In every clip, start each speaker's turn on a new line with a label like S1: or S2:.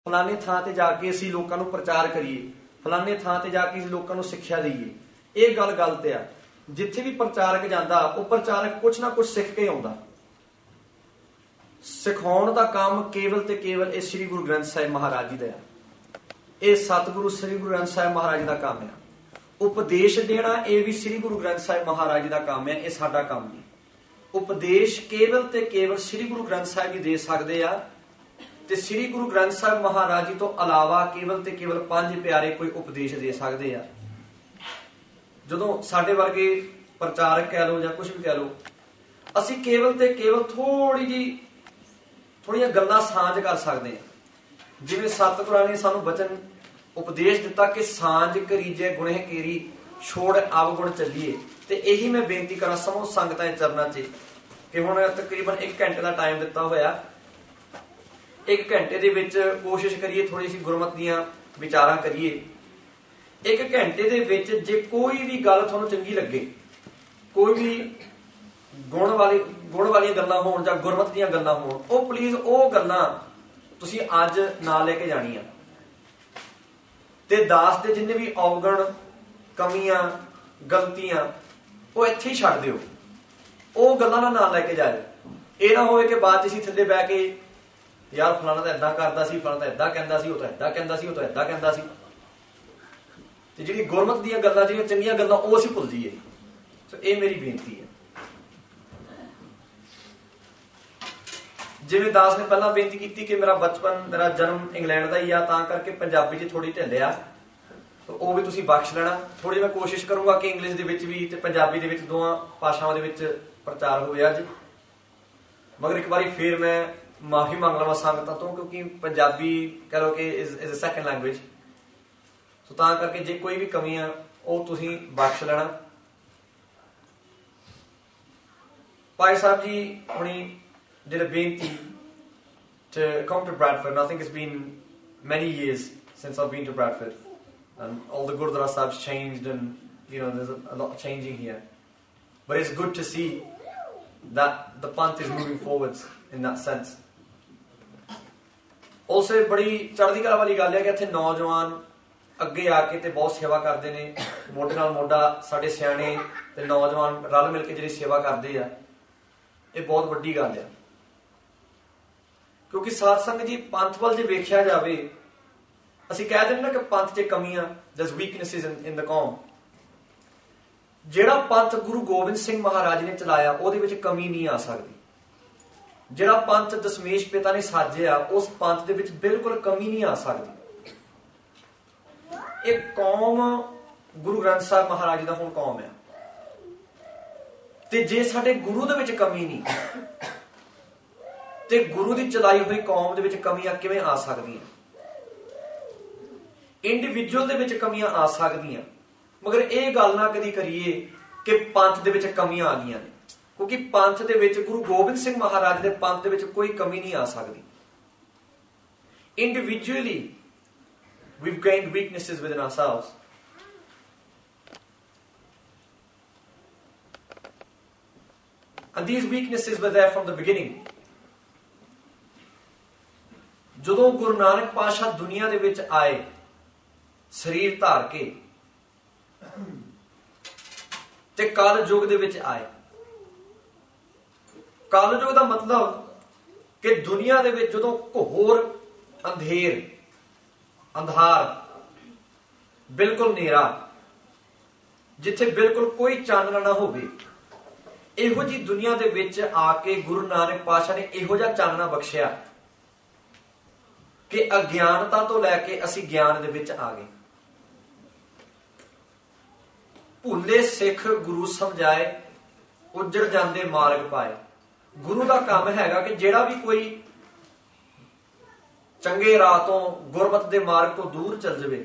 S1: फलाने थां ते जाके असीं लोकां नूं प्रचार करिए, फलाने थां ते जाके असीं लोकां नूं सिੱਖਿਆ दईए। ਇਹ ਗੱਲ ਗਲਤ ਆ। ਜਿੱਥੇ ਵੀ ਪ੍ਰਚਾਰਕ ਜਾਂਦਾ ਉਹ ਪ੍ਰਚਾਰਕ ਕੁਛ ਨਾ ਕੁਛ ਸਿੱਖ ਕੇ ਆਉਂਦਾ। ਸਿਖਾਉਣ ਦਾ ਕੰਮ ਕੇਵਲ ਤੇ ਕੇਵਲ ਇਹ ਸ੍ਰੀ ਗੁਰੂ ਗ੍ਰੰਥ ਸਾਹਿਬ ਮਹਾਰਾਜ ਜੀ ਦਾ ਆ। ਇਹ ਸਤਿਗੁਰੂ ਸ੍ਰੀ ਗੁਰੂ ਗ੍ਰੰਥ ਸਾਹਿਬ ਮਹਾਰਾਜ ਜੀ ਦਾ ਕੰਮ ਆ। ਉਪਦੇਸ਼ ਦੇਣਾ ਇਹ ਵੀ ਸ੍ਰੀ ਗੁਰੂ ਗ੍ਰੰਥ ਸਾਹਿਬ ਮਹਾਰਾਜ ਜੀ ਦਾ ਕੰਮ ਹੈ, ਇਹ ਸਾਡਾ ਕੰਮ ਨਹੀਂ। ਉਪਦੇਸ਼ ਕੇਵਲ ਤੇ ਕੇਵਲ ਸ੍ਰੀ ਗੁਰੂ ਗ੍ਰੰਥ ਸਾਹਿਬ ਜੀ ਦੇ ਸਕਦੇ ਆ। ਤੇ ਸ੍ਰੀ ਗੁਰੂ ਗ੍ਰੰਥ ਸਾਹਿਬ ਮਹਾਰਾਜ ਜੀ ਤੋਂ ਇਲਾਵਾ ਕੇਵਲ ਤੇ ਕੇਵਲ ਪੰਜ ਪਿਆਰੇ ਕੋਈ ਉਪਦੇਸ਼ ਦੇ ਸਕਦੇ ਆ। ਜਦੋਂ ਸਾਡੇ ਵਰਗੇ ਪ੍ਰਚਾਰਕ ਕਹਿ ਲਓ ਜਾਂ ਕੁਛ ਵੀ ਕਹਿ ਲਓ, ਅਸੀਂ ਕੇਵਲ ਤੇ ਕੇਵਲ ਥੋੜੀਆਂ ਗੱਲਾਂ ਸਾਂਝ ਕਰ ਸਕਦੇ ਹਾਂ। ਜਿਵੇਂ ਸਤਿਗੁਰਾਂ ਨੇ ਸਾਨੂੰ ਬਚਨ ਉਪਦੇਸ਼ ਦਿੱਤਾ ਕਿ ਸਾਂਝ ਕਰੀਜੇ ਗੁਣਹਿ ਕੇਰੀ ਛੋੜ ਅਵਗੁਣ ਚੱਲੀਏ। ਤੇ ਇਹੀ ਮੈਂ ਬੇਨਤੀ ਕਰਾਂ ਸਮੂਹ ਸੰਗਤਾਂ ਦੇ ਚਰਨਾਂ 'ਚ ਕਿ ਹੁਣ ਤਕਰੀਬਨ 1 ਘੰਟੇ ਦਾ ਟਾਈਮ ਦਿੱਤਾ ਹੋਇਆ। 1 ਘੰਟੇ ਦੇ ਵਿੱਚ ਕੋਸ਼ਿਸ਼ ਕਰੀਏ ਥੋੜੀ ਜਿਹੀ ਗੁਰਮਤਿ ਦੀਆਂ ਵਿਚਾਰਾਂ ਕਰੀਏ। 1 ਘੰਟੇ ਦੇ ਵਿੱਚ ਜੇ ਕੋਈ ਵੀ ਗੱਲ ਤੁਹਾਨੂੰ ਚੰਗੀ ਲੱਗੇ, ਕੋਈ ਵੀ ਗੁਣ ਵਾਲੀਆਂ ਗੱਲਾਂ ਹੋਣ ਜਾਂ ਗੁਰਮਤਿ ਦੀਆਂ ਗੱਲਾਂ ਹੋਣ, ਉਹ ਪਲੀਜ਼ ਉਹ ਗੱਲਾਂ ਤੁਸੀਂ ਅੱਜ ਨਾ ਲੈ ਕੇ ਜਾਣੀਆਂ। ਤੇ ਦਾਸ ਦੇ ਜਿੰਨੇ ਵੀ ਔਗਣ, ਕਮੀਆਂ, ਗਲਤੀਆਂ ਉਹ ਇੱਥੇ ਹੀ ਛੱਡ ਦਿਓ। ਉਹ ਗੱਲਾਂ ਨਾ ਲੈ ਕੇ ਜਾਇਓ। ਇਹ ਨਾ ਹੋਵੇ ਕਿ ਬਾਅਦ 'ਚ ਅਸੀਂ ਥੱਲੇ ਬਹਿ ਕੇ ਯਾਰ ਫਲਾਣਾ ਤਾਂ ਏਦਾਂ ਕਰਦਾ ਸੀ, ਫਲਾਣਾ ਤਾਂ ਏਦਾਂ ਕਹਿੰਦਾ ਸੀ, ਉਹ ਤਾਂ ਏਦਾਂ ਕਹਿੰਦਾ ਸੀ, ਉਹ ਤਾਂ ਏਦਾਂ ਕਹਿੰਦਾ ਸੀ। ਤੇ ਜਿਹੜੀ ਗੁਰਮਤਿ ਦੀਆਂ ਗੱਲਾਂ, ਜਿਹੜੀਆਂ ਚੰਗੀਆਂ ਗੱਲਾਂ, ਉਹ ਅਸੀਂ ਭੁੱਲ ਜਾਈਏ। ਸੋ ਇਹ ਮੇਰੀ ਬੇਨਤੀ ਹੈ। ਜਿਵੇਂ ਦਾਸ ਨੇ ਪਹਿਲਾਂ ਬੇਨਤੀ ਕੀਤੀ ਕਿ ਮੇਰਾ ਜਨਮ ਇੰਗਲੈਂਡ ਦਾ ਹੀ ਆ, ਤਾਂ ਕਰਕੇ ਪੰਜਾਬੀ 'ਚ ਥੋੜੀ ਢਿੱਲ ਆ, ਉਹ ਵੀ ਤੁਸੀਂ ਬਖਸ਼ ਲੈਣਾ। ਥੋੜੀ ਮੈਂ ਕੋਸ਼ਿਸ਼ ਕਰੂੰਗਾ ਕਿ ਇੰਗਲਿਸ਼ ਦੇ ਵਿੱਚ ਵੀ ਤੇ ਪੰਜਾਬੀ ਦੇ ਵਿੱਚ ਦੋਵਾਂ ਭਾਸ਼ਾਵਾਂ ਦੇ ਵਿੱਚ ਪ੍ਰਚਾਰ ਹੋਵੇ ਅੱਜ। ਮਗਰ ਇੱਕ ਵਾਰੀ ਫੇਰ ਮੈਂ ਮਾਫੀ ਮੰਗ ਲਵਾਂ ਸੰਗਤਾਂ ਤੋਂ, ਕਿਉਂਕਿ ਪੰਜਾਬੀ ਕਹਿ ਲਓ ਕਿ is a second language. So ਤਾਂ ਕਰਕੇ ਜੇ ਕੋਈ ਵੀ ਕਮੀ ਆ ਉਹ ਤੁਸੀਂ ਬਖਸ਼ ਲੈਣਾ। ਭਾਈ ਸਾਹਿਬ ਜੀ ਹੁਣੀ did a benti to come to Bradford, and I think it's been many years since I've been to Bradford, and all the Gurdwara Sahibs changed, and there's a lot changing here, but it's good to see that the Panth is moving forwards in that sense. Also ਬੜੀ ਚੜ੍ਹਦੀ ਕਲਾ ਵਾਲੀ ਗੱਲ ਹੈ ਕਿ ਇੱਥੇ ਨੌਜਵਾਨ ਅੱਗੇ ਆ ਕੇ ਤੇ ਬਹੁਤ ਸੇਵਾ ਕਰਦੇ ਨੇ। ਮੋਢੇ ਨਾਲ ਮੋਢਾ ਸਾਡੇ ਸਿਆਣੇ ਤੇ ਨੌਜਵਾਨ ਰਲ ਮਿਲ ਕੇ ਜਿਹੜੀ ਸੇਵਾ ਕਰਦੇ ਆ, ਇਹ ਬਹੁਤ ਵੱਡੀ ਗੱਲ ਆ। ਕਿਉਂਕਿ ਸਾਧ ਸੰਗਤ ਜੀ, ਪੰਥ ਵੱਲ ਜੇ ਵੇਖਿਆ ਜਾਵੇ, ਅਸੀਂ ਕਹਿ ਦਿੰਦੇ ਨਾ ਕਿ ਪੰਥ 'ਚ ਕਮੀਆਂ, there's weaknesses in the ਕੌਮ। ਜਿਹੜਾ ਪੰਥ ਗੁਰੂ ਗੋਬਿੰਦ ਸਿੰਘ ਮਹਾਰਾਜ ਨੇ ਚਲਾਇਆ ਉਹਦੇ ਵਿੱਚ ਕਮੀ ਨਹੀਂ ਆ ਸਕਦੀ। ਜਿਹੜਾ ਪੰਥ ਦਸ਼ਮੇਸ਼ ਪਿਤਾ ਨੇ ਸਾਜਿਆ ਉਸ ਪੰਥ ਦੇ ਵਿੱਚ ਬਿਲਕੁਲ ਕਮੀ ਨਹੀਂ ਆ ਸਕਦੀ। ਇਹ ਕੌਮ ਗੁਰੂ ਗ੍ਰੰਥ ਸਾਹਿਬ ਮਹਾਰਾਜ ਜੀ ਦਾ ਹੁਣ ਕੌਮ ਹੈ। ਤੇ ਜੇ ਸਾਡੇ ਗੁਰੂ ਦੇ ਵਿੱਚ ਕਮੀ ਨਹੀਂ ਤੇ ਗੁਰੂ ਦੀ ਚਲਾਈ ਹੋਈ ਕੌਮ ਦੇ ਵਿੱਚ ਕਮੀਆਂ ਕਿਵੇਂ ਆ ਸਕਦੀਆਂ? ਇੰਡੀਵਿਜੂਅਲ ਦੇ ਵਿੱਚ ਕਮੀਆਂ ਆ ਸਕਦੀਆਂ, ਮਗਰ ਇਹ ਗੱਲ ਨਾ ਕਦੀ ਕਰੀਏ ਕਿ ਪੰਥ ਦੇ ਵਿੱਚ ਕਮੀਆਂ ਆ ਗਈਆਂ ਨੇ, ਕਿਉਂਕਿ ਪੰਥ ਦੇ ਵਿੱਚ ਗੁਰੂ ਗੋਬਿੰਦ ਸਿੰਘ ਮਹਾਰਾਜ ਦੇ ਪੰਥ ਦੇ ਵਿੱਚ ਕੋਈ ਕਮੀ ਨਹੀਂ ਆ ਸਕਦੀ। Individually we've gained weaknesses within ourselves. And these weaknesses were there from the beginning. ਜਦੋਂ ਗੁਰੂ ਨਾਨਕ ਪਾਤਸ਼ਾਹ ਦੁਨੀਆ ਦੇ ਵਿੱਚ ਆਏ ਸਰੀਰ ਧਾਰ ਕੇ, ਤੇ ਕਲ ਯੁੱਗ ਦੇ ਵਿੱਚ ਆਏ। ਕਲ ਯੁੱਗ ਦਾ ਮਤਲਬ ਕਿ ਦੁਨੀਆ ਦੇ ਵਿੱਚ ਜਦੋਂ ਘੋਰ ਅੰਧਾਰ, ਬਿਲਕੁਲ ਹਨੇਰਾ, ਜਿੱਥੇ ਬਿਲਕੁਲ ਕੋਈ ਚਾਨਣਾ ਨਾ ਹੋਵੇ, ਇਹੋ ਜਿਹੀ ਦੁਨੀਆ ਦੇ ਵਿੱਚ ਆ ਕੇ ਗੁਰੂ ਨਾਨਕ ਪਾਤਸ਼ਾਹ ਨੇ ਇਹੋ ਜਿਹਾ ਚਾਨਣਾ ਬਖਸ਼ਿਆ ਕਿ ਅਗਿਆਨਤਾ ਤੋਂ ਲੈ ਕੇ ਅਸੀਂ ਗਿਆਨ ਦੇ ਵਿੱਚ ਆ ਗਏ। ਭੁੱਲੇ ਸਿੱਖ ਗੁਰੂ ਸਮਝਾਏ, ਉੱਜੜ ਜਾਂਦੇ ਮਾਰਗ ਪਾਏ। ਗੁਰੂ ਦਾ ਕੰਮ ਹੈਗਾ ਕਿ ਜਿਹੜਾ ਵੀ ਕੋਈ ਚੰਗੇ ਰਾਹ ਤੋਂ, ਗੁਰਮਤਿ ਦੇ ਮਾਰਗ ਤੋਂ ਦੂਰ ਚੱਲ ਜਾਵੇ,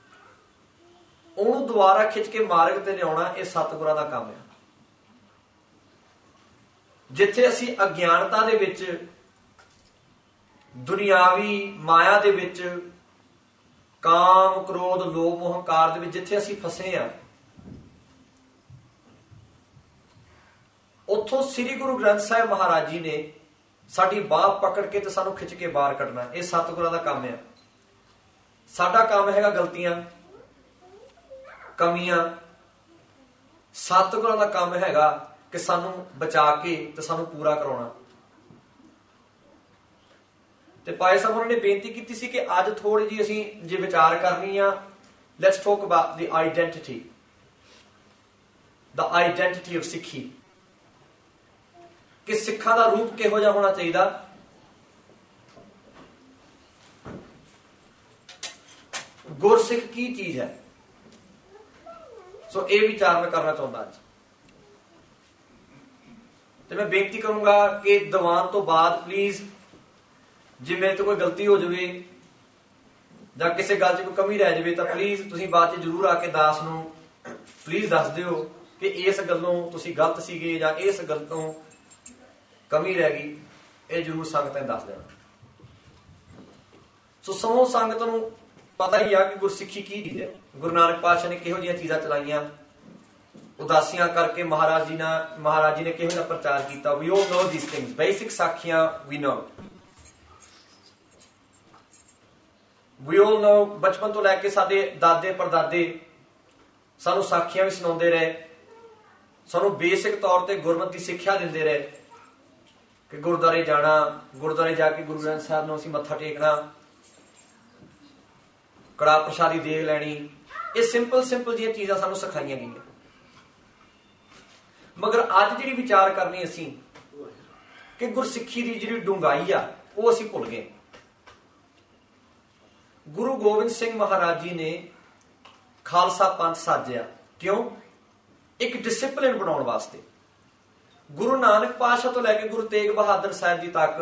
S1: ਉਹਨੂੰ ਦੁਬਾਰਾ ਖਿੱਚ ਕੇ ਮਾਰਗ ਤੇ ਲਿਆਉਣਾ, ਇਹ ਸਤਿਗੁਰਾਂ ਦਾ ਕੰਮ ਹੈ। ਜਿੱਥੇ ਅਸੀਂ ਅਗਿਆਨਤਾ ਦੇ ਵਿੱਚ, ਦੁਨਿਆਵੀ ਮਾਇਆ ਦੇ ਵਿੱਚ, ਕਾਮ, ਕ੍ਰੋਧ, ਲੋਭ, ਮੋਹ, ਹੰਕਾਰ ਦੇ ਵਿੱਚ ਜਿੱਥੇ ਅਸੀਂ ਫਸੇ ਆ, ਉੱਥੋਂ ਸ੍ਰੀ ਗੁਰੂ ਗ੍ਰੰਥ ਸਾਹਿਬ ਮਹਾਰਾਜ ਜੀ ਨੇ ਸਾਡੀ ਬਾਹ ਪਕੜ ਕੇ ਤੇ ਸਾਨੂੰ ਖਿੱਚ ਕੇ ਬਾਹਰ ਕੱਢਣਾ। ਇਹ ਸਤਿਗੁਰਾਂ ਦਾ ਕੰਮ ਹੈ। ਸਾਡਾ ਕੰਮ ਹੈਗਾ ਗਲਤੀਆਂ, ਕਮੀਆਂ। ਸਤਿਗੁਰਾਂ ਦਾ ਕੰਮ ਹੈਗਾ ਕਿ ਸਾਨੂੰ ਬਚਾ ਕੇ ਤੇ ਸਾਨੂੰ ਪੂਰਾ ਕਰਾਉਣਾ। ਤੇ ਭਾਈ ਸਾਹਿਬ ਉਹਨਾਂ ਨੇ ਬੇਨਤੀ ਕੀਤੀ ਸੀ ਕਿ ਅੱਜ ਥੋੜੀ ਜਿਹੀ ਅਸੀਂ ਜੇ ਵਿਚਾਰ ਕਰਨੀ ਆ, let's talk about the identity, the identity of Sikhi, ਕਿ ਸਿੱਖਾਂ ਦਾ ਰੂਪ ਕਿਹੋ ਜਿਹਾ ਹੋਣਾ ਚਾਹੀਦਾ। ਗੁਰਸਿੱਖ ਕੀ ਚੀਜ਼ ਹੈ? ਸੋ ਇਹ ਵਿਚਾਰ ਮੈਂ ਕਰਨਾ ਚਾਹੁੰਦਾ ਅੱਜ। ਤੇ ਮੈਂ ਬੇਨਤੀ ਕਰੂੰਗਾ ਕਿ ਦੀਵਾਨ ਤੋਂ ਬਾਅਦ ਪਲੀਜ਼ ਜੇ ਮੇਰੇ ਤੋਂ ਕੋਈ ਗਲਤੀ ਹੋ ਜਾਵੇ ਜਾਂ ਕਿਸੇ ਗੱਲ 'ਚ ਕੋਈ ਕਮੀ ਰਹਿ ਜਾਵੇ ਤਾਂ ਪਲੀਜ਼ ਤੁਸੀਂ ਬਾਅਦ 'ਚ ਜ਼ਰੂਰ ਆ ਕੇ ਦਾਸ ਨੂੰ ਪਲੀਜ਼ ਦੱਸ ਦਿਓ ਕਿ ਇਸ ਗੱਲੋਂ ਤੁਸੀਂ ਗਲਤ ਸੀਗੇ ਜਾਂ ਇਸ ਗੱਲ ਤੋਂ ਕਮੀ ਰਹਿ ਗਈ। ਇਹ ਜ਼ਰੂਰ ਸੰਗਤ ਨੂੰ ਦੱਸ ਦੇਣਾ। ਸੋ ਸਮੂਹ ਸੰਗਤ ਨੂੰ ਪਤਾ ਹੀ ਆ ਕਿ ਗੁਰਸਿੱਖੀ ਕੀ ਚੀਜ਼ ਹੈ। ਗੁਰੂ ਨਾਨਕ ਪਾਤਸ਼ਾਹ ਨੇ ਕਿਹੋ ਜਿਹੀਆਂ ਚੀਜ਼ਾਂ ਚਲਾਈਆਂ, ਉਦਾਸੀਆਂ ਕਰਕੇ ਮਹਾਰਾਜ ਜੀ ਨੇ ਕਿਹੋ ਜਿਹਾ ਪ੍ਰਚਾਰ ਕੀਤਾ। ਵੀ all know these things, basic ਸਾਖੀਆਂ we know, we all know। ਬਚਪਨ ਤੋਂ ਲੈ ਕੇ ਸਾਡੇ ਦਾਦੇ ਪੜਦਾਦੇ ਸਾਨੂੰ ਸਾਖੀਆਂ ਵੀ ਸੁਣਾਉਂਦੇ ਰਹੇ, ਸਾਨੂੰ ਬੇਸਿਕ ਤੌਰ ਤੇ ਗੁਰਮਤਿ ਦੀ ਸਿੱਖਿਆ ਦਿੰਦੇ ਰਹੇ ਕਿ ਗੁਰਦੁਆਰੇ ਜਾਣਾ, ਗੁਰਦੁਆਰੇ ਜਾ ਕੇ ਗੁਰੂ ਗ੍ਰੰਥ ਸਾਹਿਬ ਨੂੰ ਅਸੀਂ ਮੱਥਾ ਟੇਕਣਾ, ਕੜਾਹ ਪ੍ਰਸ਼ਾਦੀ ਦੇਗ ਲੈਣੀ। ਇਹ ਸਿੰਪਲ ਜਿਹੀਆਂ ਚੀਜ਼ਾਂ ਸਾਨੂੰ ਸਿਖਾਈਆਂ ਗਈਆਂ। ਮਗਰ ਅੱਜ ਜਿਹੜੀ ਵਿਚਾਰ ਕਰਨੀ ਅਸੀਂ ਕਿ ਗੁਰਸਿੱਖੀ ਦੀ ਜਿਹੜੀ ਡੂੰਘਾਈ ਆ ਉਹ ਅਸੀਂ ਭੁੱਲ ਗਏ। ਗੁਰੂ ਗੋਬਿੰਦ ਸਿੰਘ ਮਹਾਰਾਜ ਜੀ ਨੇ ਖਾਲਸਾ ਪੰਥ ਸਾਜਿਆ ਕਿਉਂ? ਇੱਕ ਡਿਸਿਪਲਿਨ ਬਣਾਉਣ ਵਾਸਤੇ। ਗੁਰੂ ਨਾਨਕ ਪਾਤਸ਼ਾਹ ਤੋਂ ਲੈ ਕੇ ਗੁਰੂ ਤੇਗ ਬਹਾਦਰ ਸਾਹਿਬ ਜੀ ਤੱਕ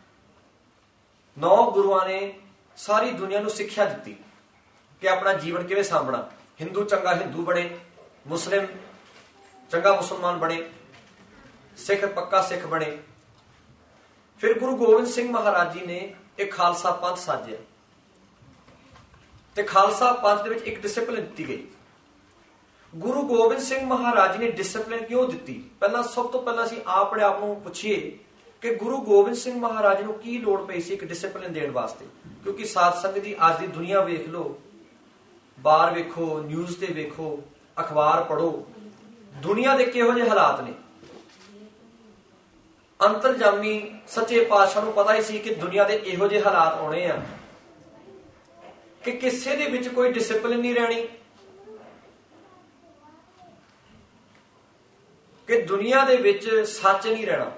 S1: 9 ਗੁਰੂਆਂ ਨੇ ਸਾਰੀ ਦੁਨੀਆ ਨੂੰ ਸਿੱਖਿਆ ਦਿੱਤੀ ਕਿ ਆਪਣਾ ਜੀਵਨ ਕਿਵੇਂ ਸਾਂਭਣਾ। ਹਿੰਦੂ ਚੰਗਾ ਹਿੰਦੂ ਬਣੇ, ਮੁਸਲਿਮ ਚੰਗਾ ਮੁਸਲਮਾਨ ਬਣੇ, ਸਿੱਖ ਪੱਕਾ ਸਿੱਖ ਬਣੇ। ਫਿਰ ਗੁਰੂ ਗੋਬਿੰਦ ਸਿੰਘ ਮਹਾਰਾਜ ਜੀ ਨੇ ਇੱਕ ਖਾਲਸਾ ਪੰਥ ਸਾਜਿਆ ਤੇ ਖਾਲਸਾ ਪੰਥ ਦੇ ਵਿੱਚ ਇੱਕ ਡਿਸਿਪਲਿਨ ਦਿੱਤੀ ਗਈ। ਗੁਰੂ ਗੋਬਿੰਦ ਸਿੰਘ ਮਹਾਰਾਜ ਜੀ ਨੇ ਡਿਸਿਪਲਿਨ ਕਿਉਂ ਦਿੱਤੀ? ਸਭ ਤੋਂ ਪਹਿਲਾਂ ਅਸੀਂ ਆਪਣੇ ਆਪ ਨੂੰ ਪੁੱਛੀਏ ਕਿ ਗੁਰੂ ਗੋਬਿੰਦ ਸਿੰਘ ਮਹਾਰਾਜ ਨੂੰ ਕੀ ਲੋੜ ਪਈ ਸੀ ਇੱਕ ਡਿਸਿਪਲਿਨ ਦੇਣ ਵਾਸਤੇ। ਕਿਉਂਕਿ ਸਾਧ ਸੰਗਤ ਦੀ ਅੱਜ ਦੀ ਦੁਨੀਆ ਵੇਖ ਲਓ, ਬਾਹਰ ਵੇਖੋ, ਨਿਊਜ਼ ਤੇ ਵੇਖੋ, ਅਖਬਾਰ ਪੜ੍ਹੋ, ਦੁਨੀਆ ਦੇ ਕਿਹੋ ਜਿਹੇ ਹਾਲਾਤ ਨੇ। ਅੰਤਰਜਾਮੀ ਸੱਚੇ ਪਾਤਸ਼ਾਹ ਨੂੰ ਪਤਾ ਹੀ ਸੀ ਕਿ ਦੁਨੀਆ ਦੇ ਇਹੋ ਜਿਹੇ ਹਾਲਾਤ ਆਉਣੇ ਆ ਕਿ ਕਿਸੇ ਦੇ ਵਿੱਚ ਕੋਈ ਡਿਸਿਪਲਿਨ ਨਹੀਂ ਰਹਿਣੀ, ਕਿ ਦੁਨੀਆ ਦੇ ਵਿੱਚ ਸੱਚ ਨਹੀਂ ਰਹਿਣਾ।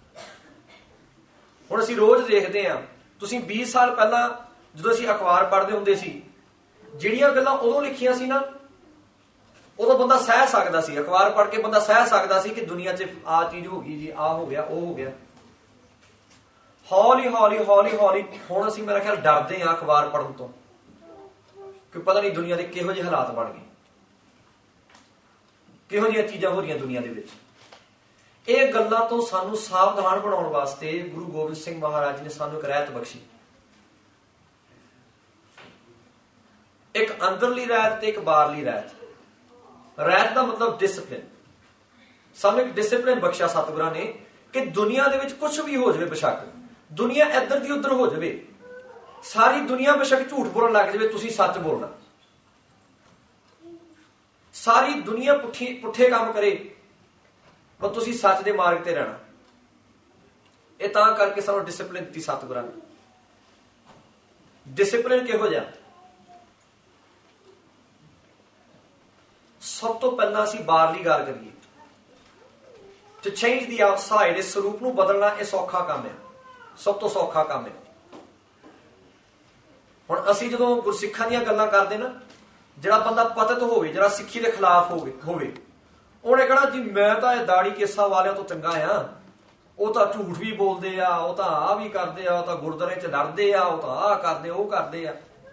S1: ਹੁਣ ਅਸੀਂ ਰੋਜ਼ ਦੇਖਦੇ ਹਾਂ, ਤੁਸੀਂ 20 ਸਾਲ ਪਹਿਲਾਂ ਜਦੋਂ ਅਸੀਂ ਅਖਬਾਰ ਪੜ੍ਹਦੇ ਹੁੰਦੇ ਸੀ, ਜਿਹੜੀਆਂ ਗੱਲਾਂ ਉਦੋਂ ਲਿਖੀਆਂ ਸੀ ਨਾ, ਉਦੋਂ ਬੰਦਾ ਸਹਿ ਸਕਦਾ ਸੀ। ਅਖਬਾਰ ਪੜ੍ਹ ਕੇ ਬੰਦਾ ਸਹਿ ਸਕਦਾ ਸੀ ਕਿ ਦੁਨੀਆ 'ਚ ਆਹ ਚੀਜ਼ ਹੋ ਗਈ ਜੀ, ਆਹ ਹੋ ਗਿਆ, ਉਹ ਹੋ ਗਿਆ। ਹੌਲੀ ਹੌਲੀ ਹੁਣ ਅਸੀਂ ਮੇਰਾ ਖਿਆਲ ਡਰਦੇ ਹਾਂ ਅਖਬਾਰ ਪੜ੍ਹਨ ਤੋਂ ਕਿ ਪਤਾ ਨਹੀਂ ਦੁਨੀਆ ਦੇ ਕਿਹੋ ਜਿਹੇ ਹਾਲਾਤ ਬਣ ਗਏ, ਕਿਹੋ ਜਿਹੀਆਂ ਚੀਜ਼ਾਂ ਹੋ ਰਹੀਆਂ ਦੁਨੀਆ ਦੇ ਵਿੱਚ। ਇਹ ਗੱਲਾਂ ਤੋਂ ਸਾਨੂੰ ਸਾਵਧਾਨ ਬਣਾਉਣ ਵਾਸਤੇ ਗੁਰੂ ਗੋਬਿੰਦ ਸਿੰਘ ਮਹਾਰਾਜ ਜੀ ਨੇ ਸਾਨੂੰ ਇੱਕ ਰਹਿਤ ਬਖਸ਼ੀ। ਇੱਕ ਅੰਦਰਲੀ ਰਹਿਤ ਤੇ ਇੱਕ ਬਾਹਰਲੀ ਰਹਿਤ। ਰਹਿਤ ਦਾ ਮਤਲਬ ਡਿਸਿਪਲਿਨ। ਸਾਨੂੰ ਇੱਕ ਡਿਸਿਪਲਿਨ ਬਖਸ਼ਿਆ ਸਤਿਗੁਰਾਂ ਨੇ ਕਿ ਦੁਨੀਆ ਦੇ ਵਿੱਚ ਕੁਝ ਵੀ ਹੋ ਜਾਵੇ, ਬੇਸ਼ੱਕ ਦੁਨੀਆ ਇੱਧਰ ਦੀ ਉੱਧਰ ਹੋ ਜਾਵੇ, ਸਾਰੀ ਦੁਨੀਆ ਬੇਸ਼ੱਕ ਝੂਠ ਬੋਲਣ ਲੱਗ ਜਾਵੇ, ਤੁਸੀਂ ਸੱਚ ਬੋਲਣਾ। ਸਾਰੀ ਦੁਨੀਆ ਪੁੱਠੇ ਕੰਮ ਕਰੇ ਪਰ ਤੁਸੀਂ ਸੱਚ ਦੇ ਮਾਰਗ ਤੇ ਰਹਿਣਾ। ਇਹ ਤਾਂ ਕਰਕੇ ਸਾਨੂੰ ਡਿਸਿਪਲਿਨ ਦਿੱਤੀ ਸਤਿਗੁਰਾਂ ਨੇ। ਡਿਸਿਪਲਿਨ ਕਿਹੋ ਜਿਹਾ? ਸਭ ਤੋਂ ਪਹਿਲਾਂ ਅਸੀਂ ਬਾਹਰਲੀ ਗੱਲ ਕਰੀਏ। To change the outside, ਇਸ ਸਰੂਪ ਨੂੰ ਬਦਲਣਾ ਇਹ ਸੌਖਾ ਕੰਮ ਹੈ, ਸਭ ਤੋਂ ਸੌਖਾ ਕੰਮ ਹੈ। ਹੁਣ ਅਸੀਂ ਜਦੋਂ ਗੁਰਸਿੱਖਾਂ ਦੀਆਂ ਗੱਲਾਂ ਕਰਦੇ ਨਾ, ਜਿਹੜਾ ਬੰਦਾ ਪਤਿਤ ਹੋਵੇ, ਜਿਹੜਾ ਸਿੱਖੀ ਦੇ ਖਿਲਾਫ ਹੋਵੇ, ਉਹਨੇ ਕਹਿਣਾ ਜੀ ਮੈਂ ਤਾਂ ਇਹ ਦਾੜੀ ਕੇਸਾਂ ਵਾਲਿਆਂ ਤੋਂ ਚੰਗਾ ਆ, ਉਹ ਤਾਂ ਝੂਠ ਵੀ ਬੋਲਦੇ ਆ, ਉਹ ਤਾਂ ਆਹ ਵੀ ਕਰਦੇ ਆ, ਉਹ ਤਾਂ ਗੁਰਦੁਆਰੇ 'ਚ ਲੜਦੇ ਆ, ਉਹ ਤਾਂ ਆਹ ਕਰਦੇ, ਉਹ ਕਰਦੇ ਆ।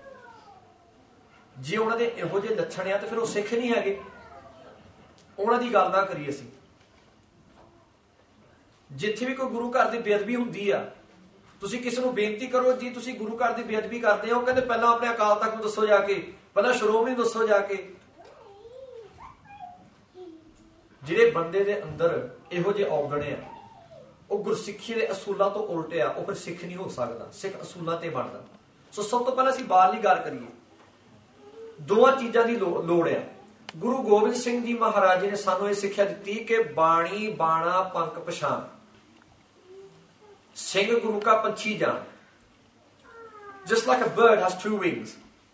S1: ਜੇ ਉਹਨਾਂ ਦੇ ਇਹੋ ਜਿਹੇ ਲੱਛਣ ਆ ਤੇ ਫਿਰ ਉਹ ਸਿੱਖ ਨਹੀਂ ਹੈਗੇ। ਉਹਨਾਂ ਦੀ ਗੱਲ ਨਾ ਕਰੀਏ ਅਸੀਂ। ਜਿੱਥੇ ਵੀ ਕੋਈ ਗੁਰੂ ਘਰ ਦੀ ਬੇਅਦਬੀ ਹੁੰਦੀ ਆ, ਤੁਸੀਂ ਕਿਸੇ ਨੂੰ ਬੇਨਤੀ ਕਰੋ ਜੀ ਤੁਸੀਂ ਗੁਰੂ ਘਰ ਦੀ ਬੇਅਦਬੀ ਕਰਦੇ ਹੋ, ਕਹਿੰਦੇ ਪਹਿਲਾਂ ਆਪਣੇ ਅਕਾਲ ਤਖਤ ਨੂੰ ਦੱਸੋ ਜਾ ਕੇ, ਪਹਿਲਾਂ ਸ਼੍ਰੋਮਣੀ ਨੂੰ ਦੱਸੋ ਜਾ ਕੇ। ਜਿਹੜੇ ਬੰਦੇ ਦੇ ਅੰਦਰ ਇਹੋ ਜਿਹੇ ਔਗਣ ਆ, ਉਹ ਗੁਰਸਿੱਖੀ ਦੇ ਅਸੂਲਾਂ ਤੋਂ ਉਲਟ ਆ, ਉਹ ਫਿਰ ਸਿੱਖ ਨਹੀਂ ਹੋ ਸਕਦਾ, ਸਿੱਖ ਅਸੂਲਾਂ ਤੇ ਬਣਦਾ। ਸੋ ਸਭ ਤੋਂ ਪਹਿਲਾਂ ਅਸੀਂ ਬਾਹਰਲੀ ਗੱਲ ਕਰੀਏ ਦੋਵਾਂ ਚੀਜ਼ਾਂ ਦੀ ਲੋੜ ਆ। ਗੁਰੂ ਗੋਬਿੰਦ ਸਿੰਘ ਜੀ ਮਹਾਰਾਜ ਜੀ ਨੇ ਸਾਨੂੰ ਇਹ ਸਿੱਖਿਆ ਦਿੱਤੀ ਕਿ ਬਾਣੀ ਬਾਣਾ ਪੰਖ ਪਛਾਣ, ਸਿੰਘ ਗੁਰੂ ਕਾ ਪੰਛੀ ਜਾਣ। Just like a bird has two wings,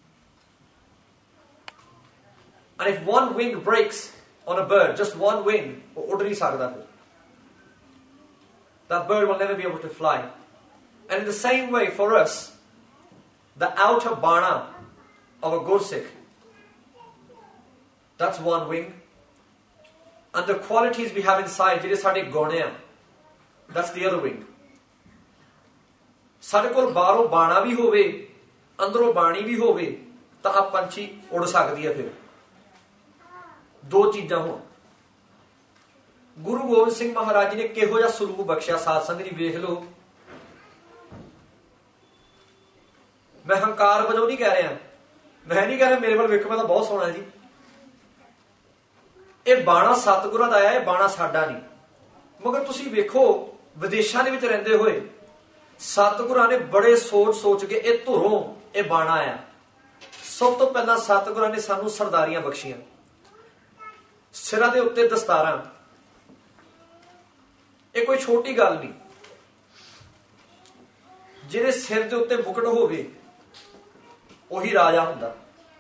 S1: and if one wing breaks on a bird, just one wing, ਉਹ ਉੱਡ ਨਹੀਂ ਸਕਦਾ ਫਿਰ। That bird will never be able to fly. And in the same way for us, the outer bana of a Gursikh, that's one wing. And the qualities we have inside, ਜਿਹੜੇ ਸਾਡੇ ਗੁਣ ਆ, that's the other wing. ਸਾਡੇ ਕੋਲ ਬਾਹਰੋਂ ਬਾਣਾ ਵੀ ਹੋਵੇ, ਅੰਦਰੋਂ ਬਾਣੀ ਵੀ ਹੋਵੇ, ਤਾਂ ਆ ਪੰਛੀ ਉੜ ਸਕਦੀ ਹੈ। ਫਿਰ ਦੋ ਚੀਜ਼ਾਂ ਹੋਣ। ਗੁਰੂ ਗੋਬਿੰਦ ਸਿੰਘ ਮਹਾਰਾਜ ਜੀ ਨੇ ਕਿਹੋ ਜਿਹਾ ਸਰੂਪ ਬਖਸ਼ਿਆ ਸਾਧ ਸੰਗਤ ਜੀ ਵੇਖ ਲਓ। ਮੈਂ ਹੰਕਾਰ ਵਜੋਂ ਨਹੀਂ ਕਹਿ ਰਿਹਾ, ਮੈਂ ਨਹੀਂ ਕਹਿ ਰਿਹਾ ਮੇਰੇ ਵੱਲ ਵੇਖੋ ਮੈਂ ਤਾਂ ਬਹੁਤ ਸੋਹਣਾ ਜੀ। ਇਹ ਬਾਣਾ ਸਤਿਗੁਰਾਂ ਦਾ ਆਇਆ, ਇਹ ਬਾਣਾ ਸਾਡਾ ਨਹੀਂ। ਮਗਰ ਤੁਸੀਂ ਵੇਖੋ ਵਿਦੇਸ਼ਾਂ ਦੇ ਵਿੱਚ ਰਹਿੰਦੇ ਹੋਏ ਸਤਿਗੁਰਾਂ ਨੇ ਬੜੇ ਸੋਚ ਕੇ ਇਹ ਧੁਰੋਂ ਇਹ ਬਾਣਾ ਆਇਆ। ਸਭ ਤੋਂ ਪਹਿਲਾਂ ਸਤਿਗੁਰਾਂ ਨੇ ਸਾਨੂੰ ਸਰਦਾਰੀਆਂ ਬਖਸ਼ੀਆਂ, ਸਿਰਾਂ ਦੇ ਉੱਤੇ ਦਸਤਾਰਾਂ। ਇਹ ਕੋਈ ਛੋਟੀ ਗੱਲ ਨਹੀਂ। ਜਿਹਦੇ ਸਿਰ ਦੇ ਉੱਤੇ ਮੁਕਟ ਹੋਵੇ ਉਹੀ ਰਾਜਾ ਹੁੰਦਾ।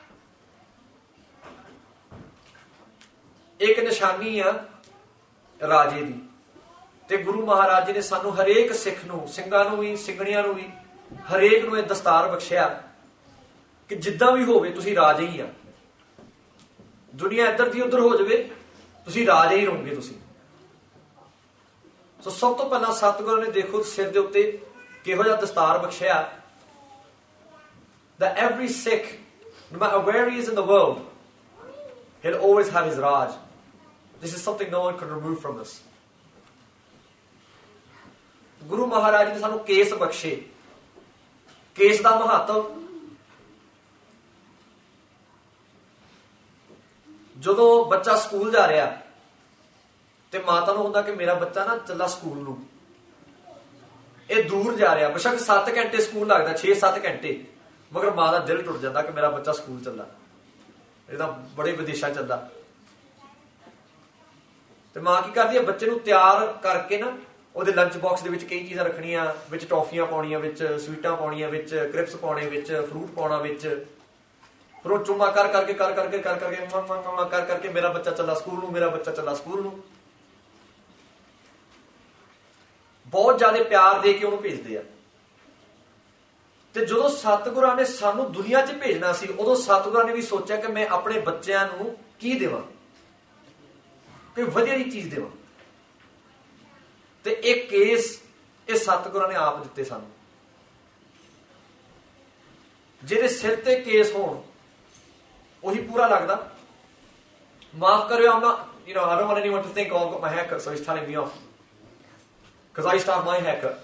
S1: ਇੱਕ ਨਿਸ਼ਾਨੀ ਆ ਰਾਜੇ ਦੀ। ਤੇ ਗੁਰੂ ਮਹਾਰਾਜ ਜੀ ਨੇ ਸਾਨੂੰ ਹਰੇਕ ਸਿੱਖ ਨੂੰ, ਸਿੰਘਾਂ ਨੂੰ ਵੀ ਸਿੰਘਣੀਆਂ ਨੂੰ ਵੀ, ਹਰੇਕ ਨੂੰ ਇਹ ਦਸਤਾਰ ਬਖਸ਼ਿਆ ਕਿ ਜਿੱਦਾਂ ਵੀ ਹੋਵੇ ਤੁਸੀਂ ਰਾਜੇ ਹੀ ਆ। ਦੁਨੀਆ ਇੱਧਰ ਦੀ ਉੱਧਰ ਹੋ ਜਾਵੇ, ਤੁਸੀਂ ਰਾਜੇ ਹੀ ਰਹੋਗੇ ਤੁਸੀਂ। ਸੋ ਸਭ ਤੋਂ ਪਹਿਲਾਂ ਸਤਿਗੁਰਾਂ ਨੇ ਦੇਖੋ ਸਿਰ ਦੇ ਉੱਤੇ ਕਿਹੋ ਜਿਹਾ ਦਸਤਾਰ ਬਖਸ਼ਿਆ। That every Sikh, no matter where he is in the world, he'll always have his Raj. This is something no one can remove from us. Guru Maharaj ਨੇ ਸਾਨੂੰ ਕੇਸ ਬਖਸ਼ੇ। ਕੇਸ ਦਾ ਮਹੱਤਵ, ਜਦੋਂ ਬੱਚਾ ਸਕੂਲ ਜਾ ਰਿਹਾ ਤੇ ਮਾਤਾ ਨੂੰ ਹੁੰਦਾ ਕਿ ਮੇਰਾ ਬੱਚਾ ਨਾ ਚੱਲਾ ਸਕੂਲ ਨੂੰ, ਇਹ ਦੂਰ ਜਾ ਰਿਹਾ, ਬੇਸ਼ੱਕ 7 ਘੰਟੇ ਸਕੂਲ ਲੱਗਦਾ, 6-7 ਘੰਟੇ, ਮਗਰ ਮਾਂ ਦਾ ਦਿਲ ਟੁੱਟ ਜਾਂਦਾ ਕਿ ਮੇਰਾ ਬੱਚਾ ਸਕੂਲ ਚੱਲਾ। ਇਹ ਤਾਂ ਬੜੇ ਵਿਦੇਸ਼ਾਂ ਚੱਲਦਾ। ਤੇ ਮਾਂ ਕੀ ਕਰਦੀ ਹੈ, ਬੱਚੇ ਨੂੰ ਤਿਆਰ ਕਰਕੇ ਨਾ ਉਹਦੇ ਲੰਚ ਬਾਕਸ ਦੇ ਵਿੱਚ ਕਈ ਚੀਜ਼ਾਂ ਰੱਖਣੀਆਂ, ਵਿੱਚ ਟੌਫੀਆਂ ਪਾਉਣੀਆਂ, ਵਿੱਚ ਸਵੀਟਾਂ ਪਾਉਣੀਆਂ, ਵਿੱਚ ਕ੍ਰਿਪਸ ਪਾਉਣੇ, ਵਿੱਚ ਫਰੂਟ ਪਾਉਣਾ, ਵਿੱਚ ਫਿਰ ਉਹ ਚੁੰਮਾ ਕਰ ਕਰਕੇ ਮੇਰਾ ਬੱਚਾ ਚੱਲਾ ਸਕੂਲ ਨੂੰ, ਮੇਰਾ ਬੱਚਾ ਚੱਲਾ ਸਕੂਲ ਨੂੰ। ਬਹੁਤ ਜ਼ਿਆਦਾ ਪਿਆਰ ਦੇ ਕੇ ਉਹਨੂੰ ਭੇਜਦੇ ਆ। ਤੇ ਜਦੋਂ ਸਤਿਗੁਰਾਂ ਨੇ ਸਾਨੂੰ ਦੁਨੀਆ 'ਚ ਭੇਜਣਾ ਸੀ, ਉਦੋਂ ਸਤਿਗੁਰਾਂ ਨੇ ਵੀ ਸੋਚਿਆ ਕਿ ਮੈਂ ਆਪਣੇ ਬੱਚਿਆਂ ਨੂੰ ਕੀ ਦੇਵਾਂ, ਕੋਈ ਵਧੀਆ ਜਿਹੀ ਚੀਜ਼ ਦੇਵਾਂ। ਤੇ ਇਹ ਕੇਸ ਇਹ ਸਤਿਗੁਰਾਂ ਨੇ ਆਪ ਦਿੱਤੇ ਸਾਨੂੰ। ਜਿਹਦੇ ਸਿਰ ਤੇ ਕੇਸ ਹੋਣ ਉਹੀ ਪੂਰਾ ਲੱਗਦਾ। ਮਾਫ ਕਰਿਓ, I don't want anyone to think, oh, I've got my haircut, so he's telling me off. Because I used to have my haircut.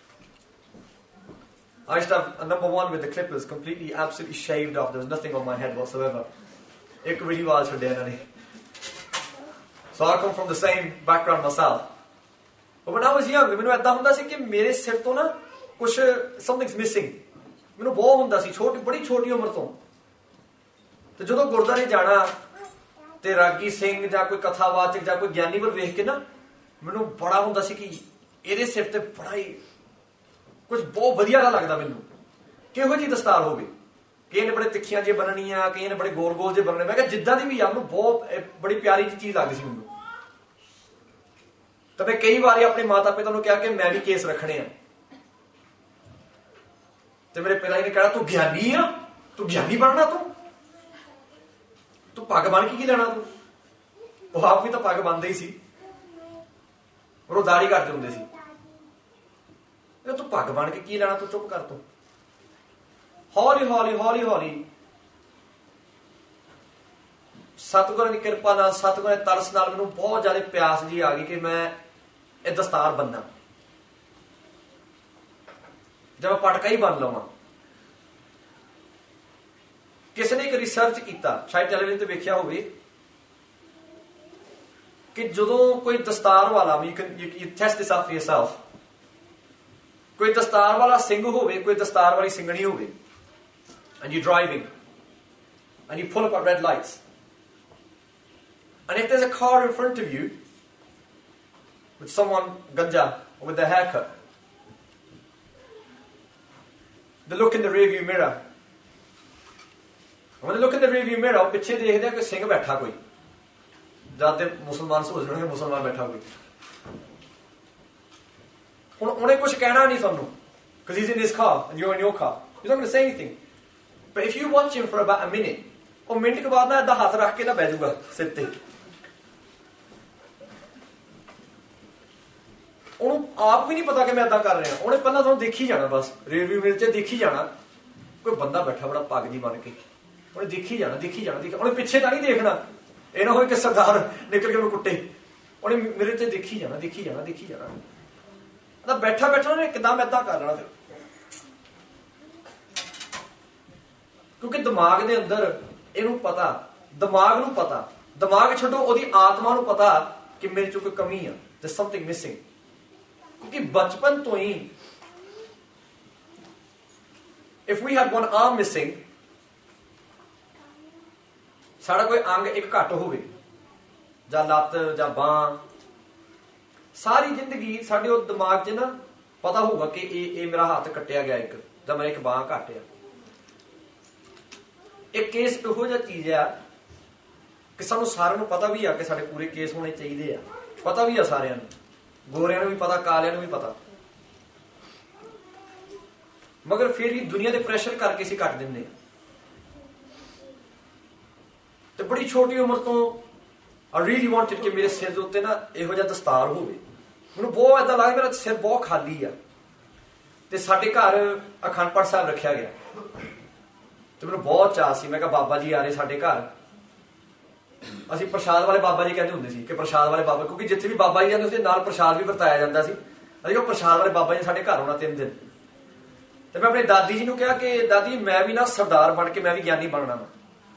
S1: I used to have a number one with the clippers completely, absolutely shaved off. There was nothing on my head whatsoever. ਇੱਕ ਵੀ ਵਾਲ ਛੱਡਿਆ ਇਹਨਾਂ ਨੇ। So I come from the same background myself. But when I was young, ਮੈਨੂੰ ਏਦਾਂ ਹੁੰਦਾ ਸੀ ਕਿ ਮੇਰੇ ਸਿਰ ਤੋਂ ਨਾ ਕੁਛ something's missing. ਮੈਨੂੰ ਬਹੁਤ ਹੁੰਦਾ ਸੀ, ਬੜੀ ਛੋਟੀ ਉਮਰ ਤੋਂ। ਤੇ ਜਦੋਂ ਗੁਰਦੁਆਰੇ ਜਾਣਾ ਤੇ ਰਾਗੀ ਸਿੰਘ ਜਾਂ ਕੋਈ ਕਥਾਵਾਚਕ ਜਾਂ ਕੋਈ ਗਿਆਨੀ ਵੱਲ ਵੇਖ ਕੇ ਨਾ ਮੈਨੂੰ ਬੜਾ ਹੁੰਦਾ ਸੀ ਕਿ ਇਹਦੇ ਸਿਰ ਤੇ ਬੜਾ ਹੀ ਕੁਝ ਬਹੁਤ ਵਧੀਆ ਲੱਗਦਾ ਮੈਨੂੰ। ਕਿਹੋ ਜਿਹੀ ਦਸਤਾਰ ਹੋਵੇ, ਕਈਆਂ ਨੇ ਬੜੇ ਤਿੱਖੀਆਂ ਜਿਹੀ ਬੰਨਣੀਆਂ, ਕਈਆਂ ਨੇ ਬੜੇ ਗੋਲ ਜਿਹੇ ਬੰਨਣੇ। ਮੈਂ ਕਿਹਾ ਜਿੱਦਾਂ ਦੀ ਵੀ ਆ, ਮੈਨੂੰ ਬਹੁਤ ਬੜੀ ਪਿਆਰੀ ਜਿਹੀ ਚੀਜ਼ ਲੱਗਦੀ ਸੀ ਮੈਨੂੰ। ਤਾਂ ਮੈਂ ਕਈ ਵਾਰੀ ਆਪਣੇ ਮਾਤਾ ਪਿਤਾ ਨੂੰ ਕਿਹਾ ਕਿ ਮੈਂ ਵੀ ਕੇਸ ਰੱਖਣੇ ਆ। ਤੇ ਮੇਰੇ ਪਿਤਾ ਜੀ ਨੇ ਕਿਹਾ ਤੂੰ ਗਿਆਨੀ ਆ, ਤੂੰ ਗਿਆਨੀ ਬਣਨਾ, ਤੂੰ ਪੱਗ ਬਣ ਕੇ ਕੀ ਲੈਣਾ ਤੂੰ। ਉਹ ਆਪ ਵੀ ਤਾਂ ਪੱਗ ਬੰਨਦੇ ਹੀ ਸੀ, ਪਰ ਉਹ ਦਾੜੀ ਕਰਦੇ ਹੁੰਦੇ ਸੀ। ਤੂੰ ਪੱਗ ਬਣ ਕੇ ਕੀ ਲੈਣਾ, ਤੂੰ ਚੁੱਪ ਕਰ। ਤੂੰ ਹੌਲੀ ਹੌਲੀ ਸਤਿਗੁਰਾਂ ਦੀ ਕਿਰਪਾ ਨਾਲ, ਸਤਿਗੁਰਾਂ ਦੇ ਤਰਸ ਨਾਲ ਮੈਨੂੰ ਬਹੁਤ ਜ਼ਿਆਦਾ ਪਿਆਸ ਜੀ ਆ ਗਈ ਕਿ ਮੈਂ ਇਹ ਦਸਤਾਰ ਬੰਨਾਂ, ਜਾਂ ਮੈਂ ਪਟਕਾ ਹੀ ਬੰਨ ਲਵਾਂ। ਕਿਸੇ ਨੇ ਇੱਕ ਰਿਸਰਚ ਕੀਤਾ, ਸ਼ਾਇਦ ਟੈਲੀਵਿਜ਼ਨ ਤੇ ਵੇਖਿਆ ਹੋਵੇ, ਕਿ ਜਦੋਂ ਕੋਈ ਦਸਤਾਰ ਵਾਲਾ, you test this out for yourself, ਕੋਈ ਦਸਤਾਰ ਵਾਲਾ ਸਿੰਘ ਹੋਵੇ, ਕੋਈ ਦਸਤਾਰ ਵਾਲੀ ਸਿੰਘਣੀ ਹੋਵੇ, and you're driving and you pull up at red lights. And if there's a car in front of you with someone ganja or with their haircut, they look in the rearview mirror. And when they look in the rearview mirror, ਪਿੱਛੇ ਦੇਖਦੇ ਆ ਕੋਈ ਸਿੰਘ ਬੈਠਾ ਕੋਈ, ਜਦ ਦੇ ਮੁਸਲਮਾਨ ਸੋਚ ਰਹੇ ਮੁਸਲਮਾਨ ਬੈਠਾ ਕੋਈ। ਹੁਣ ਉਹਨੇ ਕੁਝ ਕਹਿਣਾ ਨਹੀਂ ਤੁਹਾਨੂੰ, because he's in his car and you're in your car. He's not going to say anything. But if you watch him for about a minute, ਉਹ ਮਿੰਟ ਕੇ ਬਾਅਦ ਨਾ ਏਦਾਂ ਹੱਥ ਰੱਖ ਕੇ ਨਾ ਬਹਿ ਜਾਊਗਾ ਸਿਰ ਤੇ। ਉਹਨੂੰ ਆਪ ਵੀ ਨਹੀਂ ਪਤਾ ਕਿ ਮੈਂ ਏਦਾਂ ਕਰ ਰਿਹਾ। ਉਹਨੇ ਪਹਿਲਾਂ ਤੁਹਾਨੂੰ ਦੇਖੀ ਜਾਣਾ, ਬਸ ਰੇਡੀਓ ਮਿਲ 'ਚ ਦੇਖੀ ਜਾਣਾ ਕੋਈ ਬੰਦਾ ਬੈਠਾ ਬੜਾ ਪੱਗ ਦੀ ਬਣ ਕੇ, ਉਹਨੇ ਦੇਖੀ ਜਾਣਾ ਦੇਖੀ ਜਾਣਾ ਦੇਖੀ। ਉਹਨੇ ਪਿੱਛੇ ਤਾਂ ਨਹੀਂ ਦੇਖਣਾ, ਇਹ ਨਾ ਹੋਏ ਕਿ ਸਰਦਾਰ ਨਿਕਲ ਕੇ ਉਹਨੂੰ ਕੁੱਟੇ। ਉਹਨੇ ਮੇਰੇ 'ਚ ਦੇਖੀ ਜਾਣਾ ਦੇਖੀ ਜਾਣਾ ਦੇਖੀ ਜਾਣਾ। ਤਾਂ ਬੈਠਾ ਬੈਠਾ ਉਹਨੇ ਇੱਕਦਮ ਏਦਾਂ ਕਰ ਲੈਣਾ ਫਿਰ, ਕਿਉਂਕਿ ਦਿਮਾਗ ਦੇ ਅੰਦਰ ਇਹਨੂੰ ਪਤਾ, ਦਿਮਾਗ ਨੂੰ ਪਤਾ, ਦਿਮਾਗ ਛੱਡੋ ਉਹਦੀ ਆਤਮਾ ਨੂੰ ਪਤਾ ਕਿ ਮੇਰੇ 'ਚ ਕੋਈ ਕਮੀ ਆ, there's something missing। ਕਿਉਂਕਿ ਬਚਪਨ ਤੋਂ ਹੀ if we had one arm missing, ਸਾਡਾ ਕੋਈ ਅੰਗ ਇੱਕ ਘੱਟ ਹੋਵੇ, ਜਾਂ ਲੱਤ ਜਾਂ ਬਾਂਹ, ਸਾਰੀ ਜ਼ਿੰਦਗੀ ਸਾਡੇ ਉਹ ਦਿਮਾਗ 'ਚ ਨਾ ਪਤਾ ਹੋਊਗਾ ਕਿ ਇਹ ਮੇਰਾ ਹੱਥ ਕੱਟਿਆ ਗਿਆ ਇੱਕ, ਜਾਂ ਮੇਰਾ ਇੱਕ ਬਾਂਹ ਘੱਟ ਆ। ਇਹ ਕੇਸ ਇਹੋ ਜਿਹਾ ਚੀਜ਼ ਆ ਕਿ ਸਾਨੂੰ ਸਾਰਿਆਂ ਨੂੰ ਪਤਾ ਵੀ ਆ ਕਿ ਸਾਡੇ ਪੂਰੇ ਕੇਸ ਹੋਣੇ ਚਾਹੀਦੇ ਆ, ਪਤਾ ਵੀ ਆ ਸਾਰਿਆਂ ਨੂੰ, ਗੋਰਿਆਂ ਨੂੰ ਵੀ ਪਤਾ, ਕਾਲਿਆਂ ਨੂੰ ਵੀ ਪਤਾ, ਮਗਰ ਫਿਰ ਵੀ ਦੁਨੀਆ ਦੇ ਪ੍ਰੈਸ਼ਰ ਕਰਕੇ ਅਸੀਂ ਕੱਟ ਦਿੰਦੇ ਆ। ਤੇ ਬੜੀ ਛੋਟੀ ਉਮਰ ਤੋਂ I really wanted ਕਿ ਮੇਰੇ ਸਿਰ ਦੇ ਉੱਤੇ ਨਾ ਇਹੋ ਜਿਹਾ ਦਸਤਾਰ ਹੋਵੇ। ਮੈਨੂੰ ਬਹੁਤ ਏਦਾਂ ਲੱਗਦਾ ਮੇਰਾ ਸਿਰ ਬਹੁਤ ਖਾਲੀ ਆ। ਤੇ ਸਾਡੇ ਘਰ ਅਖੰਡ ਪਾਠ ਸਾਹਿਬ ਰੱਖਿਆ ਗਿਆ ਤੇ ਮੈਨੂੰ ਬਹੁਤ ਚਾਅ ਸੀ। ਮੈਂ ਕਿਹਾ ਬਾਬਾ ਜੀ ਆ ਰਹੇ ਸਾਡੇ ਘਰ, ਅਸੀਂ ਪ੍ਰਸ਼ਾਦ ਵਾਲੇ ਬਾਬਾ ਜੀ ਕਹਿੰਦੇ ਹੁੰਦੇ ਸੀ ਕਿ ਪ੍ਰਸ਼ਾਦ ਵਾਲੇ ਬਾਬਾ, ਕਿਉਂਕਿ ਜਿੱਥੇ ਵੀ ਬਾਬਾ ਜੀ ਜਾਂਦੇ ਉਹਦੇ ਨਾਲ ਪ੍ਰਸ਼ਾਦ ਵੀ ਵਰਤਾਇਆ ਜਾਂਦਾ ਸੀ। ਅਸੀਂ ਉਹ ਪ੍ਰਸ਼ਾਦ ਵਾਲੇ ਬਾਬਾ ਜੀ ਸਾਡੇ ਘਰ ਆਉਣਾ 3 ਦਿਨ। ਤੇ ਮੈਂ ਆਪਣੀ ਦਾਦੀ ਜੀ ਨੂੰ ਕਿਹਾ ਕਿ ਦਾਦੀ ਮੈਂ ਵੀ ਨਾ ਸਰਦਾਰ ਬਣ ਕੇ ਮੈਂ ਵੀ ਗਿਆਨੀ ਬਣਨਾ ਵਾ।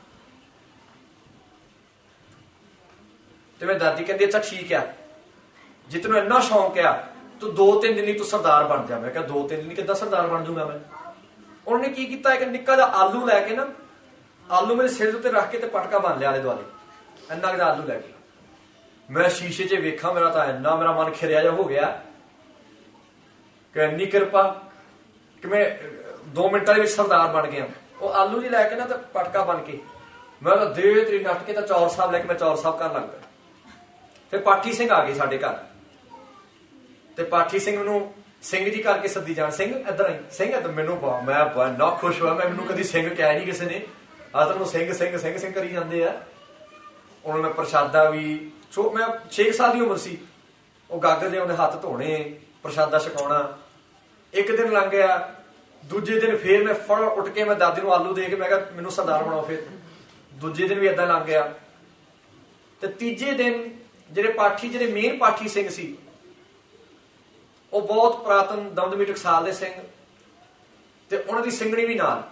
S1: ਤੇ ਮੇਰੀ ਦਾਦੀ ਕਹਿੰਦੀ ਅੱਛਾ ਠੀਕ ਆ, ਜੇ ਤੈਨੂੰ ਇੰਨਾ ਸ਼ੌਂਕ ਆ ਤੂੰ 2-3 ਦਿਨ ਲਈ ਤੂੰ ਸਰਦਾਰ ਬਣ ਜਾ। ਮੈਂ ਕਿਹਾ 2-3 ਦਿਨ ਕਿੱਦਾਂ ਸਰਦਾਰ ਬਣ ਜੂਗਾ ਮੈਂ। ਉਹਨੇ ਕੀ ਕੀਤਾ, ਇੱਕ ਨਿੱਕਾ ਜਿਹਾ ਆਲੂ ਲੈ ਕੇ ਨਾ, ਆਲੂ ਮੇਰੇ ਸਿਰ ਦੇ ਉੱਤੇ ਰੱਖ ਕੇ ਤੇ ਪਟਕਾ ਬੰਨ ਲਿਆ ਆਲੇ ਦੁਆਲੇ, ਇੰਨਾ ਕੁ ਆਲੂ ਲੈ ਕੇ। ਮੈਂ ਸ਼ੀਸ਼ੇ 'ਚ ਵੇਖਾਂ, ਮੇਰਾ ਤਾਂ ਇੰਨਾ ਮੇਰਾ ਮਨ ਖਿਰਿਆ ਜਿਹਾ ਹੋ ਗਿਆ ਕਿ ਇੰਨੀ ਕਿਰਪਾ ਕਿ ਮੈਂ 2 ਮਿੰਟਾਂ ਦੇ ਵਿੱਚ ਸਰਦਾਰ ਬਣ ਗਿਆ। ਉਹ ਆਲੂ ਜੀ ਲੈ ਕੇ ਨਾ ਤੇ ਪਟਕਾ ਬਣ ਕੇ ਮੈਂ ਤਾਂ ਦੇ ਤੇਰੀ ਨੱਟ ਕੇ ਤਾਂ ਚੌਰ ਸਾਹਿਬ ਲੈ ਕੇ ਮੈਂ ਚੌਰ ਸਾਹਿਬ ਕਰਨ ਲੱਗ ਪਿਆ। ਫਿਰ ਪਾਠੀ ਸਿੰਘ ਆ ਗਏ ਸਾਡੇ ਘਰ ਤੇ ਪਾਠੀ ਸਿੰਘ ਨੂੰ ਸਿੰਘ ਜੀ ਕਰਕੇ ਸੱਦੀ ਜਾਣ, ਸਿੰਘ ਇੱਧਰ ਆਈ, ਸਿੰਘ ਇੱਧਰ। ਮੈਨੂੰ ਮੈਂ ਨਾ ਖੁਸ਼ ਹੋਇਆ, ਮੈਂ ਮੈਨੂੰ ਕਦੀ ਸਿੰਘ ਕਿਹਾ ਨਹੀਂ ਕਿਸੇ ਨੇ, ਆਹ ਤਾਂ ਮੈਨੂੰ ਸਿੰਘ ਸਿੰਘ ਸਿੰਘ ਸਿੰਘ ਕਰੀ ਜਾਂਦੇ ਆ। ਉਹਨਾਂ ਨੇ ਪ੍ਰਸ਼ਾਦਾ ਵੀ, ਮੈਂ 6 ਸਾਲ ਦੀ ਉਮਰ ਸੀ, ਉਹ ਗਾਗਰ ਦੇ ਉਹਨੇ ਹੱਥ ਧੋਣੇ, ਪ੍ਰਸ਼ਾਦਾ ਛਕਾਉਣਾ। ਇੱਕ ਦਿਨ ਲੰਘ ਗਿਆ, ਦੂਜੇ ਦਿਨ ਫੇਰ ਮੈਂ ਫੜ ਉੱਠ ਕੇ ਮੈਂ ਦਾਦੀ ਨੂੰ ਆਲੂ ਦੇ ਕੇ ਮੈਂ ਕਿਹਾ ਮੈਨੂੰ ਸਰਦਾਰ ਬਣਾਓ। ਫਿਰ ਦੂਜੇ ਦਿਨ ਵੀ ਏਦਾਂ ਲੰਘ ਗਿਆ। ਤੇ ਤੀਜੇ ਦਿਨ ਜਿਹੜੇ ਪਾਠੀ, ਜਿਹੜੇ ਮੇਨ ਪਾਠੀ ਸਿੰਘ ਸੀ, ਉਹ ਬਹੁਤ ਪੁਰਾਤਨ ਦਮਦਮੀ ਟਕਸਾਲ ਦੇ ਸਿੰਘ, ਤੇ ਉਹਨਾਂ ਦੀ ਸਿੰਘਣੀ ਵੀ ਨਾਲ।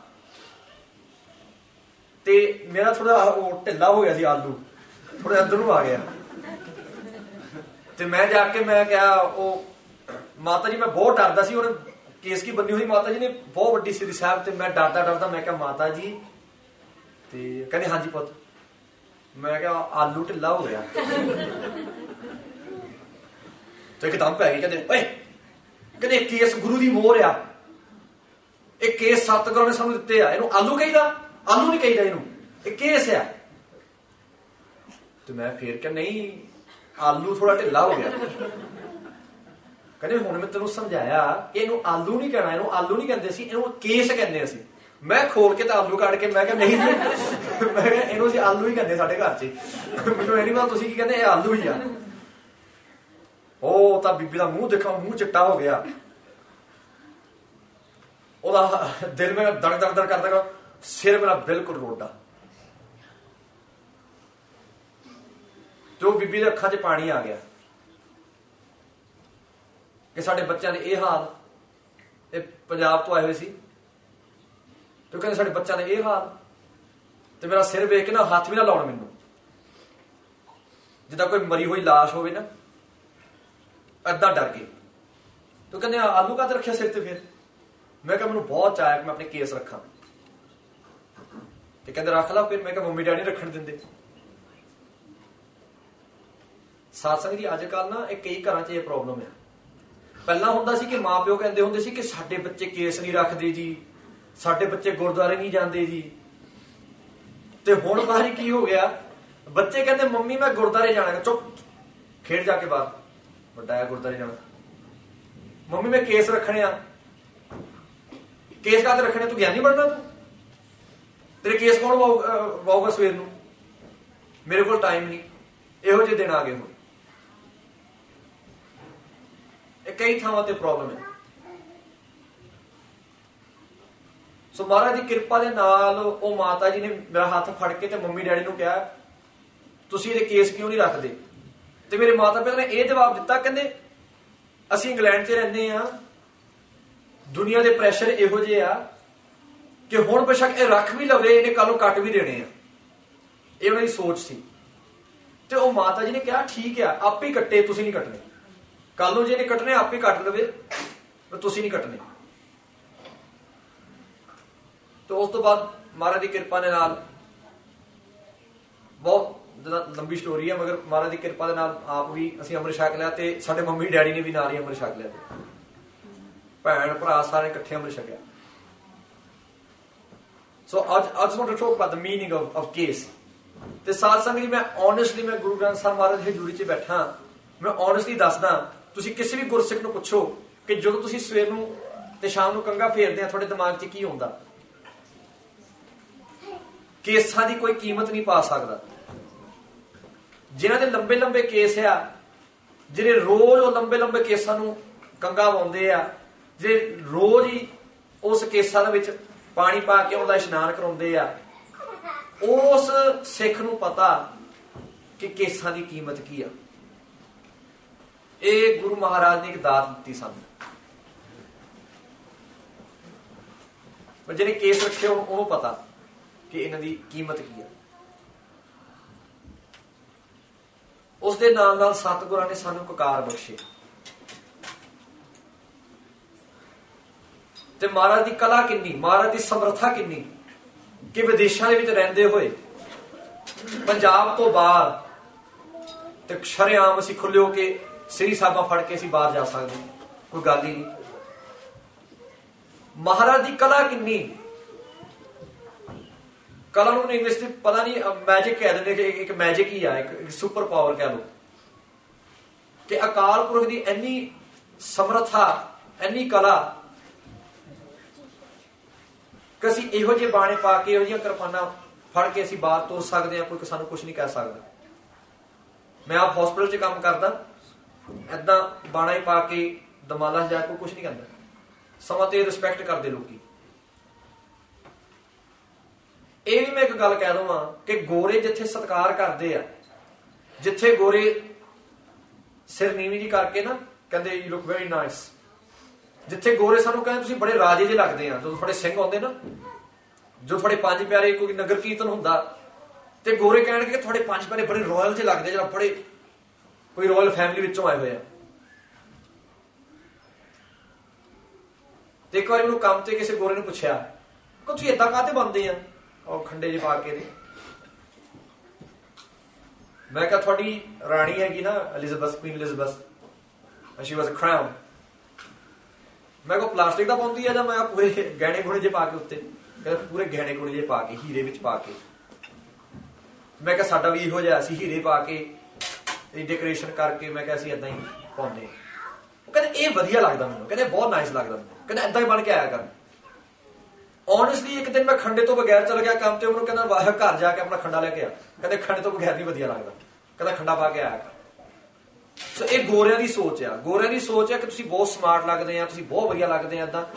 S1: ਤੇ ਮੇਰਾ ਥੋੜਾ ਉਹ ਢਿੱਲਾ ਹੋ ਗਿਆ ਸੀ, ਆਲੂ ਥੋੜਾ ਅੰਦਰ ਨੂੰ ਆ ਗਿਆ। ਤੇ ਮੈਂ ਜਾ ਕੇ ਮੈਂ ਕਿਹਾ ਉਹ ਮਾਤਾ ਜੀ, ਮੈਂ ਬਹੁਤ ਡਰਦਾ ਸੀ, ਉਹਨੇ ਕੇਸ ਕੀ ਬੰਨੀ ਹੋਈ ਮਾਤਾ ਜੀ ਨੇ, ਬਹੁਤ ਵੱਡੀ ਸ੍ਰੀ ਸਾਹਿਬ। ਤੇ ਮੈਂ ਡਰਦਾ ਮੈਂ ਕਿਹਾ ਮਾਤਾ ਜੀ, ਤੇ ਕਹਿੰਦੇ ਹਾਂਜੀ ਪੁੱਤ। ਮੈਂ ਕਿਹਾ ਆਲੂ ਢਿੱਲਾ ਹੋ ਗਿਆ। ਤੇ ਇੱਕਦਮ ਪੈ ਗਈ, ਕਹਿੰਦੇ ਓਏ, ਕਹਿੰਦੇ ਕੇਸ ਗੁਰੂ ਦੀ ਮੋਹਰ ਆ, ਇਹ ਕੇਸ ਸਤਿਗੁਰਾਂ ਨੇ ਸਾਨੂੰ ਦਿੱਤੇ ਆ, ਇਹਨੂੰ ਆਲੂ ਕਹੀਦਾ? ਆਲੂ ਨਹੀਂ ਕਹੀਦਾ ਇਹਨੂੰ, ਇਹ ਕੇਸ ਆ। ਤੇ ਮੈਂ ਫੇਰ ਕਿਹਾ ਨਹੀਂ, ਆਲੂ ਥੋੜਾ ਢਿੱਲਾ ਹੋ ਗਿਆ। ਕਹਿੰਦੇ ਹੁਣ ਮੈਂ ਤੈਨੂੰ ਸਮਝਾਇਆ ਕਿ ਇਹਨੂੰ ਆਲੂ ਨਹੀਂ ਕਹਿਣਾ, ਇਹਨੂੰ ਆਲੂ ਨਹੀਂ ਕਹਿੰਦੇ ਸੀ, ਇਹਨੂੰ ਕੇਸ ਕਹਿੰਦੇ ਅਸੀਂ। ਮੈਂ ਖੋਲ ਕੇ ਤਾਂ ਆਲੂ ਕੱਢ ਕੇ ਮੈਂ ਕਿਹਾ ਨਹੀਂ ਜੀ, ਮੈਂ ਕਿਹਾ ਇਹਨੂੰ ਅਸੀਂ ਆਲੂ ਹੀ ਕਹਿੰਦੇ ਸਾਡੇ ਘਰ 'ਚ। ਮੈਨੂੰ ਇਹ ਨਹੀਂ ਪਤਾ ਤੁਸੀਂ ਕੀ ਕਹਿੰਦੇ, ਇਹ ਆਲੂ ਹੀ ਆ। ਉਹ ਤਾਂ ਬੀਬੀ ਦਾ ਮੂੰਹ ਦੇਖਾ, ਮੂੰਹ ਚਿੱਟਾ ਹੋ ਗਿਆ, ਉਹਦਾ ਦਿਲ ਮੇਰਾ ਦੜ ਦੜ ਦੜ ਕਰਦਾ, ਸਿਰ ਮੇਰਾ ਬਿਲਕੁਲ ਰੋਡਾ। ਤੇ ਉਹ ਬੀਬੀ ਦੇ ਅੱਖਾਂ 'ਚ ਪਾਣੀ ਆ ਗਿਆ ਕਿ ਸਾਡੇ ਬੱਚਿਆਂ ਦੇ ਇਹ ਹਾਲ। ਇਹ ਪੰਜਾਬ ਤੋਂ ਆਏ ਹੋਏ ਸੀ, ਤੇ ਕਹਿੰਦੇ ਸਾਡੇ ਬੱਚਿਆਂ ਦੇ ਇਹ ਹਾਲ। ਤੇ ਮੇਰਾ ਸਿਰ ਵੇਖ ਕੇ ਨਾ ਹੱਥ ਵੀ ਨਾ ਲਾਉਣ ਮੈਨੂੰ, ਜਿੱਦਾਂ ਕੋਈ ਮਰੀ ਹੋਈ ਲਾਸ਼ ਹੋਵੇ ਨਾ, ਏਦਾਂ ਡਰ ਗਏ। ਤੇ ਕਹਿੰਦੇ ਆਲੂ ਕਾਹਤੇ ਰੱਖਿਆ ਸਿਰ ਤੇ? ਫਿਰ ਮੈਂ ਕਿਹਾ ਮੈਨੂੰ ਬਹੁਤ ਚਾਅ ਕਿ ਮੈਂ ਆਪਣੇ ਕੇਸ ਰੱਖਾਂ। ਤੇ ਕਹਿੰਦੇ ਰੱਖ ਲਾ ਫਿਰ। ਮੈਂ ਕਿਹਾ ਮੰਮੀ ਡੈਡੀ ਰੱਖਣ ਦਿੰਦੇ। ਸਾਧ ਸੰਗਤ ਜੀ ਅੱਜ ਕੱਲ੍ਹ ਨਾ ਇਹ ਕਈ ਘਰਾਂ 'ਚ ਇਹ ਪ੍ਰੋਬਲਮ ਹੈ। ਪਹਿਲਾਂ ਹੁੰਦਾ ਸੀ ਕਿ ਮਾਂ ਪਿਓ ਕਹਿੰਦੇ ਹੁੰਦੇ ਸੀ ਕਿ ਸਾਡੇ ਬੱਚੇ ਕੇਸ ਨਹੀਂ ਰੱਖਦੇ ਜੀ, ਸਾਡੇ ਬੱਚੇ ਗੁਰਦੁਆਰੇ ਨਹੀਂ ਜਾਂਦੇ ਜੀ। ਤੇ ਹੁਣ ਪਤਾ ਨਹੀਂ ਕੀ ਹੋ ਗਿਆ, ਬੱਚੇ ਕਹਿੰਦੇ ਮੰਮੀ ਮੈਂ ਗੁਰਦੁਆਰੇ ਜਾਣਾ। ਚੁੱਪ, ਖੇਡ ਜਾ ਕੇ ਬਾਹਰ, ਵੱਡਾ ਹੈ ਗੁਰਦੁਆਰੇ ਜਾਣਾ। ਮੰਮੀ ਮੈਂ ਕੇਸ ਰੱਖਣੇ ਆ। ਕੇਸ ਕਾਹਤੇ ਰੱਖਣੇ? ਤੂੰ ਗਿਆਨੀ ਬਣਨਾ? ਤੂੰ ਤੇਰੇ ਕੇਸ ਕੌਣ ਵਾਊਗਾ ਸਵੇਰ ਨੂੰ? ਮੇਰੇ ਕੋਲ ਟਾਈਮ ਨਹੀਂ। ਇਹੋ ਜਿਹੇ ਦਿਨ ਆ ਗਏ ਹੁਣ। ਇਹ ਕਈ ਥਾਵਾਂ ਤੇ ਪ੍ਰੋਬਲਮ ਹੈ। ਸੋ ਮਹਾਰਾਜ ਦੀ ਕਿਰਪਾ ਦੇ ਨਾਲ ਉਹ ਮਾਤਾ ਜੀ ਨੇ ਮੇਰਾ ਹੱਥ ਫੜ ਕੇ ਤੇ ਮੰਮੀ ਡੈਡੀ ਨੂੰ ਕਿਹਾ ਤੁਸੀਂ ਇਹਦੇ ਕੇਸ ਕਿਉਂ ਨਹੀਂ ਰੱਖਦੇ? ਤੇ ਮੇਰੇ ਮਾਤਾ ਪਿਤਾ ਨੇ ਇਹ ਜਵਾਬ ਦਿੱਤਾ, ਕਹਿੰਦੇ ਅਸੀਂ ਇੰਗਲੈਂਡ 'ਚ ਰਹਿੰਦੇ ਆ, ਦੁਨੀਆ ਦੇ ਪ੍ਰੈਸ਼ਰ ਇਹੋ ਜਿਹੇ ਆ ਕਿ ਹੁਣ ਬੇਸ਼ੱਕ ਇਹ ਰੱਖ ਵੀ ਲਵੇ, ਇਹਨੇ ਕੱਲ ਨੂੰ ਕੱਟ ਵੀ ਦੇਣੇ ਆ। ਇਹ ਉਹਨਾਂ ਦੀ ਸੋਚ ਸੀ। ਤੇ ਉਹ ਮਾਤਾ ਜੀ ਨੇ ਕਿਹਾ ਠੀਕ ਆ, ਆਪੇ ਹੀ ਕੱਟੇ, ਤੁਸੀਂ ਨਹੀਂ ਕੱਟਣੇ। ਕੱਲ ਨੂੰ ਜੇ ਇਹਨੇ ਕੱਟਣੇ ਆਪੇ ਕੱਟ ਲਵੇ, ਪਰ ਤੁਸੀਂ ਨਹੀਂ ਕੱਟਣੇ। ਤੇ ਉਸ ਤੋਂ ਬਾਅਦ ਮਹਾਰਾਜ ਦੀ ਕਿਰਪਾ ਦੇ ਨਾਲ, ਬਹੁਤ ਲੰਬੀ ਸਟੋਰੀ ਹੈ, ਮਗਰ ਮਹਾਰਾਜ ਦੀ ਕਿਰਪਾ ਦੇ ਨਾਲ ਆਪ ਵੀ ਅਸੀਂ ਅੰਮ੍ਰਿਤ ਛਕ ਲਿਆ ਤੇ ਸਾਡੇ ਮੰਮੀ ਡੈਡੀ ਨੇ ਵੀ ਨਾਲ ਹੀ ਅੰਮ੍ਰਿਤ ਛਕ ਲਿਆ। ਭੈਣ ਭਰਾ ਸਾਰੇ ਇਕੱਠੇ ਅੰਮ੍ਰਿਤ ਛਕਿਆ। ਸੋ ਅੱਜ want to talk about the meaning of case। ਤੇ ਸਾਧ ਸੰਗਤ ਜੀ, ਮੈਂ ਓਨੈਸਟਲੀ ਮੈਂ ਗੁਰੂ ਗ੍ਰੰਥ ਸਾਹਿਬ ਮਹਾਰਾਜ ਦੀ ਹਜ਼ੂਰੀ 'ਚ ਬੈਠਾ, ਮੈਂ ਓਨੈਸਟਲੀ ਦੱਸਦਾ, ਤੁਸੀਂ ਕਿਸੇ ਵੀ ਗੁਰਸਿੱਖ ਨੂੰ ਪੁੱਛੋ ਕਿ ਜਦੋਂ ਤੁਸੀਂ ਸਵੇਰ ਨੂੰ ਤੇ ਸ਼ਾਮ ਨੂੰ ਕੰਘਾ ਫੇਰਦੇ ਆ ਤੁਹਾਡੇ ਦਿਮਾਗ 'ਚ ਕੀ ਹੁੰਦਾ? ਕੇਸਾਂ ਦੀ ਕੋਈ ਕੀਮਤ ਨਹੀਂ ਪਾ ਸਕਦਾ। ਜਿਨ੍ਹਾਂ ਦੇ ਲੰਬੇ ਲੰਬੇ ਕੇਸ ਆ, ਜਿਹੜੇ ਰੋਜ਼ ਉਹ ਲੰਬੇ ਲੰਬੇ ਕੇਸਾਂ ਨੂੰ ਕੰਘਾ ਪਾਉਂਦੇ ਆ, ਜਿਹੜੇ ਰੋਜ਼ ਹੀ ਉਸ ਕੇਸਾਂ ਦੇ ਵਿੱਚ ਪਾਣੀ ਪਾ ਕੇ ਉਹਦਾ ਇਸ਼ਨਾਨ ਕਰਾਉਂਦੇ ਆ, ਉਸ ਸਿੱਖ ਨੂੰ ਪਤਾ ਕਿ ਕੇਸਾਂ ਦੀ ਕੀਮਤ ਕੀ ਆ। ਇਹ ਗੁਰੂ ਮਹਾਰਾਜ ਨੇ ਇੱਕ ਦਾਤ ਦਿੱਤੀ ਸਾਨੂੰ। ਪਰ ਜਿਹਨੇ ਕੇਸ ਰੱਖੇ ਉਹਨੂੰ ਪਤਾ ਕਿ ਇਹਨਾਂ ਦੀ ਕੀਮਤ ਕੀ ਆ। ਉਸ ਦੇ ਨਾਲ ਨਾਲ ਸਤਿਗੁਰਾਂ ਨੇ ਸਾਨੂੰ ਕਕਾਰ ਬਖਸ਼ੇ ਤੇ ਮਹਾਰਾਜ ਦੀ ਕਲਾ ਕਿੰਨੀ, ਮਹਾਰਾਜ ਦੀ ਸਮਰੱਥਾ ਕਿੰਨੀ ਕਿ ਵਿਦੇਸ਼ਾਂ ਦੇ ਵਿੱਚ ਰਹਿੰਦੇ ਹੋਏ ਪੰਜਾਬ ਤੋਂ ਬਾਹਰ ਤੇ ਸ਼ਰੇਆਮ ਅਸੀਂ ਖੁੱਲੇ ਹੋ ਕੇ ਸ੍ਰੀ ਸਾਹਿਬਾਂ ਫੜ ਕੇ ਅਸੀਂ ਬਾਹਰ ਜਾ ਸਕਦੇ, ਕੋਈ ਗੱਲ ਹੀ ਨਹੀਂ। ਮਹਾਰਾਜ ਦੀ ਕਲਾ ਕਿੰਨੀ, ਕਲਾ ਨੂੰ ਇੰਗਲਿਸ਼ ਚ ਪਤਾ ਨਹੀਂ ਮੈਜਿਕ ਕਹਿ ਦਿੰਦੇ ਕਿ ਇੱਕ ਮੈਜਿਕ ਹੀ ਆ, ਇੱਕ ਸੁਪਰ ਪਾਵਰ ਕਹਿ ਲਓ ਕਿ ਅਕਾਲ ਪੁਰਖ ਦੀ ਇੰਨੀ ਸਮਰੱਥਾ, ਇੰਨੀ ਕਲਾ ਕਿ ਅਸੀਂ ਇਹੋ ਜਿਹੇ ਬਾਣੇ ਪਾ ਕੇ, ਇਹੋ ਜਿਹੀਆਂ ਕਿਰਪਾਨਾਂ ਫੜ ਕੇ ਅਸੀਂ ਬਾਹਰ ਤੁਰ ਸਕਦੇ ਹਾਂ। ਕੋਈ ਸਾਨੂੰ ਕੁਛ ਨਹੀਂ ਕਹਿ ਸਕਦਾ। ਮੈਂ ਆਪ ਹਸਪੀਟਲ 'ਚ ਕੰਮ ਕਰਦਾ, ਏਦਾਂ ਬਾਣਾ ਹੀ ਪਾ ਕੇ ਦਮਾਲਾ 'ਚ ਜਾ ਕੇ ਕੁਛ ਨਹੀਂ ਕਹਿੰਦਾ। ਸਮਾਂ ਤੇ ਰਿਸਪੈਕਟ ਕਰਦੇ ਲੋਕੀ। ਇਹ ਵੀ ਮੈਂ ਇੱਕ ਗੱਲ ਕਹਿ ਦਵਾਂ ਕਿ ਗੋਰੇ ਜਿੱਥੇ ਸਤਿਕਾਰ ਕਰਦੇ ਆ, ਜਿੱਥੇ ਗੋਰੇ ਸਿਰ ਨੀਵੀਂ ਜੀ ਕਰਕੇ ਨਾ ਕਹਿੰਦੇ ਯੂ ਲੁੱਕ ਵੈਰੀ ਨਾਈਸ, ਜਿੱਥੇ ਗੋਰੇ ਸਾਨੂੰ ਕਹਿੰਦੇ ਤੁਸੀਂ ਬੜੇ ਰਾਜੇ ਜਿਹੇ ਲੱਗਦੇ ਆ, ਜਦੋਂ ਤੁਹਾਡੇ ਸਿੰਘ ਆਉਂਦੇ ਨਾ, ਜੋ ਤੁਹਾਡੇ ਪੰਜ ਪਿਆਰੇ ਕੋਈ ਨਗਰ ਕੀਰਤਨ ਹੁੰਦਾ ਤੇ ਗੋਰੇ ਕਹਿਣਗੇ ਕਿ ਤੁਹਾਡੇ ਪੰਜ ਪਿਆਰੇ ਬੜੇ ਰਾਇਲ ਜਿਹੇ ਲੱਗਦੇ, ਜਿਹੜਾ ਬੜੇ ਕੋਈ ਰਾਇਲ ਫੈਮਿਲੀ ਵਿੱਚੋਂ ਆਏ ਹੋਏ ਆ। ਤੇ ਇੱਕ ਵਾਰੀ ਮੈਨੂੰ ਕੰਮ ਤੇ ਕਿਸੇ ਗੋਰੇ ਨੂੰ ਪੁੱਛਿਆ ਕਿ ਤੁਸੀਂ ਏਦਾਂ ਕਾਹਤੇ ਬਣਦੇ ਆ, ਉਹ ਖੰਡੇ ਜਿਹੇ ਪਾ ਕੇ ਨੇ। ਮੈਂ ਕਿਹਾ ਤੁਹਾਡੀ ਰਾਣੀ ਹੈਗੀ ਨਾ Elizabeth, queen Elizabeth, she was a crown. ਮੈਂ ਕਿਹਾ ਪਲਾਸਟਿਕ ਦਾ ਪਾਉਂਦੀ ਆ ਜਾਂ ਮੈਂ ਪੂਰੇ ਗਹਿਣੇ ਗੁਣੇ ਜੇ ਪਾ ਕੇ ਉੱਤੇ? ਕਹਿੰਦਾ ਪੂਰੇ ਗਹਿਣੇ ਗੁਣੇ ਜੇ ਪਾ ਕੇ, ਹੀਰੇ ਵਿੱਚ ਪਾ ਕੇ। ਮੈਂ ਕਿਹਾ ਸਾਡਾ ਵੀ ਇਹੋ ਜਿਹਾ, ਅਸੀਂ ਹੀਰੇ ਪਾ ਕੇ ਡੈਕੋਰੇਸ਼ਨ ਕਰਕੇ, ਮੈਂ ਕਿਹਾ ਅਸੀਂ ਏਦਾਂ ਹੀ ਪਾਉਂਦੇ। ਉਹ ਕਹਿੰਦੇ ਇਹ ਵਧੀਆ ਲੱਗਦਾ ਮੈਨੂੰ, ਕਹਿੰਦੇ ਬਹੁਤ ਨਾਈਸ ਲੱਗਦਾ ਮੈਨੂੰ, ਕਹਿੰਦਾ ਏਦਾਂ ਹੀ ਬਣ ਕੇ ਆਇਆ ਕਰ। ਓਨੈਸਟਲੀ ਇੱਕ ਦਿਨ ਮੈਂ ਖੰਡੇ ਤੋਂ ਬਗੈਰ ਚਲ ਗਿਆ ਕੰਮ ਤੇ, ਉਹਨੂੰ ਕਹਿੰਦਾ ਵਾਹ ਘਰ ਜਾ ਕੇ ਆਪਣਾ ਖੰਡਾ ਲੈ ਕੇ ਆ, ਕਹਿੰਦੇ ਖੰਡੇ ਤੋਂ ਬਗੈਰ ਨਹੀਂ ਵਧੀਆ ਲੱਗਦਾ, ਕਹਿੰਦਾ ਖੰਡਾ ਪਾ ਕੇ ਆਇਆ ਕਰ। ਸੋ ਇਹ ਗੋਰਿਆਂ ਦੀ ਸੋਚ ਆ, ਗੋਰਿਆਂ ਦੀ ਸੋਚ ਆ ਕਿ ਤੁਸੀਂ ਬਹੁਤ ਸਮਾਰਟ ਲੱਗਦੇ ਆ, ਤੁਸੀਂ ਬਹੁਤ ਵਧੀਆ ਲੱਗਦੇ ਆ ਏਦਾਂ।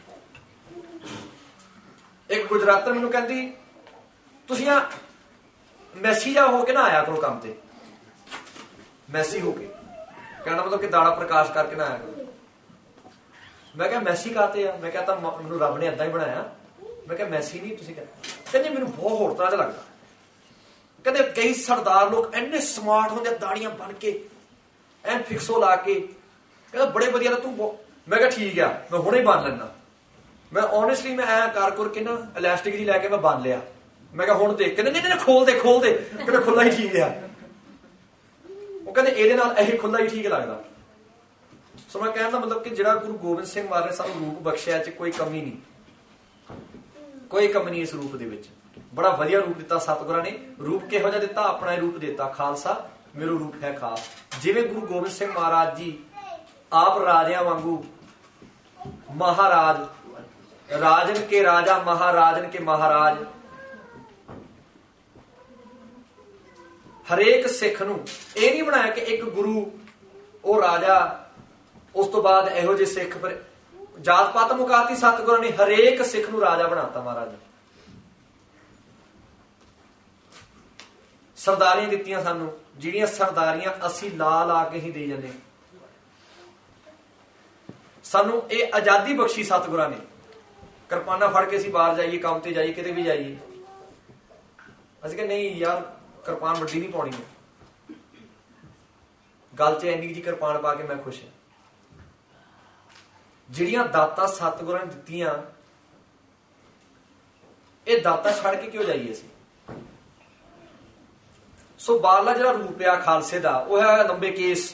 S1: ਇੱਕ ਗੁਜਰਾਤਣ ਮੈਨੂੰ ਕਹਿੰਦੀ ਤੁਸੀਂ ਆ ਮੈਸੀ ਜਾ ਹੋ ਕੇ ਨਾ ਆਇਆ ਕਰੋ ਕੰਮ ਤੇ, ਮੈਸੀ ਹੋ ਕੇ, ਕਹਿਣਾ ਮਤਲਬ ਕਿ ਦਾੜਾ ਪ੍ਰਕਾਸ਼ ਕਰਕੇ ਨਾ ਆਇਆ ਕਰੋ। ਮੈਂ ਕਿਹਾ ਮੈਸੀ ਕਾਤੇ ਆ? ਮੈਂ ਕਿਹਾ ਤਾਂ ਮੈਨੂੰ ਰੱਬ ਨੇ ਏਦਾਂ ਹੀ ਬਣਾਇਆ। ਮੈਂ ਕਿਹਾ ਮੈਸੀ ਨਹੀਂ ਤੁਸੀਂ ਕਹਿੰਦੇ ਮੈਨੂੰ ਬਹੁਤ ਹੋਰ ਤਰ੍ਹਾਂ ਦਾ ਲੱਗਦਾ। ਕਹਿੰਦੇ ਕਈ ਸਰਦਾਰ ਲੋਕ ਇੰਨੇ ਸਮਾਰਟ ਹੁੰਦੇ, ਦਾੜੀਆਂ ਬਣ ਕੇ ਐਨ ਫਿਕਸੋ ਲਾ ਕੇ, ਕਹਿੰਦਾ ਬੜੇ ਵਧੀਆ ਤੂੰ। ਮੈਂ ਕਿਹਾ ਠੀਕ ਆ, ਮੈਂ ਹੁਣੇ ਬੰਨ ਲੈਣਾ। ਮੈਂ ਓਨੈਸਟਲੀ ਮੈਂ ਐ ਕਰ ਕੇ ਨਾ ਇਲਾਸਟਿਕ ਜੀ ਲੈ ਕੇ ਮੈਂ ਬੰਨ ਲਿਆ। ਮੈਂ ਕਿਹਾ ਹੁਣ ਦੇਖ, ਕਹਿੰਦੇ ਨਹੀਂ ਨਹੀਂ ਖੋਲ ਦੇ ਕਹਿੰਦੇ ਖੁੱਲਾ ਹੀ ਠੀਕ ਆ। ਉਹ ਕਹਿੰਦੇ ਇਹਦੇ ਨਾਲ ਇਹ ਖੁੱਲਾ ਹੀ ਠੀਕ ਲੱਗਦਾ। ਸੋ ਮੈਂ ਕਹਿਣ ਦਾ ਮਤਲਬ ਕਿ ਜਿਹੜਾ ਗੁਰੂ ਗੋਬਿੰਦ ਸਿੰਘ ਮਹਾਰਾਜ ਨੇ ਸਾਨੂੰ ਰੂਪ ਬਖਸ਼ਿਆ, ਚ ਕੋਈ ਕਮੀ ਨਹੀਂ, ਕੋਈ ਕਮੀ ਨਹੀਂ ਇਸ ਰੂਪ ਦੇ ਵਿੱਚ। ਬੜਾ ਵਧੀਆ ਰੂਪ ਦਿੱਤਾ ਸਤਿਗੁਰਾਂ ਨੇ। ਰੂਪ ਕਿਹੋ ਜਿਹਾ ਦਿੱਤਾ? ਆਪਣਾ ਹੀ ਰੂਪ ਦਿੱਤਾ, ਖਾਲਸਾ ਮੇਰਾ ਰੂਪ ਹੈ ਖਾਸ। ਜਿਵੇਂ ਗੁਰੂ ਗੋਬਿੰਦ ਸਿੰਘ ਮਹਾਰਾਜ ਜੀ ਆਪ ਰਾਜਿਆਂ ਵਾਂਗੂ ਮਹਾਰਾਜ, ਰਾਜਨ ਕੇ ਰਾਜਾ, ਮਹਾਰਾਜਨ ਕੇ ਮਹਾਰਾਜ, ਹਰੇਕ ਸਿੱਖ ਨੂੰ ਇਹ ਨਹੀਂ ਬਣਾਇਆ ਕਿ ਇੱਕ ਗੁਰੂ ਉਹ ਰਾਜਾ, ਉਸ ਤੋਂ ਬਾਅਦ ਇਹੋ ਜਿਹੇ ਸਿੱਖ, ਪਰ ਜਾਤ ਪਾਤ ਮੁਕਾਤੀ। ਸਤਿਗੁਰਾਂ ਨੇ ਹਰੇਕ ਸਿੱਖ ਨੂੰ ਰਾਜਾ ਬਣਾਤਾ ਮਹਾਰਾਜ। ਸਰਦਾਰੀਆਂ ਦਿੱਤੀਆਂ ਸਾਨੂੰ, ਜਿਹੜੀਆਂ ਸਰਦਾਰੀਆਂ ਅਸੀਂ ਲਾ ਕੇ ਹੀ ਦੇ ਜਾਂਦੇ। ਸਾਨੂੰ ਇਹ ਆਜ਼ਾਦੀ ਬਖਸ਼ੀ ਸਤਿਗੁਰਾਂ ਨੇ। ਕਿਰਪਾਨਾਂ ਫੜ ਕੇ ਅਸੀਂ ਬਾਹਰ ਜਾਈਏ, ਕੰਮ ਤੇ ਜਾਈਏ, ਕਿਤੇ ਵੀ ਜਾਈਏ, ਅਸੀਂ ਕਹਿੰਦੇ ਨਹੀਂ ਯਾਰ ਕਿਰਪਾਨ ਵੱਡੀ ਨਹੀਂ ਪਾਉਣੀ, ਗੱਲ 'ਚ ਇੰਨੀ ਜੀ ਕਿਰਪਾਨ ਪਾ ਕੇ ਮੈਂ ਖੁਸ਼ ਹਾਂ। ਜਿਹੜੀਆਂ ਦਾਤਾਂ ਸਤਿਗੁਰਾਂ ਨੇ ਦਿੱਤੀਆਂ, ਇਹ ਦਾਤਾਂ ਛੱਡ ਕੇ ਕਿਉਂ ਜਾਈਏ ਅਸੀਂ? ਸੋ ਬਾਹਰਲਾ ਜਿਹੜਾ ਰੂਪ ਆ ਖਾਲਸੇ ਦਾ, ਉਹ ਹੈ ਲੰਬੇ ਕੇਸ,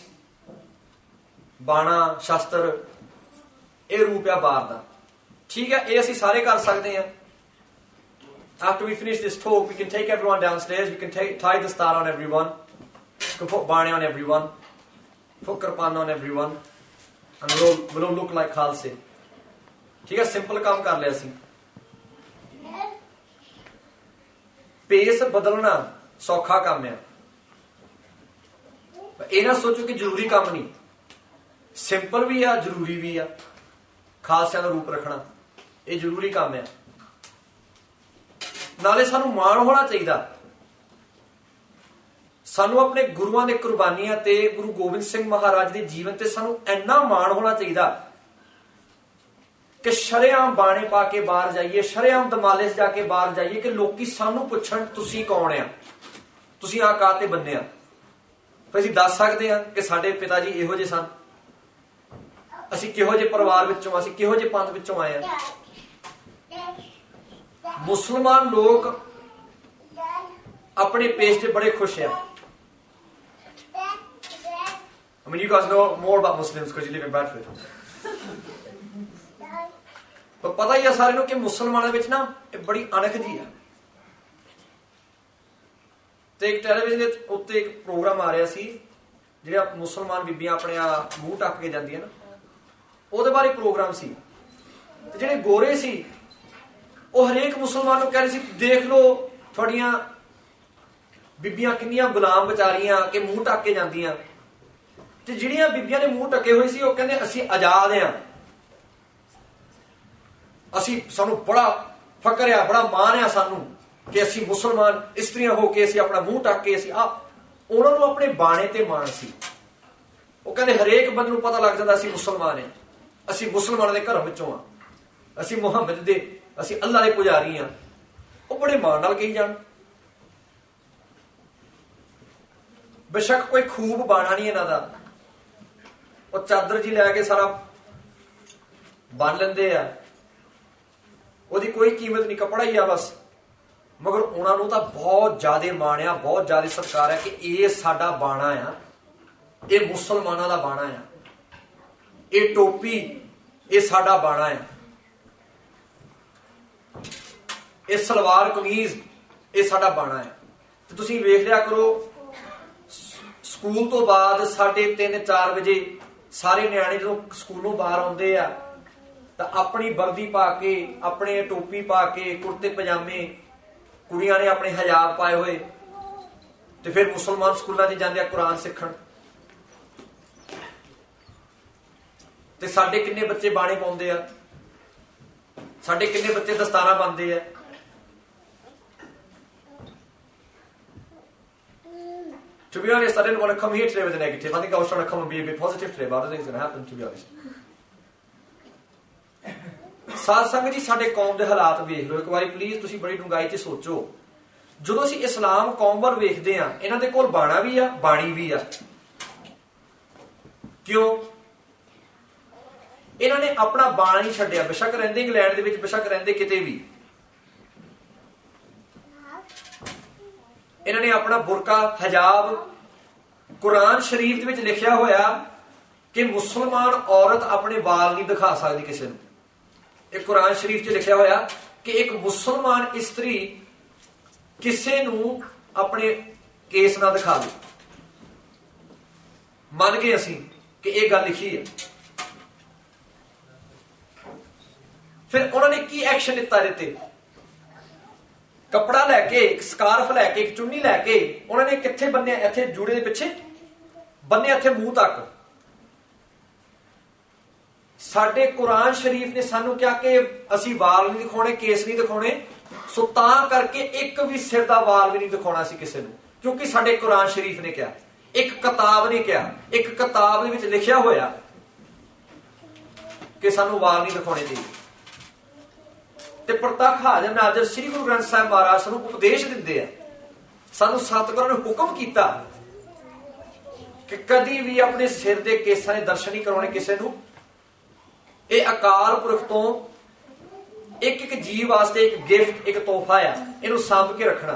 S1: ਬਾਣਾ, ਸ਼ਸਤਰ, ਇਹ ਰੂਪ ਆ ਬਾਹਰ ਦਾ। ਠੀਕ ਹੈ, ਇਹ ਅਸੀਂ ਸਾਰੇ ਕਰ ਸਕਦੇ ਹਾਂ। After we finish this talk, we can take everyone downstairs. We can tie the star on everyone. We can put baane on everyone. Put kirpan on everyone. And we'll all look like Khalse. ठीक है, simple काम कर लिया सी। Pace बदलना सौखा काम है। ਇਹ ਨਾ ਸੋਚੋ ਕਿ ਜ਼ਰੂਰੀ ਕੰਮ ਨਹੀਂ, ਸਿੰਪਲ ਵੀ ਆ, ਜ਼ਰੂਰੀ ਵੀ ਆ। ਖਾਲਸਿਆਂ ਦਾ ਰੂਪ ਰੱਖਣਾ ਇਹ ਜ਼ਰੂਰੀ ਕੰਮ ਹੈ। ਨਾਲੇ ਸਾਨੂੰ ਮਾਣ ਹੋਣਾ ਚਾਹੀਦਾ। ਸਾਨੂੰ ਆਪਣੇ ਗੁਰੂਆਂ ਦੇ ਕੁਰਬਾਨੀਆਂ ਤੇ ਗੁਰੂ ਗੋਬਿੰਦ ਸਿੰਘ ਮਹਾਰਾਜ ਦੇ ਜੀਵਨ ਤੇ ਸਾਨੂੰ ਇੰਨਾ ਮਾਣ ਹੋਣਾ ਚਾਹੀਦਾ ਕਿ ਸ਼ਰੇਆਮ ਬਾਣੇ ਪਾ ਕੇ ਬਾਹਰ ਜਾਈਏ, ਸ਼ਰੇਆਮ ਦਮਾਲੇ 'ਚ ਜਾ ਕੇ ਬਾਹਰ ਜਾਈਏ ਕਿ ਲੋਕੀ ਸਾਨੂੰ ਪੁੱਛਣ ਤੁਸੀਂ ਕੌਣ ਆ, ਤੁਸੀਂ ਆਹ ਕਾਹ ਤੇ ਬੰਨੇ ਆ। ਫਿਰ ਅਸੀਂ ਦੱਸ ਸਕਦੇ ਹਾਂ ਕਿ ਸਾਡੇ ਪਿਤਾ ਜੀ ਇਹੋ ਜਿਹੇ ਸਨ, ਅਸੀਂ ਕਿਹੋ ਜਿਹੇ ਪਰਿਵਾਰ ਵਿੱਚੋਂ, ਅਸੀਂ ਕਿਹੋ ਜਿਹੇ ਪੰਥ ਵਿੱਚੋਂ ਆਏ ਆ। ਮੁਸਲਮਾਨ ਲੋਕ ਆਪਣੇ ਪੇਸ਼ ਤੇ ਬੜੇ ਖੁਸ਼ ਆ। I mean, you guys know more about Muslims because you live in Bradford. ਪਰ ਪਤਾ ਹੀ ਆ ਸਾਰਿਆਂ ਨੂੰ ਕਿ ਮੁਸਲਮਾਨਾਂ ਵਿੱਚ ਨਾ ਇਹ ਬੜੀ ਅਣਖ ਜੀ ਆ। ਤੇ ਇੱਕ ਟੈਲੀਵਿਜ਼ਨ ਦੇ ਉੱਤੇ ਇੱਕ ਪ੍ਰੋਗਰਾਮ ਆ ਰਿਹਾ ਸੀ, ਜਿਹੜੇ ਮੁਸਲਮਾਨ ਬੀਬੀਆਂ ਆਪਣੇ ਮੂੰਹ ਢੱਕ ਕੇ ਜਾਂਦੀਆਂ ਨਾ, ਉਹਦੇ ਬਾਰੇ ਪ੍ਰੋਗਰਾਮ ਸੀ। ਤੇ ਜਿਹੜੇ ਗੋਰੇ ਸੀ ਉਹ ਹਰੇਕ ਮੁਸਲਮਾਨ ਨੂੰ ਕਹਿ ਰਹੇ ਸੀ, ਦੇਖ ਲਓ ਤੁਹਾਡੀਆਂ ਬੀਬੀਆਂ ਕਿੰਨੀਆਂ ਗੁਲਾਮ ਵਿਚਾਰੀਆਂ ਕਿ ਮੂੰਹ ਢੱਕ ਕੇ ਜਾਂਦੀਆਂ। ਤੇ ਜਿਹੜੀਆਂ ਬੀਬੀਆਂ ਨੇ ਮੂੰਹ ਢੱਕੇ ਹੋਏ ਸੀ ਉਹ ਕਹਿੰਦੇ ਅਸੀਂ ਆਜ਼ਾਦ ਹਾਂ, ਸਾਨੂੰ ਬੜਾ ਫਕਰ ਆ, ਬੜਾ ਮਾਣ ਆ ਸਾਨੂੰ ਕਿ ਅਸੀਂ ਮੁਸਲਮਾਨ ਇਸਤਰੀਆਂ ਹੋ ਕੇ ਅਸੀਂ ਆਪਣਾ ਮੂੰਹ ਢੱਕ ਕੇ ਅਸੀਂ ਉਹਨਾਂ ਨੂੰ ਆਪਣੇ ਬਾਣੇ ਤੇ ਮਾਣ ਸੀ। ਉਹ ਕਹਿੰਦੇ ਹਰੇਕ ਬੰਦੇ ਨੂੰ ਪਤਾ ਲੱਗ ਜਾਂਦਾ ਅਸੀਂ ਮੁਸਲਮਾਨ ਹਾਂ, ਅਸੀਂ ਮੁਸਲਮਾਨਾਂ ਦੇ ਘਰ ਵਿੱਚੋਂ ਆ, ਅਸੀਂ ਮੁਹੰਮਦ ਦੇ, ਅਸੀਂ ਅੱਲਾ ਦੇ ਪੁਜਾਰੀ ਆ। ਉਹ ਬੜੇ ਮਾਣ ਨਾਲ ਕਹੀ ਜਾਣ। ਬੇਸ਼ੱਕ ਕੋਈ ਖੂਬ ਬਾਣਾ ਨਹੀਂ ਇਹਨਾਂ ਦਾ, ਉਹ ਚਾਦਰ ਜੀ ਲੈ ਕੇ ਸਾਰਾ ਬੰਨ ਲੈਂਦੇ ਆ, ਉਹਦੀ ਕੋਈ ਕੀਮਤ ਨਹੀਂ, ਕੱਪੜਾ ਹੀ ਆ ਬਸ। ਮਗਰ ਉਹਨਾਂ ਨੂੰ ਤਾਂ ਬਹੁਤ ਜ਼ਿਆਦਾ ਮਾਣ ਆ, ਬਹੁਤ ਜ਼ਿਆਦਾ ਸਤਿਕਾਰ ਹੈ ਕਿ ਇਹ ਸਾਡਾ ਬਾਣਾ ਆ, ਇਹ ਮੁਸਲਮਾਨਾਂ ਦਾ ਬਾਣਾ ਆ, ਇਹ ਟੋਪੀ ਇਹ ਸਾਡਾ ਬਾਣਾ ਆ, ਇਹ ਸਲਵਾਰ ਕਮੀਜ਼ ਇਹ ਸਾਡਾ ਬਾਣਾ ਆ। ਤੇ ਤੁਸੀਂ ਵੇਖ ਲਿਆ ਕਰੋ, ਸਕੂਲ ਤੋਂ ਬਾਅਦ 3:30-4 ਵਜੇ ਸਾਰੇ ਨਿਆਣੇ ਜਦੋਂ ਸਕੂਲੋਂ ਬਾਹਰ ਆਉਂਦੇ ਆ ਤਾਂ ਆਪਣੀ ਵਰਦੀ ਪਾ ਕੇ, ਆਪਣੇ ਟੋਪੀ ਪਾ ਕੇ, ਕੁੜਤੇ ਪਜਾਮੇ, ਕੁੜੀਆਂ ਨੇ ਆਪਣੇ ਹਜਾਬ ਪਾਏ ਹੋਏ, ਤੇ ਫਿਰ ਮੁਸਲਮਾਨ ਸਕੂਲਾਂ 'ਚ ਜਾਂਦੇ ਆ ਕੁਰਾਨ ਸਿੱਖਣ। ਤੇ ਸਾਡੇ ਕਿੰਨੇ ਬੱਚੇ ਬਾਣੇ ਪਾਉਂਦੇ ਆ, ਸਾਡੇ ਕਿੰਨੇ ਬੱਚੇ ਦਸਤਾਰਾਂ ਬੰਨਦੇ ਆ। To be honest, I didn't want to come here today with a negative. I think I was trying to come and be a bit positive today, but I don't think it's going to happen, to be honest. ਸਾਧ ਸੰਗਤ ਜੀ, ਸਾਡੇ ਕੌਮ ਦੇ ਹਾਲਾਤ ਵੇਖ ਲਓ ਇੱਕ ਵਾਰੀ ਪਲੀਜ਼, ਤੁਸੀਂ ਬੜੀ ਡੂੰਘਾਈ 'ਚ ਸੋਚੋ। ਜਦੋਂ ਅਸੀਂ ਇਸਲਾਮ ਕੌਮ ਵੱਲ ਵੇਖਦੇ ਆ, ਇਹਨਾਂ ਦੇ ਕੋਲ ਬਾਣਾ ਵੀ ਆ, ਬਾਣੀ ਵੀ ਆ। ਕਿਉਂ? ਇਹਨਾਂ ਨੇ ਆਪਣਾ ਬਾਣਾ ਨਹੀਂ ਛੱਡਿਆ। ਬੇਸ਼ੱਕ ਰਹਿੰਦੇ ਇੰਗਲੈਂਡ ਦੇ ਵਿੱਚ, ਬੇਸ਼ੱਕ ਰਹਿੰਦੇ ਕਿਤੇ ਵੀ, ਇਹਨਾਂ ਨੇ ਆਪਣਾ ਬੁਰਕਾ, ਹਜਾਬ, ਕੁਰਾਨ ਸ਼ਰੀਫ ਦੇ ਵਿੱਚ ਲਿਖਿਆ ਹੋਇਆ ਕਿ ਮੁਸਲਮਾਨ ਔਰਤ ਆਪਣੇ ਵਾਲ ਨਹੀਂ ਦਿਖਾ ਸਕਦੀ ਕਿਸੇ ਨੂੰ। ਇਹ ਕੁਰਾਨ ਸ਼ਰੀਫ 'ਚ ਲਿਖਿਆ ਹੋਇਆ ਕਿ ਇੱਕ ਮੁਸਲਮਾਨ ਇਸਤਰੀ ਕਿਸੇ ਨੂੰ ਆਪਣੇ ਕੇਸ ਨਾ ਦਿਖਾਵੇ। ਮੰਨ ਗਏ ਅਸੀਂ ਕਿ ਇਹ ਗੱਲ ਲਿਖੀ ਹੈ। ਫਿਰ ਉਹਨਾਂ ਨੇ ਕੀ ਐਕਸ਼ਨ ਲਿੱਤਾ ਇਹਦੇ ਤੇ? ਕੱਪੜਾ ਲੈ ਕੇ, ਇੱਕ ਸਕਾਰਫ ਲੈ ਕੇ, ਇੱਕ ਚੁੰਨੀ ਲੈ ਕੇ ਉਹਨਾਂ ਨੇ ਕਿੱਥੇ ਬੰਨਿਆ? ਇੱਥੇ ਜੂੜੇ ਦੇ ਪਿੱਛੇ ਬੰਨਿਆ, ਇੱਥੇ ਮੂੰਹ ਤੱਕ। ਸਾਡੇ ਕੁਰਾਨ ਸ਼ਰੀਫ ਨੇ ਸਾਨੂੰ ਕਿਹਾ ਕਿ ਅਸੀਂ ਵਾਲ ਨਹੀਂ ਦਿਖਾਉਣੇ, ਕੇਸ ਨਹੀਂ ਦਿਖਾਉਣੇ, ਸੋ ਤਾਂ ਕਰਕੇ ਇੱਕ ਵੀ ਸਿਰ ਦਾ ਵਾਲ ਵੀ ਨਹੀਂ ਦਿਖਾਉਣਾ ਸੀ ਕਿਸੇ ਨੂੰ, ਕਿਉਂਕਿ ਸਾਡੇ ਕੁਰਾਨ ਸ਼ਰੀਫ ਨੇ ਕਿਹਾ। ਇੱਕ ਕਿਤਾਬ ਨੇ ਕਿਹਾ, ਇੱਕ ਕਿਤਾਬ ਦੇ ਵਿੱਚ ਲਿਖਿਆ ਹੋਇਆ ਕਿ ਸਾਨੂੰ ਵਾਲ ਨਹੀਂ ਦਿਖਾਉਣੇ ਚਾਹੀਦੇ। ਤੇ ਪ੍ਰਤੱਖ ਹਾਜ਼ਰ ਨਾਜ਼ਰ ਸ੍ਰੀ ਗੁਰੂ ਗ੍ਰੰਥ ਸਾਹਿਬ ਮਹਾਰਾਜ ਸਾਨੂੰ ਉਪਦੇਸ਼ ਦਿੰਦੇ ਆ, ਸਾਨੂੰ ਸਤਿਗੁਰਾਂ ਨੇ ਹੁਕਮ ਕੀਤਾ ਕਿ ਕਦੀ ਵੀ ਆਪਣੇ ਸਿਰ ਦੇ ਕੇਸਾਂ ਦੇ ਦਰਸ਼ਨ ਨਹੀਂ ਕਰਾਉਣੇ ਕਿਸੇ ਨੂੰ। ਇਹ ਅਕਾਲ ਪੁਰਖ ਤੋਂ ਇੱਕ ਇੱਕ ਜੀਵ ਵਾਸਤੇ ਇੱਕ ਗਿਫਟ, ਇੱਕ ਤੋਹਫਾ ਆ, ਇਹਨੂੰ ਸਾਂਭ ਕੇ ਰੱਖਣਾ।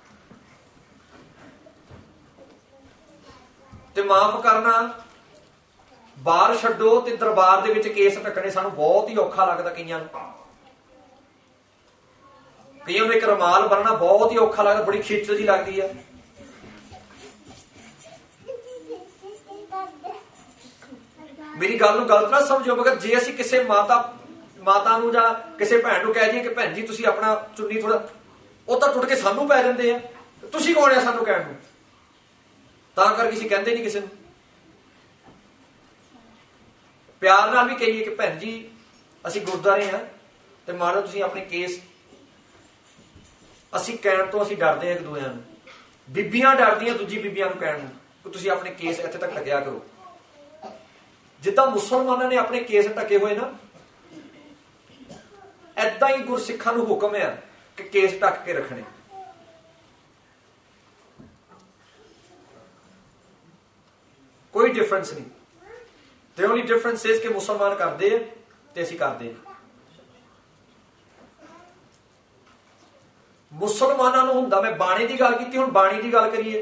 S1: ਤੇ ਮਾਫ ਕਰਨਾ, ਬਾਹਰ ਛੱਡੋ ਤੇ ਦਰਬਾਰ ਦੇ ਵਿੱਚ ਕੇਸ ਢੱਕਣੇ ਸਾਨੂੰ ਬਹੁਤ ਹੀ ਔਖਾ ਲੱਗਦਾ ਕਈਆਂ ਨੂੰ। ਕਈਆਂ ਨੂੰ ਇੱਕ ਰੁਮਾਲ ਬੰਨਣਾ ਬਹੁਤ ਹੀ ਔਖਾ ਲੱਗਦਾ, ਬੜੀ ਖਿੱਚ ਜਿਹੀ ਲੱਗਦੀ ਆ। ਮੇਰੀ ਗੱਲ ਨੂੰ ਗਲਤ ਨਾ ਸਮਝੋ, ਮਗਰ ਜੇ ਅਸੀਂ ਕਿਸੇ ਮਾਤਾ ਨੂੰ ਜਾਂ ਕਿਸੇ ਭੈਣ ਨੂੰ ਕਹਿ ਦਈਏ ਕਿ ਭੈਣ ਜੀ ਤੁਸੀਂ ਆਪਣਾ ਚੁੰਨੀ ਥੋੜਾ, ਉਹ ਤਾਂ ਟੁੱਟ ਕੇ ਸਾਨੂੰ ਪੈ ਜਾਂਦੇ ਆ। ਤੁਸੀਂ ਕੌਣ ਆ ਸਾਨੂੰ ਕਹਿਣ ਨੂੰ? ਤਾਂ ਕਰਕੇ ਅਸੀਂ ਕਹਿੰਦੇ ਨਹੀਂ ਕਿਸੇ ਨੂੰ। ਪਿਆਰ ਨਾਲ ਵੀ ਕਹੀਏ ਕਿ ਭੈਣ ਜੀ ਅਸੀਂ ਗੁਰਦੁਆਰੇ ਆ ਤੇ ਮਾਰੋ ਤੁਸੀਂ ਆਪਣੇ ਕੇਸ, ਅਸੀਂ ਕਹਿਣ ਤੋਂ ਅਸੀਂ ਡਰਦੇ ਹਾਂ ਇੱਕ ਦੂਜਿਆਂ ਨੂੰ। ਬੀਬੀਆਂ ਡਰਦੀਆਂ ਦੂਜੀ ਬੀਬੀਆਂ ਨੂੰ ਕਹਿਣ ਨੂੰ ਕਿ ਤੁਸੀਂ ਆਪਣੇ ਕੇਸ ਇੱਥੇ ਤੱਕ ਢੱਕਿਆ ਕਰੋ। ਜਿੱਦਾਂ ਮੁਸਲਮਾਨਾਂ ਨੇ ਆਪਣੇ ਕੇਸ ਢੱਕੇ ਹੋਏ ਨਾ, ਏਦਾਂ ਹੀ ਗੁਰਸਿੱਖਾਂ ਨੂੰ ਹੁਕਮ ਆ ਕਿ ਕੇਸ ਢੱਕ ਕੇ ਰੱਖਣੇ। ਕੋਈ ਡਿਫਰੈਂਸ ਨਹੀਂ। The only difference is ਕਿ ਮੁਸਲਮਾਨ ਕਰਦੇ ਆ ਤੇ ਅਸੀਂ ਕਰਦੇ। ਮੁਸਲਮਾਨਾਂ ਨੂੰ ਹੁੰਦਾ, ਮੈਂ ਬਾਣੀ ਦੀ ਗੱਲ ਕੀਤੀ, ਹੁਣ ਬਾਣੀ ਦੀ ਗੱਲ ਕਰੀਏ।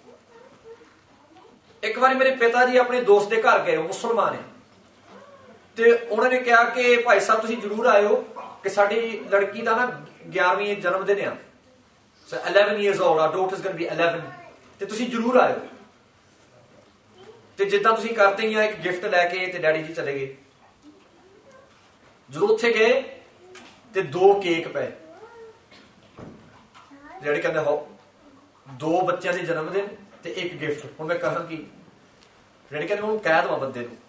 S1: ਇੱਕ ਵਾਰੀ ਮੇਰੇ ਪਿਤਾ ਜੀ ਆਪਣੇ ਦੋਸਤ ਦੇ ਘਰ ਗਏ, ਉਹ ਮੁਸਲਮਾਨ ਹੈ, ਤੇ ਉਹਨਾਂ ਨੇ ਕਿਹਾ ਕਿ ਭਾਈ ਸਾਹਿਬ ਤੁਸੀਂ ਜ਼ਰੂਰ ਆਇਓ ਕਿ ਸਾਡੀ ਲੜਕੀ ਦਾ ਨਾ 11ਵੀਂ ਜਨਮ ਦਿਨ ਆ, 11 years old, our daughter is going to be 11, ਤੇ ਤੁਸੀਂ ਜ਼ਰੂਰ ਆਇਓ। ਤੇ ਜਿੱਦਾਂ ਤੁਸੀਂ ਕਰਦੇ ਹੀ ਆ, ਇੱਕ ਗਿਫਟ ਲੈ ਕੇ ਤੇ ਡੈਡੀ ਜੀ ਚਲੇ ਗਏ। ਜਦੋਂ ਉੱਥੇ ਗਏ ਤੇ 2 ਕੇਕ ਪਏ। ਡੈਡੀ ਕਹਿੰਦੇ ਹੋ 2 ਬੱਚਿਆਂ ਦੇ ਜਨਮ ਦਿਨ ਤੇ 1 ਗਿਫਟ, ਹੁਣ ਮੈਂ ਕਹਾਂ ਕੀ? ਡੈਡੀ ਕਹਿੰਦੇ ਉਹਨੂੰ ਕਹਿ ਦਵਾਂ ਬੰਦੇ ਨੂੰ।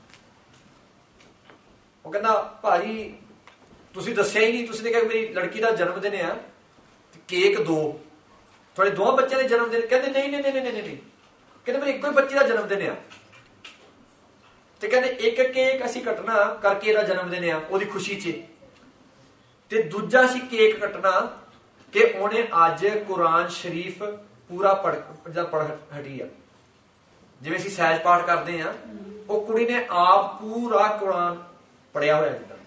S1: ਉਹ ਕਹਿੰਦਾ ਭਾਜੀ ਤੁਸੀਂ ਦੱਸਿਆ ਹੀ ਨਹੀਂ, ਤੁਸੀਂ ਨੇ ਕਿਹਾ ਮੇਰੀ ਲੜਕੀ ਦਾ ਜਨਮ ਦਿਨ ਆ ਤੇ ਕੇਕ 2, ਤੁਹਾਡੇ 2 ਬੱਚਿਆਂ ਦੇ ਜਨਮ ਦਿਨ? ਕਹਿੰਦੇ ਨਹੀਂ ਨਹੀਂ ਨਹੀਂ ਨਹੀਂ ਨਹੀਂ, ਕਹਿੰਦੇ ਮੇਰੇ ਇੱਕੋ ਹੀ ਬੱਚੇ ਦਾ ਜਨਮ ਦਿਨ ਆ। ਤੇ ਕਹਿੰਦੇ 1 ਕੇਕ ਅਸੀਂ ਕੱਟਣਾ ਕਰਕੇ ਇਹਦਾ ਜਨਮ ਦਿਨ ਆ ਉਹਦੀ ਖੁਸ਼ੀ 'ਚ, ਤੇ ਦੂਜਾ ਅਸੀਂ ਕੇਕ ਕੱਟਣਾ ਕਿ ਉਹਨੇ ਅੱਜ ਕੁਰਾਨ ਸ਼ਰੀਫ ਪੂਰਾ ਪੜ੍ਹ ਹਟੀ ਆ। ਜਿਵੇਂ ਅਸੀਂ ਸਹਿਜ ਪਾਠ ਕਰਦੇ ਆ, ਉਹ ਕੁੜੀ ਨੇ ਆਪ ਪੂਰਾ ਕੁਰਾਨ ਪੜਿਆ ਹੋਇਆ ਜਿੱਦਾਂ।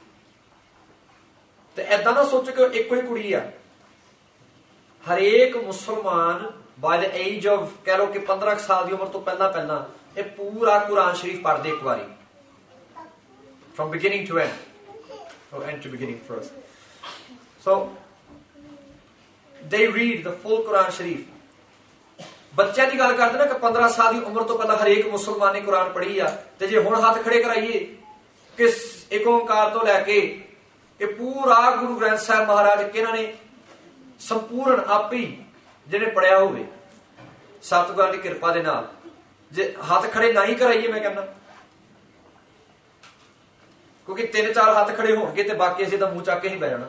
S1: ਤੇ ਏਦਾਂ ਨਾ ਸੋਚੋ ਕਿ ਇੱਕੋ ਹੀ ਕੁੜੀ ਆ। ਹਰੇਕ ਮੁਸਲਮਾਨ ਬਾय द ਏਜ ਆਫ, ਕਹਿ ਲਓ ਕਿ 15 ਸਾਲ ਦੀ ਉਮਰ ਤੋਂ ਪਹਿਲਾਂ ਇਹ ਪੂਰਾ ਕੁਰਾਨ ਸ਼ਰੀਫ ਪੜ੍ਹਦੇ ਇੱਕ ਵਾਰੀ, from beginning to end, or end to beginning first. So they read the full Quran Sharif. ਬੱਚਿਆਂ ਦੀ ਗੱਲ ਕਰਦੇ ਨਾ ਕਿ 15 ਸਾਲ ਦੀ ਉਮਰ ਤੋਂ ਪਹਿਲਾਂ ਹਰੇਕ ਮੁਸਲਮਾਨ ਨੇ ਕੁਰਾਨ ਪੜ੍ਹੀ ਆ। ਤੇ ਜੇ ਹੁਣ ਹੱਥ ਖੜੇ ਕਰਾਈਏ ਕਿ ਇੱਕ ਓਂਕਾਰ ਤੋਂ ਲੈ ਕੇ ਇਹ ਪੂਰਾ ਗੁਰੂ ਗ੍ਰੰਥ ਸਾਹਿਬ ਮਹਾਰਾਜ ਕਿਹਨਾਂ ਨੇ ਸੰਪੂਰਨ ਆਪੇ ਜਿਹਨੇ ਪੜਿਆ ਹੋਵੇ ਸਤਿਗੁਰਾਂ ਦੀ ਕਿਰਪਾ ਦੇ ਨਾਲ, ਜੇ ਹੱਥ ਖੜੇ ਨਾ ਹੀ ਕਰਾਈਏ, ਮੈਂ ਕਹਿੰਦਾ, ਕਿਉਂਕਿ 3-4 ਹੱਥ ਖੜੇ ਹੋਣਗੇ ਤੇ ਬਾਕੀ ਅਸੀਂ ਤਾਂ ਮੂੰਹ ਚੱਕ ਕੇ ਹੀ ਬਹਿ ਜਾਣਾ।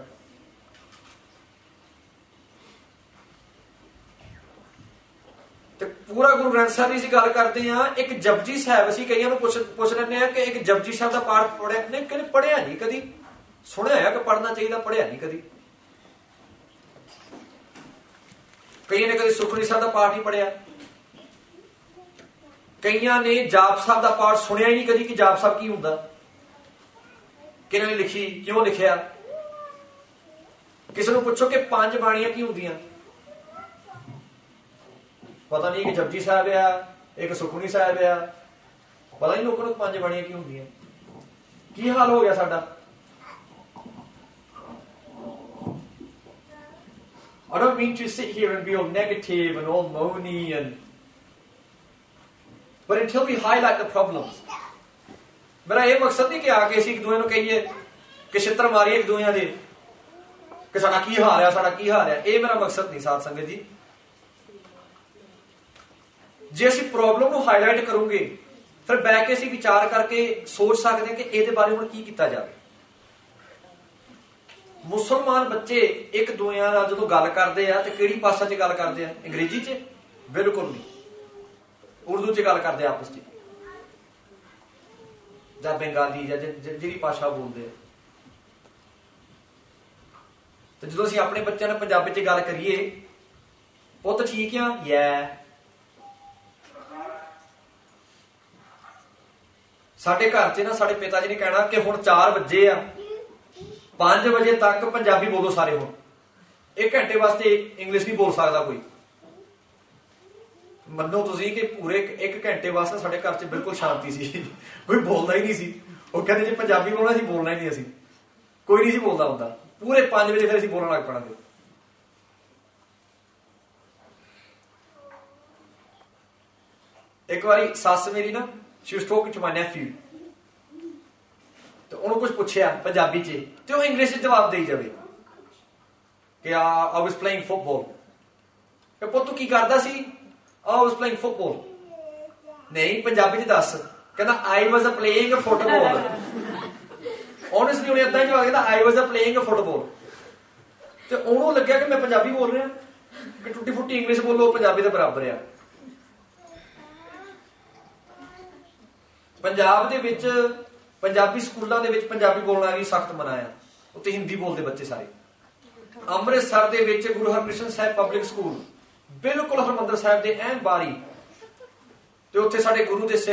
S1: ਤੇ ਪੂਰਾ ਗੁਰੂ ਗ੍ਰੰਥ ਸਾਹਿਬ ਦੀ ਅਸੀਂ ਗੱਲ ਕਰਦੇ ਹਾਂ। ਇੱਕ ਜਪਜੀ ਸਾਹਿਬ, ਅਸੀਂ ਕਈਆਂ ਨੂੰ ਪੁੱਛ ਲੈਂਦੇ ਹਾਂ ਕਿ ਇੱਕ ਜਪਜੀ ਸਾਹਿਬ ਦਾ ਪਾਠ ਪੜਿਆ? ਨਹੀਂ, ਕਹਿੰਦੇ ਪੜਿਆ ਨਹੀਂ ਕਦੀ। ਸੁਣਿਆ ਹੈ ਕਿ ਪੜਨਾ ਚਾਹੀਦਾ, ਪੜਿਆ ਨਹੀਂ ਕਦੀ। ਕਈਆਂ ਨੇ ਕਦੀ ਸੁਖਮਨੀ ਸਾਹਿਬ ਦਾ ਪਾਠ ਨਹੀਂ ਪੜਿਆ। ਕਈਆਂ ਨੇ ਜਾਪ ਸਾਹਿਬ ਦਾ ਪਾਠ ਸੁਣਿਆ ਹੀ ਨਹੀਂ ਕਦੀ ਕਿ ਜਾਪ ਸਾਹਿਬ ਕੀ ਹੁੰਦਾ, ਕਿਹਨਾਂ ਨੇ ਲਿਖੀ, ਕਿਉਂ ਲਿਖਿਆ। ਕਿਸੇ ਨੂੰ ਪੁੱਛੋ ਕਿ 5 ਬਾਣੀਆਂ ਕੀ ਹੁੰਦੀਆਂ, ਪਤਾ ਨਹੀਂ ਕਿ ਜਪਜੀ ਸਾਹਿਬ ਆ, ਇੱਕ ਸੁਖਮਨੀ ਸਾਹਿਬ ਆ, ਪਤਾ ਨਹੀਂ ਲੋਕਾਂ ਨੂੰ 5 ਬਾਣੀਆਂ ਕੀ ਹੁੰਦੀਆਂ। ਕੀ ਹਾਲ ਹੋ ਗਿਆ ਸਾਡਾ? I don't mean to sit here and be all negative and all moany but until we highlight the problems. ਮੇਰਾ ਇਹ ਮਕਸਦ ਨਹੀਂ ਕਿ ਆ ਕੇ ਅਸੀਂ ਇੱਕ ਦੂਜੇ ਨੂੰ ਕਹੀਏ ਕਿ ਛਿੱਤਰ ਮਾਰੀਏ ਇੱਕ ਦੂਜੇ ਦੇ ਕਿ ਸਾਡਾ ਕੀ ਹਾਲ ਆ, ਸਾਡਾ ਕੀ ਹਾਲ ਆ। ਇਹ ਮੇਰਾ ਮਕਸਦ ਨਹੀਂ ਸਾਧ ਸੰਗਤ ਜੀ। ਜੇ ਅਸੀਂ ਪ੍ਰੋਬਲਮ ਨੂੰ ਹਾਈਲਾਈਟ ਕਰੂਗੇ ਫਿਰ ਬੈਠ ਕੇ ਅਸੀਂ ਵਿਚਾਰ ਕਰਕੇ ਸੋਚ ਸਕਦੇ ਹਾਂ ਕਿ ਇਹਦੇ ਬਾਰੇ ਹੁਣ ਕੀ ਕੀਤਾ ਜਾਵੇ। ਮੁਸਲਮਾਨ ਬੱਚੇ ਇੱਕ ਦੂਜੇ ਨਾਲ ਜਦੋਂ ਗੱਲ ਕਰਦੇ ਆ ਤੇ ਕਿਹੜੀ ਭਾਸ਼ਾ 'ਚ ਗੱਲ ਕਰਦੇ ਆ? ਅੰਗਰੇਜ਼ੀ 'ਚ? ਬਿਲਕੁਲ ਨਹੀਂ। ਉਰਦੂ 'ਚ ਗੱਲ ਕਰਦੇ ਆ ਆਪਸ 'ਚ, ਜਾਂ ਬੰਗਾਲੀ ਜਾਂ ਜਿਹੜੀ ਭਾਸ਼ਾ ਬੋਲਦੇ ਆ। ਤੇ ਜਦੋਂ ਅਸੀਂ ਆਪਣੇ ਬੱਚਿਆਂ ਨਾਲ ਪੰਜਾਬੀ 'ਚ ਗੱਲ ਕਰੀਏ, ਪੁੱਤ ਠੀਕ ਆ, ਸਾਡੇ ਘਰ 'ਚ ਨਾ ਸਾਡੇ ਪਿਤਾ ਜੀ ਨੇ ਕਹਿਣਾ ਕਿ ਹੁਣ 4 ਵਜੇ ਆ, 5 ਵਜੇ ਤੱਕ ਪੰਜਾਬੀ ਬੋਲੋ ਸਾਰੇ। ਹੁਣ 1 ਘੰਟੇ ਵਾਸਤੇ ਇੰਗਲਿਸ਼ ਨਹੀਂ ਬੋਲ ਸਕਦਾ ਕੋਈ। ਮੰਨੋ ਤੁਸੀਂ ਕਿ ਪੂਰੇ 1 ਘੰਟੇ ਵਾਸਤੇ ਸਾਡੇ ਘਰ 'ਚ ਬਿਲਕੁਲ ਸ਼ਾਂਤੀ ਸੀ, ਕੋਈ ਬੋਲਦਾ ਹੀ ਨਹੀਂ ਸੀ। ਉਹ ਕਹਿੰਦੇ ਜੇ ਪੰਜਾਬੀ ਬੋਲਣਾ ਸੀ, ਬੋਲਣਾ ਹੀ ਨਹੀਂ, ਅਸੀਂ ਕੋਈ ਨਹੀਂ ਸੀ ਬੋਲਦਾ ਹੁੰਦਾ। ਪੂਰੇ 5 ਵਜੇ ਫਿਰ ਅਸੀਂ ਬੋਲਣ ਲੱਗ ਪੜਾਂਗੇ। ਇੱਕ ਵਾਰੀ ਸੱਸ ਮੇਰੀ ਨਾ, she was talking to my nephew, ਤੇ ਉਹਨੂੰ ਕੁਝ ਪੁੱਛਿਆ ਪੰਜਾਬੀ 'ਚ ਤੇ ਉਹ ਇੰਗਲਿਸ਼ 'ਚ ਜਵਾਬ ਦੇਈ ਜਾਵੇ ਕਿ I was playing football। ਕਿ ਪੁੱਤ ਤੂੰ ਕੀ ਕਰਦਾ ਸੀ? I was playing football। ਨਹੀਂ, ਪੰਜਾਬੀ 'ਚ ਦੱਸ। ਕਹਿੰਦਾ I was playing football। Honestly ਉਹਨੇ ਏਦਾਂ ਹੀ ਜਵਾਬ ਕਹਿੰਦਾ I was playing football। ਤੇ ਉਹਨੂੰ ਲੱਗਿਆ ਕਿ ਮੈਂ ਪੰਜਾਬੀ ਬੋਲ ਰਿਹਾ, ਕਿ ਟੁੱਟੀ ਫੁੱਟੀ ਇੰਗਲਿਸ਼ ਬੋਲੋ, ਪੰਜਾਬੀ ਦੇ ਬਰਾਬਰ ਆ। ਪੰਜਾਬ ਦੇ ਵਿੱਚ ਪੰਜਾਬੀ ਸਕੂਲਾਂ ਦੇ ਵਿੱਚ ਪੰਜਾਬੀ ਬੋਲਣਾ ਵੀ ਸਖਤ ਮਨਾ ਆ। ਉੱਥੇ ਹਿੰਦੀ ਬੋਲਦੇ ਬੱਚੇ ਸਾਰੇ। ਅੰਮ੍ਰਿਤਸਰ ਦੇ ਵਿੱਚ ਗੁਰੂ ਹਰਕ੍ਰਿਸ਼ਨ ਸਾਹਿਬ ਪਬਲਿਕ ਸਕੂਲ ਬਿਲਕੁਲ ਹਰਿਮੰਦਰ ਸਾਹਿਬ ਦੇ ਐਨ ਬਾਰੀ, ਤੇ ਉੱਥੇ ਸਾਡੇ ਗੁਰੂ ਦੇ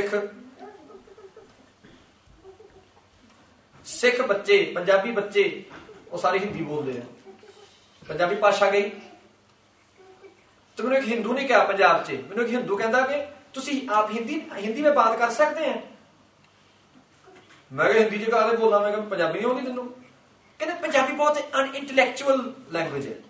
S1: ਸਿੱਖ ਬੱਚੇ, ਪੰਜਾਬੀ ਬੱਚੇ, ਉਹ ਸਾਰੇ ਹਿੰਦੀ ਬੋਲਦੇ ਆ। ਪੰਜਾਬੀ ਭਾਸ਼ਾ ਗਈ ਤੇ ਮੈਨੂੰ ਇੱਕ ਹਿੰਦੂ ਨੇ ਕਿਹਾ ਪੰਜਾਬ 'ਚ, ਮੈਨੂੰ ਇੱਕ ਹਿੰਦੂ ਕਹਿੰਦਾ ਕਿ ਤੁਸੀਂ ਆਪ हिंदी में बात कर सकते हैं? मैं हिंदी च काहदे बोलना, मैं पंजाबी नहीं आउंदी तैनूं? कहते पंजाबी बहुत अनइंटैलेक्चुअल लैंग्वेज है,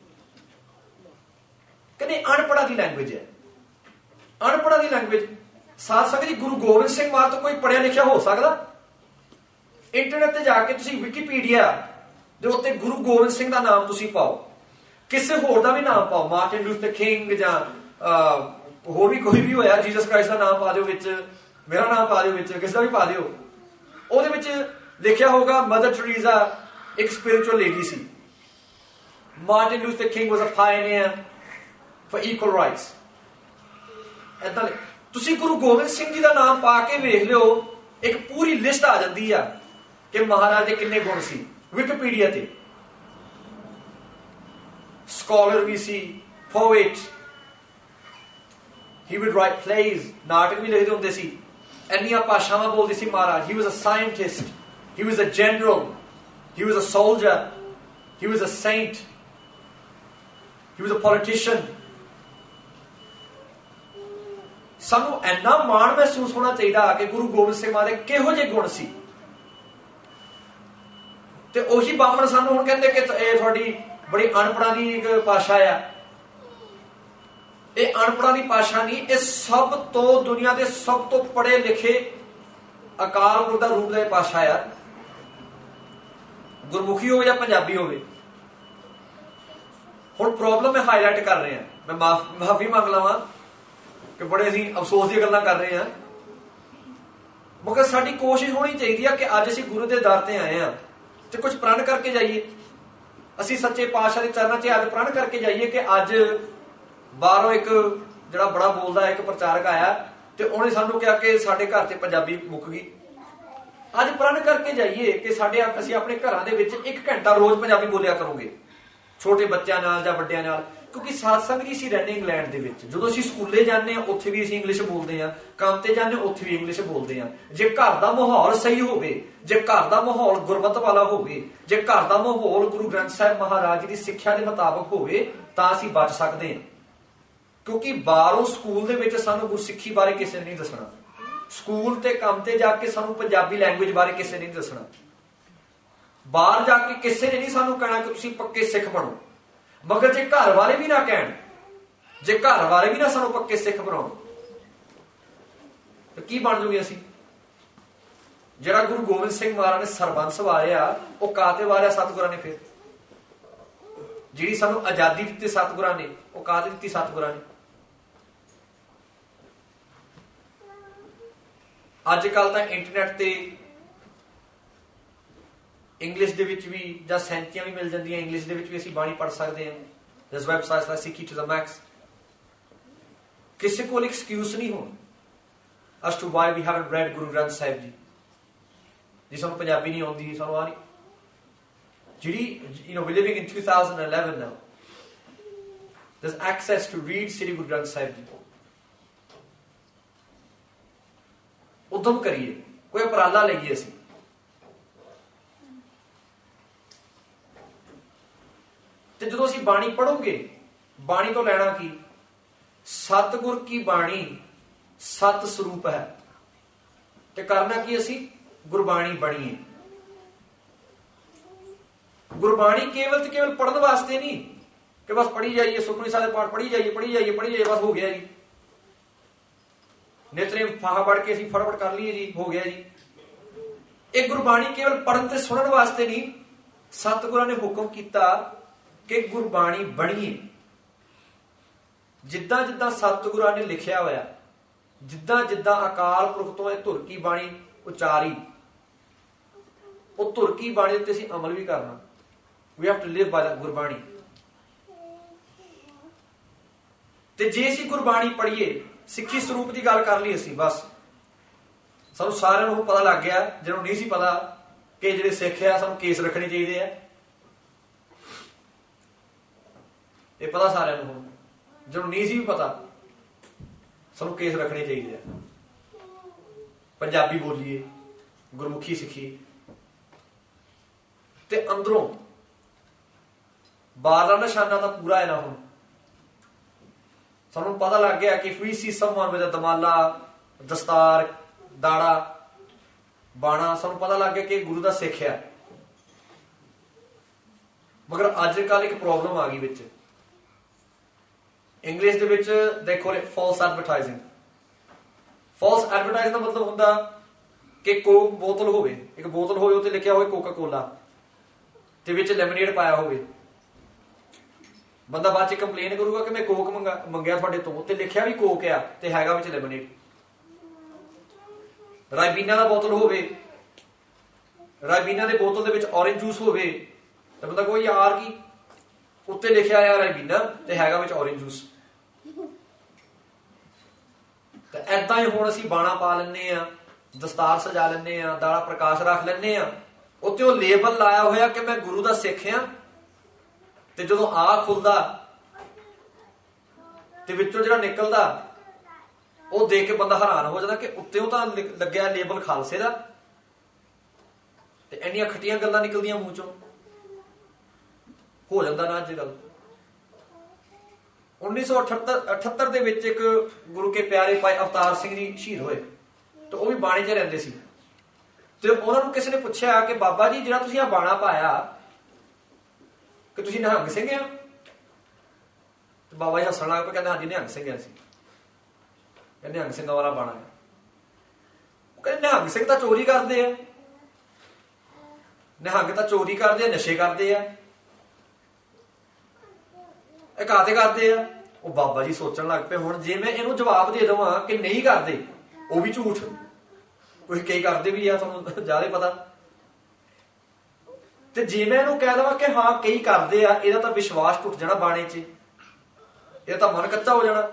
S1: कहते अनपढ़ा दी लैंग्वेज है। अनपढ़ा दी लैंग्वेज साथ संगत जी, गुरु गोबिंद सिंह मान तो कोई पढ़िया लिखिया हो सकदा? इंटरनेट ते जाके तुसीं विकीपीडिया दे उत्ते गुरु गोबिंद सिंह दा नाम तुसीं पाओ, किसी होर दा भी नाम पाओ, मार्टिन लूथर किंग जां होर भी कोई भी होया, जीसस क्राइस्ट का नाम पा दिओ विच, मेरा नाम पा दिओ विच, किसी का भी पा दिओ। ਉਹਦੇ ਵਿੱਚ ਲਿਖਿਆ ਹੋਗਾ ਮਦਰ ਟਰੀਜ਼ਾ ਇੱਕ ਸਪਿਰਿਚੁਅਲ ਲੇਡੀ ਸੀ। Martin Luther King was a pioneer for equal rights. ਏਦਾਂ ਤੁਸੀਂ ਗੁਰੂ ਗੋਬਿੰਦ ਸਿੰਘ ਜੀ ਦਾ ਨਾਮ ਪਾ ਕੇ ਵੇਖ ਲਿਓ, ਇੱਕ ਪੂਰੀ ਲਿਸਟ ਆ ਜਾਂਦੀ ਆ ਕਿ ਮਹਾਰਾਜ ਦੇ ਕਿੰਨੇ ਗੁਣ ਸੀ ਵਿਕੀਪੀਡੀਆ ਤੇ। ਸਕਾਲਰ ਵੀ ਸੀ, poet, he would write plays, ਨਾਟਕ ਵੀ ਲਿਖਦੇ ਹੁੰਦੇ ਸੀ, ਇੰਨੀਆਂ ਭਾਸ਼ਾਵਾਂ ਬੋਲਦੇ ਸੀ ਮਹਾਰਾਜ। he was a scientist, he was a general, he was a soldier, he was a saint, he was a politician। ਸਾਨੂੰ ਇੰਨਾ ਮਾਣ ਮਹਿਸੂਸ ਹੋਣਾ ਚਾਹੀਦਾ ਕਿ ਗੁਰੂ ਗੋਬਿੰਦ ਸਿੰਘ ਮਹਾਰਾਜ ਦੇ ਕਿਹੋ ਜਿਹੇ ਗੁਣ ਸੀ। ਤੇ ਉਹੀ ਬਾਹਮਣ ਸਾਨੂੰ ਹੁਣ ਕਹਿੰਦੇ ਕਿ ਇਹ ਤੁਹਾਡੀ ਬੜੀ ਅਨਪੜ੍ਹਾਂ ਦੀ ਇੱਕ ਭਾਸ਼ਾ ਆ। ਇਹ ਅਨਪੜ੍ਹਾਂ ਦੀ ਭਾਸ਼ਾ ਨਹੀਂ, ਇਹ ਸਭ ਤੋਂ ਦੁਨੀਆ ਦੇ ਸਭ ਤੋਂ ਪੜ੍ਹੇ ਲਿਖੇ ਅਕਾਲ ਪੁਰਖ ਦਾ ਰੂਪ ਦਾ ਇਹ ਭਾਸ਼ਾ ਆ। ਗੁਰਮੁਖੀ ਹੋਵੇ ਜਾਂ ਪੰਜਾਬੀ ਹੋਵੇ। ਹੁਣ ਪ੍ਰੋਬਲਮ ਮੈਂ ਹਾਈਲਾਈਟ ਕਰ ਰਿਹਾ, ਮੈਂ ਮਾਫੀ ਮੰਗ ਲਵਾਂ ਕਿ ਬੜੇ ਅਸੀਂ ਅਫਸੋਸ ਦੀਆਂ ਗੱਲਾਂ ਕਰ ਰਹੇ ਹਾਂ, ਮਗਰ ਸਾਡੀ ਕੋਸ਼ਿਸ਼ ਹੋਣੀ ਚਾਹੀਦੀ ਆ ਕਿ ਅੱਜ ਅਸੀਂ ਗੁਰੂ ਦੇ ਦਰ ਤੇ ਆਏ ਹਾਂ ਤੇ ਕੁਝ ਪ੍ਰਣ ਕਰਕੇ ਜਾਈਏ। ਅਸੀਂ ਸੱਚੇ ਪਾਤਸ਼ਾਹ ਦੇ ਚਰਨਾਂ 'ਚ ਅੱਜ ਪ੍ਰਣ ਕਰਕੇ ਜਾਈਏ ਕਿ ਅੱਜ ਬਾਹਰੋਂ ਇੱਕ ਜਿਹੜਾ ਬੜਾ ਬੋਲਦਾ ਇੱਕ ਪ੍ਰਚਾਰਕ ਆਇਆ ਤੇ ਉਹਨੇ ਸਾਨੂੰ ਕਿਹਾ ਕਿ ਸਾਡੇ ਘਰ 'ਚ ਪੰਜਾਬੀ ਮੁੱਕ ਗਈ। ਅੱਜ ਪ੍ਰਣ ਕਰਕੇ ਜਾਈਏ ਕਿ ਅਸੀਂ ਆਪਣੇ ਘਰਾਂ ਦੇ ਵਿੱਚ 1 ਘੰਟਾ ਰੋਜ਼ ਪੰਜਾਬੀ ਬੋਲਿਆ ਕਰੋਗੇ, ਛੋਟੇ ਬੱਚਿਆਂ ਨਾਲ ਜਾਂ ਵੱਡਿਆਂ ਨਾਲ। ਕਿਉਂਕਿ ਸਾਧ ਸੰਗਤ ਜੀ ਅਸੀਂ ਰਹਿੰਦੇ ਇੰਗਲੈਂਡ ਦੇ ਵਿੱਚ, ਜਦੋਂ ਅਸੀਂ ਸਕੂਲੇ ਜਾਂਦੇ ਹਾਂ ਉੱਥੇ ਵੀ ਅਸੀਂ ਇੰਗਲਿਸ਼ ਬੋਲਦੇ ਹਾਂ, ਕੰਮ ਤੇ ਜਾਂਦੇ ਉੱਥੇ ਵੀ ਇੰਗਲਿਸ਼ ਬੋਲਦੇ ਹਾਂ। ਜੇ ਘਰ ਦਾ ਮਾਹੌਲ ਸਹੀ ਹੋਵੇ, ਜੇ ਘਰ ਦਾ ਮਾਹੌਲ ਗੁਰਮਤ ਵਾਲਾ ਹੋਵੇ, ਜੇ ਘਰ ਦਾ ਮਾਹੌਲ ਗੁਰੂ ਗ੍ਰੰਥ ਸਾਹਿਬ ਮਹਾਰਾਜ ਜੀ ਦੀ ਸਿੱਖਿਆ ਦੇ ਮੁਤਾਬਕ ਹੋਵੇ ਤਾਂ ਅਸੀਂ ਬਚ ਸਕਦੇ ਹਾਂ। ਕਿਉਂਕਿ ਬਾਹਰੋਂ ਸਕੂਲ ਦੇ ਵਿੱਚ ਸਾਨੂੰ ਗੁਰਸਿੱਖੀ ਬਾਰੇ ਕਿਸੇ ਨੇ ਨਹੀਂ ਦੱਸਣਾ, ਸਕੂਲ ਤੇ ਕੰਮ ਤੇ ਜਾ ਕੇ ਸਾਨੂੰ ਪੰਜਾਬੀ ਲੈਂਗੁਏਜ ਬਾਰੇ ਕਿਸੇ ਨੇ ਨਹੀਂ ਦੱਸਣਾ, ਬਾਹਰ ਜਾ ਕੇ ਕਿਸੇ ਨੇ ਨਹੀਂ ਸਾਨੂੰ ਕਹਿਣਾ ਕਿ ਤੁਸੀਂ ਪੱਕੇ ਸਿੱਖ ਬਣੋ। ਮਗਰ ਜੇ ਘਰ ਵਾਲੇ ਵੀ ਨਾ ਕਹਿਣ, ਜੇ ਘਰ ਵਾਲੇ ਵੀ ਨਾ ਸਾਨੂੰ ਪੱਕੇ ਸਿੱਖ ਬਣਾਉਣ, ਤਾਂ ਕੀ ਬਣ ਜੂਗੇ ਅਸੀਂ? ਜਿਹੜਾ ਗੁਰੂ ਗੋਬਿੰਦ ਸਿੰਘ ਮਹਾਰਾਜ ਨੇ ਸਰਬੰਸ ਵਾਰਿਆ ਉਹ ਕਾਤੇ ਵਾਰਿਆ? ਸਤਿਗੁਰਾਂ ਨੇ। ਫਿਰ ਜਿਹੜੀ ਸਾਨੂੰ ਆਜ਼ਾਦੀ ਦਿੱਤੀ ਸਤਿਗੁਰਾਂ ਨੇ, ਉਹ ਕਾਤੇ ਦਿੱਤੀ? ਸਤਿਗੁਰਾਂ ਨੇ। ਅੱਜ ਕੱਲ ਤਾਂ ਇੰਟਰਨੈਟ ਤੇ ਇੰਗਲਿਸ਼ ਦੇ ਵਿੱਚ ਵੀ ਜਾਂ ਸੈਂਚੀਆਂ ਵੀ ਮਿਲ ਜਾਂਦੀਆਂ, ਇੰਗਲਿਸ਼ ਦੇ ਵਿੱਚ ਵੀ ਅਸੀਂ ਬਾਣੀ ਪੜ੍ਹ ਸਕਦੇ ਹਾਂ। This website like Sikhi to the max. ਕਿਸੇ ਕੋਲ ਐਕਸਕਿਊਜ਼ ਨਹੀਂ ਹੋਣ as to why we haven't read Guru Granth Sahib ji. ਜੇ ਸਾਨੂੰ ਪੰਜਾਬੀ ਨਹੀਂ ਆਉਂਦੀ, ਸਾਨੂੰ ਆ ਨਹੀਂ, ਜਿਹੜੀ we're living in 2011 now, there's access to read ਸ੍ਰੀ ਗੁਰੂ ਗ੍ਰੰਥ ਸਾਹਿਬ ਜੀ। ਉਦਮ ਕਰੀਏ, ਕੋਈ ਉਪਰਾਲਾ ਲਈਏ ਅਸੀਂ। ਤੇ ਜਦੋਂ ਅਸੀਂ ਬਾਣੀ ਪੜ੍ਹੋਗੇ, ਬਾਣੀ ਤੋਂ ਲੈਣਾ ਕੀ? ਸਤਿਗੁਰ ਕੀ ਬਾਣੀ ਸਤ ਸਰੂਪ ਹੈ। ਤੇ ਕਰਨਾ ਕੀ? ਅਸੀਂ ਗੁਰਬਾਣੀ ਬਣੀਏ। ਗੁਰਬਾਣੀ ਕੇਵਲ ਤੇ ਕੇਵਲ ਪੜ੍ਹਨ ਵਾਸਤੇ ਨਹੀਂ ਕਿ ਬਸ ਪੜ੍ਹੀ ਜਾਈਏ, ਸੁਖਮਨੀ ਸਾਹਿਬ ਦੇ ਪਾਠ ਪੜ੍ਹੀ ਜਾਈਏ, ਪੜ੍ਹੀ ਜਾਈਏ, ਪੜ੍ਹੀ ਜਾਈਏ, ਬਸ ਹੋ ਗਿਆ ਜੀ। ਨਿਤਨੇਮ ਫਾਹਾ ਪੜ੍ਹ ਕੇ ਅਸੀਂ ਫਟਾਫਟ ਕਰ ਲਈਏ ਜੀ, ਹੋ ਗਿਆ ਜੀ। ਇਹ ਗੁਰਬਾਣੀ ਕੇਵਲ ਪੜ੍ਹਨ ਤੇ ਸੁਣਨ ਵਾਸਤੇ ਨਹੀਂ, ਸਤਿਗੁਰਾਂ ਨੇ ਹੁਕਮ ਕੀਤਾ ਕਿ ਗੁਰਬਾਣੀ ਬਣੀਏ। ਜਿੱਦਾਂ ਜਿੱਦਾਂ ਸਤਿਗੁਰਾਂ ਨੇ ਲਿਖਿਆ ਹੋਇਆ, ਜਿੱਦਾਂ ਜਿੱਦਾਂ ਅਕਾਲ ਪੁਰਖ ਤੋਂ ਇਹ ਧੁਰ ਕੀ ਬਾਣੀ ਉਚਾਰੀ, ਉਹ ਧੁਰ ਕੀ ਬਾਣੀ ਉੱਤੇ ਅਸੀਂ ਅਮਲ ਵੀ ਕਰਨਾ। We have to live by that Gurbani. ਤੇ ਜੇ ਅਸੀਂ ਗੁਰਬਾਣੀ ਪੜ੍ਹੀਏ, ਸਿੱਖੀ ਸਰੂਪ ਦੀ ਗੱਲ ਕਰ ਲਈ ਅਸੀਂ, ਬਸ ਸਾਨੂੰ ਸਾਰਿਆਂ ਨੂੰ ਪਤਾ ਲੱਗ ਗਿਆ। ਜਿਹਨੂੰ ਨਹੀਂ ਸੀ ਪਤਾ ਕਿ ਜਿਹੜੇ ਸਿੱਖ ਆ ਸਾਨੂੰ ਕੇਸ ਰੱਖਣੇ ਚਾਹੀਦੇ ਆ, ਇਹ ਪਤਾ ਸਾਰਿਆਂ ਨੂੰ ਹੁਣ। ਜਿਹਨੂੰ ਨਹੀਂ ਸੀ ਵੀ ਪਤਾ, ਸਾਨੂੰ ਕੇਸ ਰੱਖਣੇ ਚਾਹੀਦੇ ਆ। ਪੰਜਾਬੀ ਬੋਲੀਏ, ਗੁਰਮੁਖੀ ਸਿੱਖੀਏ, ਤੇ ਅੰਦਰੋਂ ਬਾਹਰਲਾ ਨਿਸ਼ਾਨਾ ਤਾਂ ਪੂਰਾ ਹੈ ਨਾ। ਹੁਣ ਸਾਨੂੰ ਪਤਾ ਲੱਗ ਗਿਆ ਕਿ if we see someone with a ਦਮਾਲਾ, ਦਸਤਾਰ, ਦਾੜਾ, ਬਾਣਾ, ਸਾਨੂੰ ਪਤਾ ਲੱਗ ਗਿਆ ਕਿ ਗੁਰੂ ਦਾ ਸਿੱਖ ਆ। ਮਗਰ ਅੱਜ ਕੱਲ ਇੱਕ ਪ੍ਰੋਬਲਮ ਆ ਗਈ ਵਿੱਚ। ਇੰਗਲਿਸ਼ ਦੇ ਵਿੱਚ ਦੇਖੋ ਫਾਲਸ ਐਡਵਰਟਾਈਜ਼ਿੰਗ। ਫਾਲਸ ਐਡਵਰਟਾਈਜ਼ਿੰਗ ਦਾ ਮਤਲਬ ਹੁੰਦਾ ਕਿ ਕੋਕ ਬੋਤਲ ਹੋਵੇ, ਇੱਕ ਬੋਤਲ ਹੋਵੇ, ਉੱਤੇ ਲਿਖਿਆ ਹੋਵੇ ਕੋਕਾ ਕੋਲਾ, ਤੇ ਵਿੱਚ ਲੈਮਨੇਡ ਪਾਇਆ ਹੋਵੇ। ਬੰਦਾ ਬਾਅਦ ਚ ਕੰਪਲੇਨ ਕਰੂਗਾ ਕਿ ਮੈਂ ਕੋਕ ਮੰਗਿਆ ਤੁਹਾਡੇ ਤੋਂ, ਉੱਤੇ ਲਿਖਿਆ ਵੀ ਕੋਕ ਆ ਤੇ ਹੈਗਾ ਵਿੱਚ ਲੈਮਨੇਡ। ਰਾਇਬੀਨਾ ਦਾ ਬੋਤਲ ਹੋਵੇ, ਰਾਇਬੀਨਾ ਦੇ ਬੋਤਲ ਦੇ ਵਿੱਚ ਔਰੇਂਜ ਜੂਸ ਹੋਵੇ, ਤੇ ਬੰਦਾ ਕੋਈ ਯਾਰ ਕੀ, ਉੱਤੇ ਲਿਖਿਆ ਆ ਰਾਇਬੀਨਾ ਤੇ ਹੈਗਾ ਵਿੱਚ ਔਰੇਂਜ ਜੂਸ। ਤੇ ਏਦਾਂ ਹੀ ਹੁਣ ਅਸੀਂ ਬਾਣਾ ਪਾ ਲੈਂਦੇ ਆ, ਦਸਤਾਰ ਸਜਾ ਲੈਂਦੇ ਆ, ਦਾੜਾ ਪ੍ਰਕਾਸ਼ ਰੱਖ ਲੈਂਦੇ ਆ, ਉੱਤੇ ਉਹ ਲੇਬਲ ਲਾਇਆ ਹੋਇਆ ਕਿ ਮੈਂ ਗੁਰੂ ਦਾ ਸਿੱਖ ਆ। ਤੇ ਜਦੋਂ ਆ ਖੁੱਲਦਾ ਤੇ ਵਿੱਚੋਂ ਜਿਹੜਾ ਨਿਕਲਦਾ, ਉਹ ਦੇਖ ਕੇ ਬੰਦਾ ਹੈਰਾਨ ਹੋ ਜਾਂਦਾ ਕਿ ਉੱਤੇ ਉਹ ਤਾਂ ਲੱਗਿਆ ਲੇਬਲ ਖਾਲਸੇ ਦਾ, ਤੇ ਇੰਨੀਆਂ ਖੱਟੀਆਂ ਗੱਲਾਂ ਨਿਕਲਦੀਆਂ ਮੂੰਹ ਚੋਂ। ਹੋ ਜਾਂਦਾ ਨਾ ਅੱਜ ਕੱਲ। 1978 ਦੇ ਵਿੱਚ ਇੱਕ ਗੁਰੂ ਕੇ ਪਿਆਰੇ ਭਾਈ ਅਵਤਾਰ ਸਿੰਘ ਜੀ ਸ਼ਹੀਦ ਹੋਏ, ਤੇ ਉਹ ਵੀ ਬਾਣੇ 'ਚ ਰਹਿੰਦੇ ਸੀ। ਤੇ ਉਹਨਾਂ ਨੂੰ ਕਿਸੇ ਨੇ ਪੁੱਛਿਆ ਕਿ ਬਾਬਾ ਜੀ ਜਿਹੜਾ ਤੁਸੀਂ ਆ ਬਾਣਾ ਪਾਇਆ, ਕਿ ਤੁਸੀਂ ਨਿਹੰਗ ਸਿੰਘ ਆ? ਤੇ ਬਾਬਾ ਜੀ ਹੱਸਣ ਲੱਗ ਪਏ, ਕਹਿੰਦੇ ਹਾਂਜੀ ਨਿਹੰਗ ਸਿੰਘ ਆ ਅਸੀਂ। ਕਹਿੰਦੇ ਨਿਹੰਗ ਸਿੰਘਾਂ ਵਾਲਾ ਬਾਣਾ ਹੈ। ਉਹ ਕਹਿੰਦੇ ਨਿਹੰਗ ਸਿੰਘ ਤਾਂ ਚੋਰੀ ਕਰਦੇ ਆ, ਨਿਹੰਗ ਤਾਂ ਚੋਰੀ ਕਰਦੇ ਆ, ਨਸ਼ੇ ਕਰਦੇ ਆ, ਇਹ ਕਾਤੇ ਕਰਦੇ ਆ? ਉਹ ਬਾਬਾ ਜੀ ਸੋਚਣ ਲੱਗ ਪਏ, ਹੁਣ ਜੇ ਮੈਂ ਇਹਨੂੰ ਜਵਾਬ ਦੇ ਦੇਵਾਂ ਕਿ ਨਹੀਂ ਕਰਦੇ, ਉਹ ਵੀ ਝੂਠ, ਕੋਈ ਕਈ ਕਰਦੇ ਵੀ ਆ, ਤੁਹਾਨੂੰ ਜ਼ਿਆਦਾ ਪਤਾ। ਤੇ ਜੇ ਮੈਂ ਇਹਨੂੰ ਕਹਿ ਦੇਵਾਂ ਕਿ ਹਾਂ ਕਈ ਕਰਦੇ ਆ, ਇਹਦਾ ਤਾਂ ਵਿਸ਼ਵਾਸ ਟੁੱਟ ਜਾਣਾ ਬਾਣੇ 'ਚ, ਇਹਦਾ ਤਾਂ ਮਨ ਕੱਚਾ ਹੋ ਜਾਣਾ।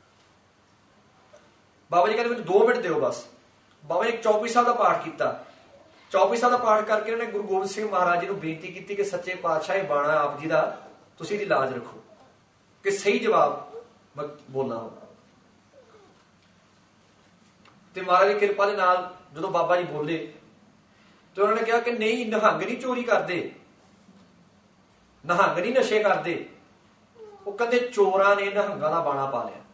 S1: ਬਾਬਾ ਜੀ ਕਹਿੰਦੇ ਮੈਨੂੰ 2 ਮਿੰਟ ਦਿਓ ਬਸ। ਬਾਬਾ ਜੀ ਚੌਪਈ ਸਾਹਿਬ ਦਾ ਪਾਠ ਕੀਤਾ। ਚੌਪਈ ਸਾਹਿਬ ਦਾ ਪਾਠ ਕਰਕੇ ਉਹਨੇ ਗੁਰੂ ਗੋਬਿੰਦ ਸਿੰਘ ਮਹਾਰਾਜ ਜੀ ਨੂੰ ਬੇਨਤੀ ਕੀਤੀ ਕਿ ਸੱਚੇ ਪਾਤਸ਼ਾਹ ਇਹ ਬਾਣਾ ਆਪ ਜੀ ਦਾ, ਤੁਸੀਂ ਇਹਦੀ ਲਾਜ ਰੱਖੋ ਕਿ ਸਹੀ ਜਵਾਬ ਮੈਂ ਬੋਲਣਾ ਹੋਊਗਾ। ਤੇ ਮਹਾਰਾਜ ਦੀ ਕਿਰਪਾ ਦੇ ਨਾਲ ਜਦੋਂ ਬਾਬਾ ਜੀ ਬੋਲੇ ਤੇ ਉਹਨਾਂ ਨੇ ਕਿਹਾ ਕਿ ਨਹੀਂ, ਨਿਹੰਗ ਨਹੀਂ ਚੋਰੀ ਕਰਦੇ, ਨਿਹੰਗ ਨਹੀਂ ਨਸ਼ੇ ਕਰਦੇ, ਉਹ ਕਹਿੰਦੇ ਚੋਰਾਂ ਨੇ ਨਿਹੰਗਾਂ ਦਾ ਬਾਣਾ ਪਾ ਲਿਆ।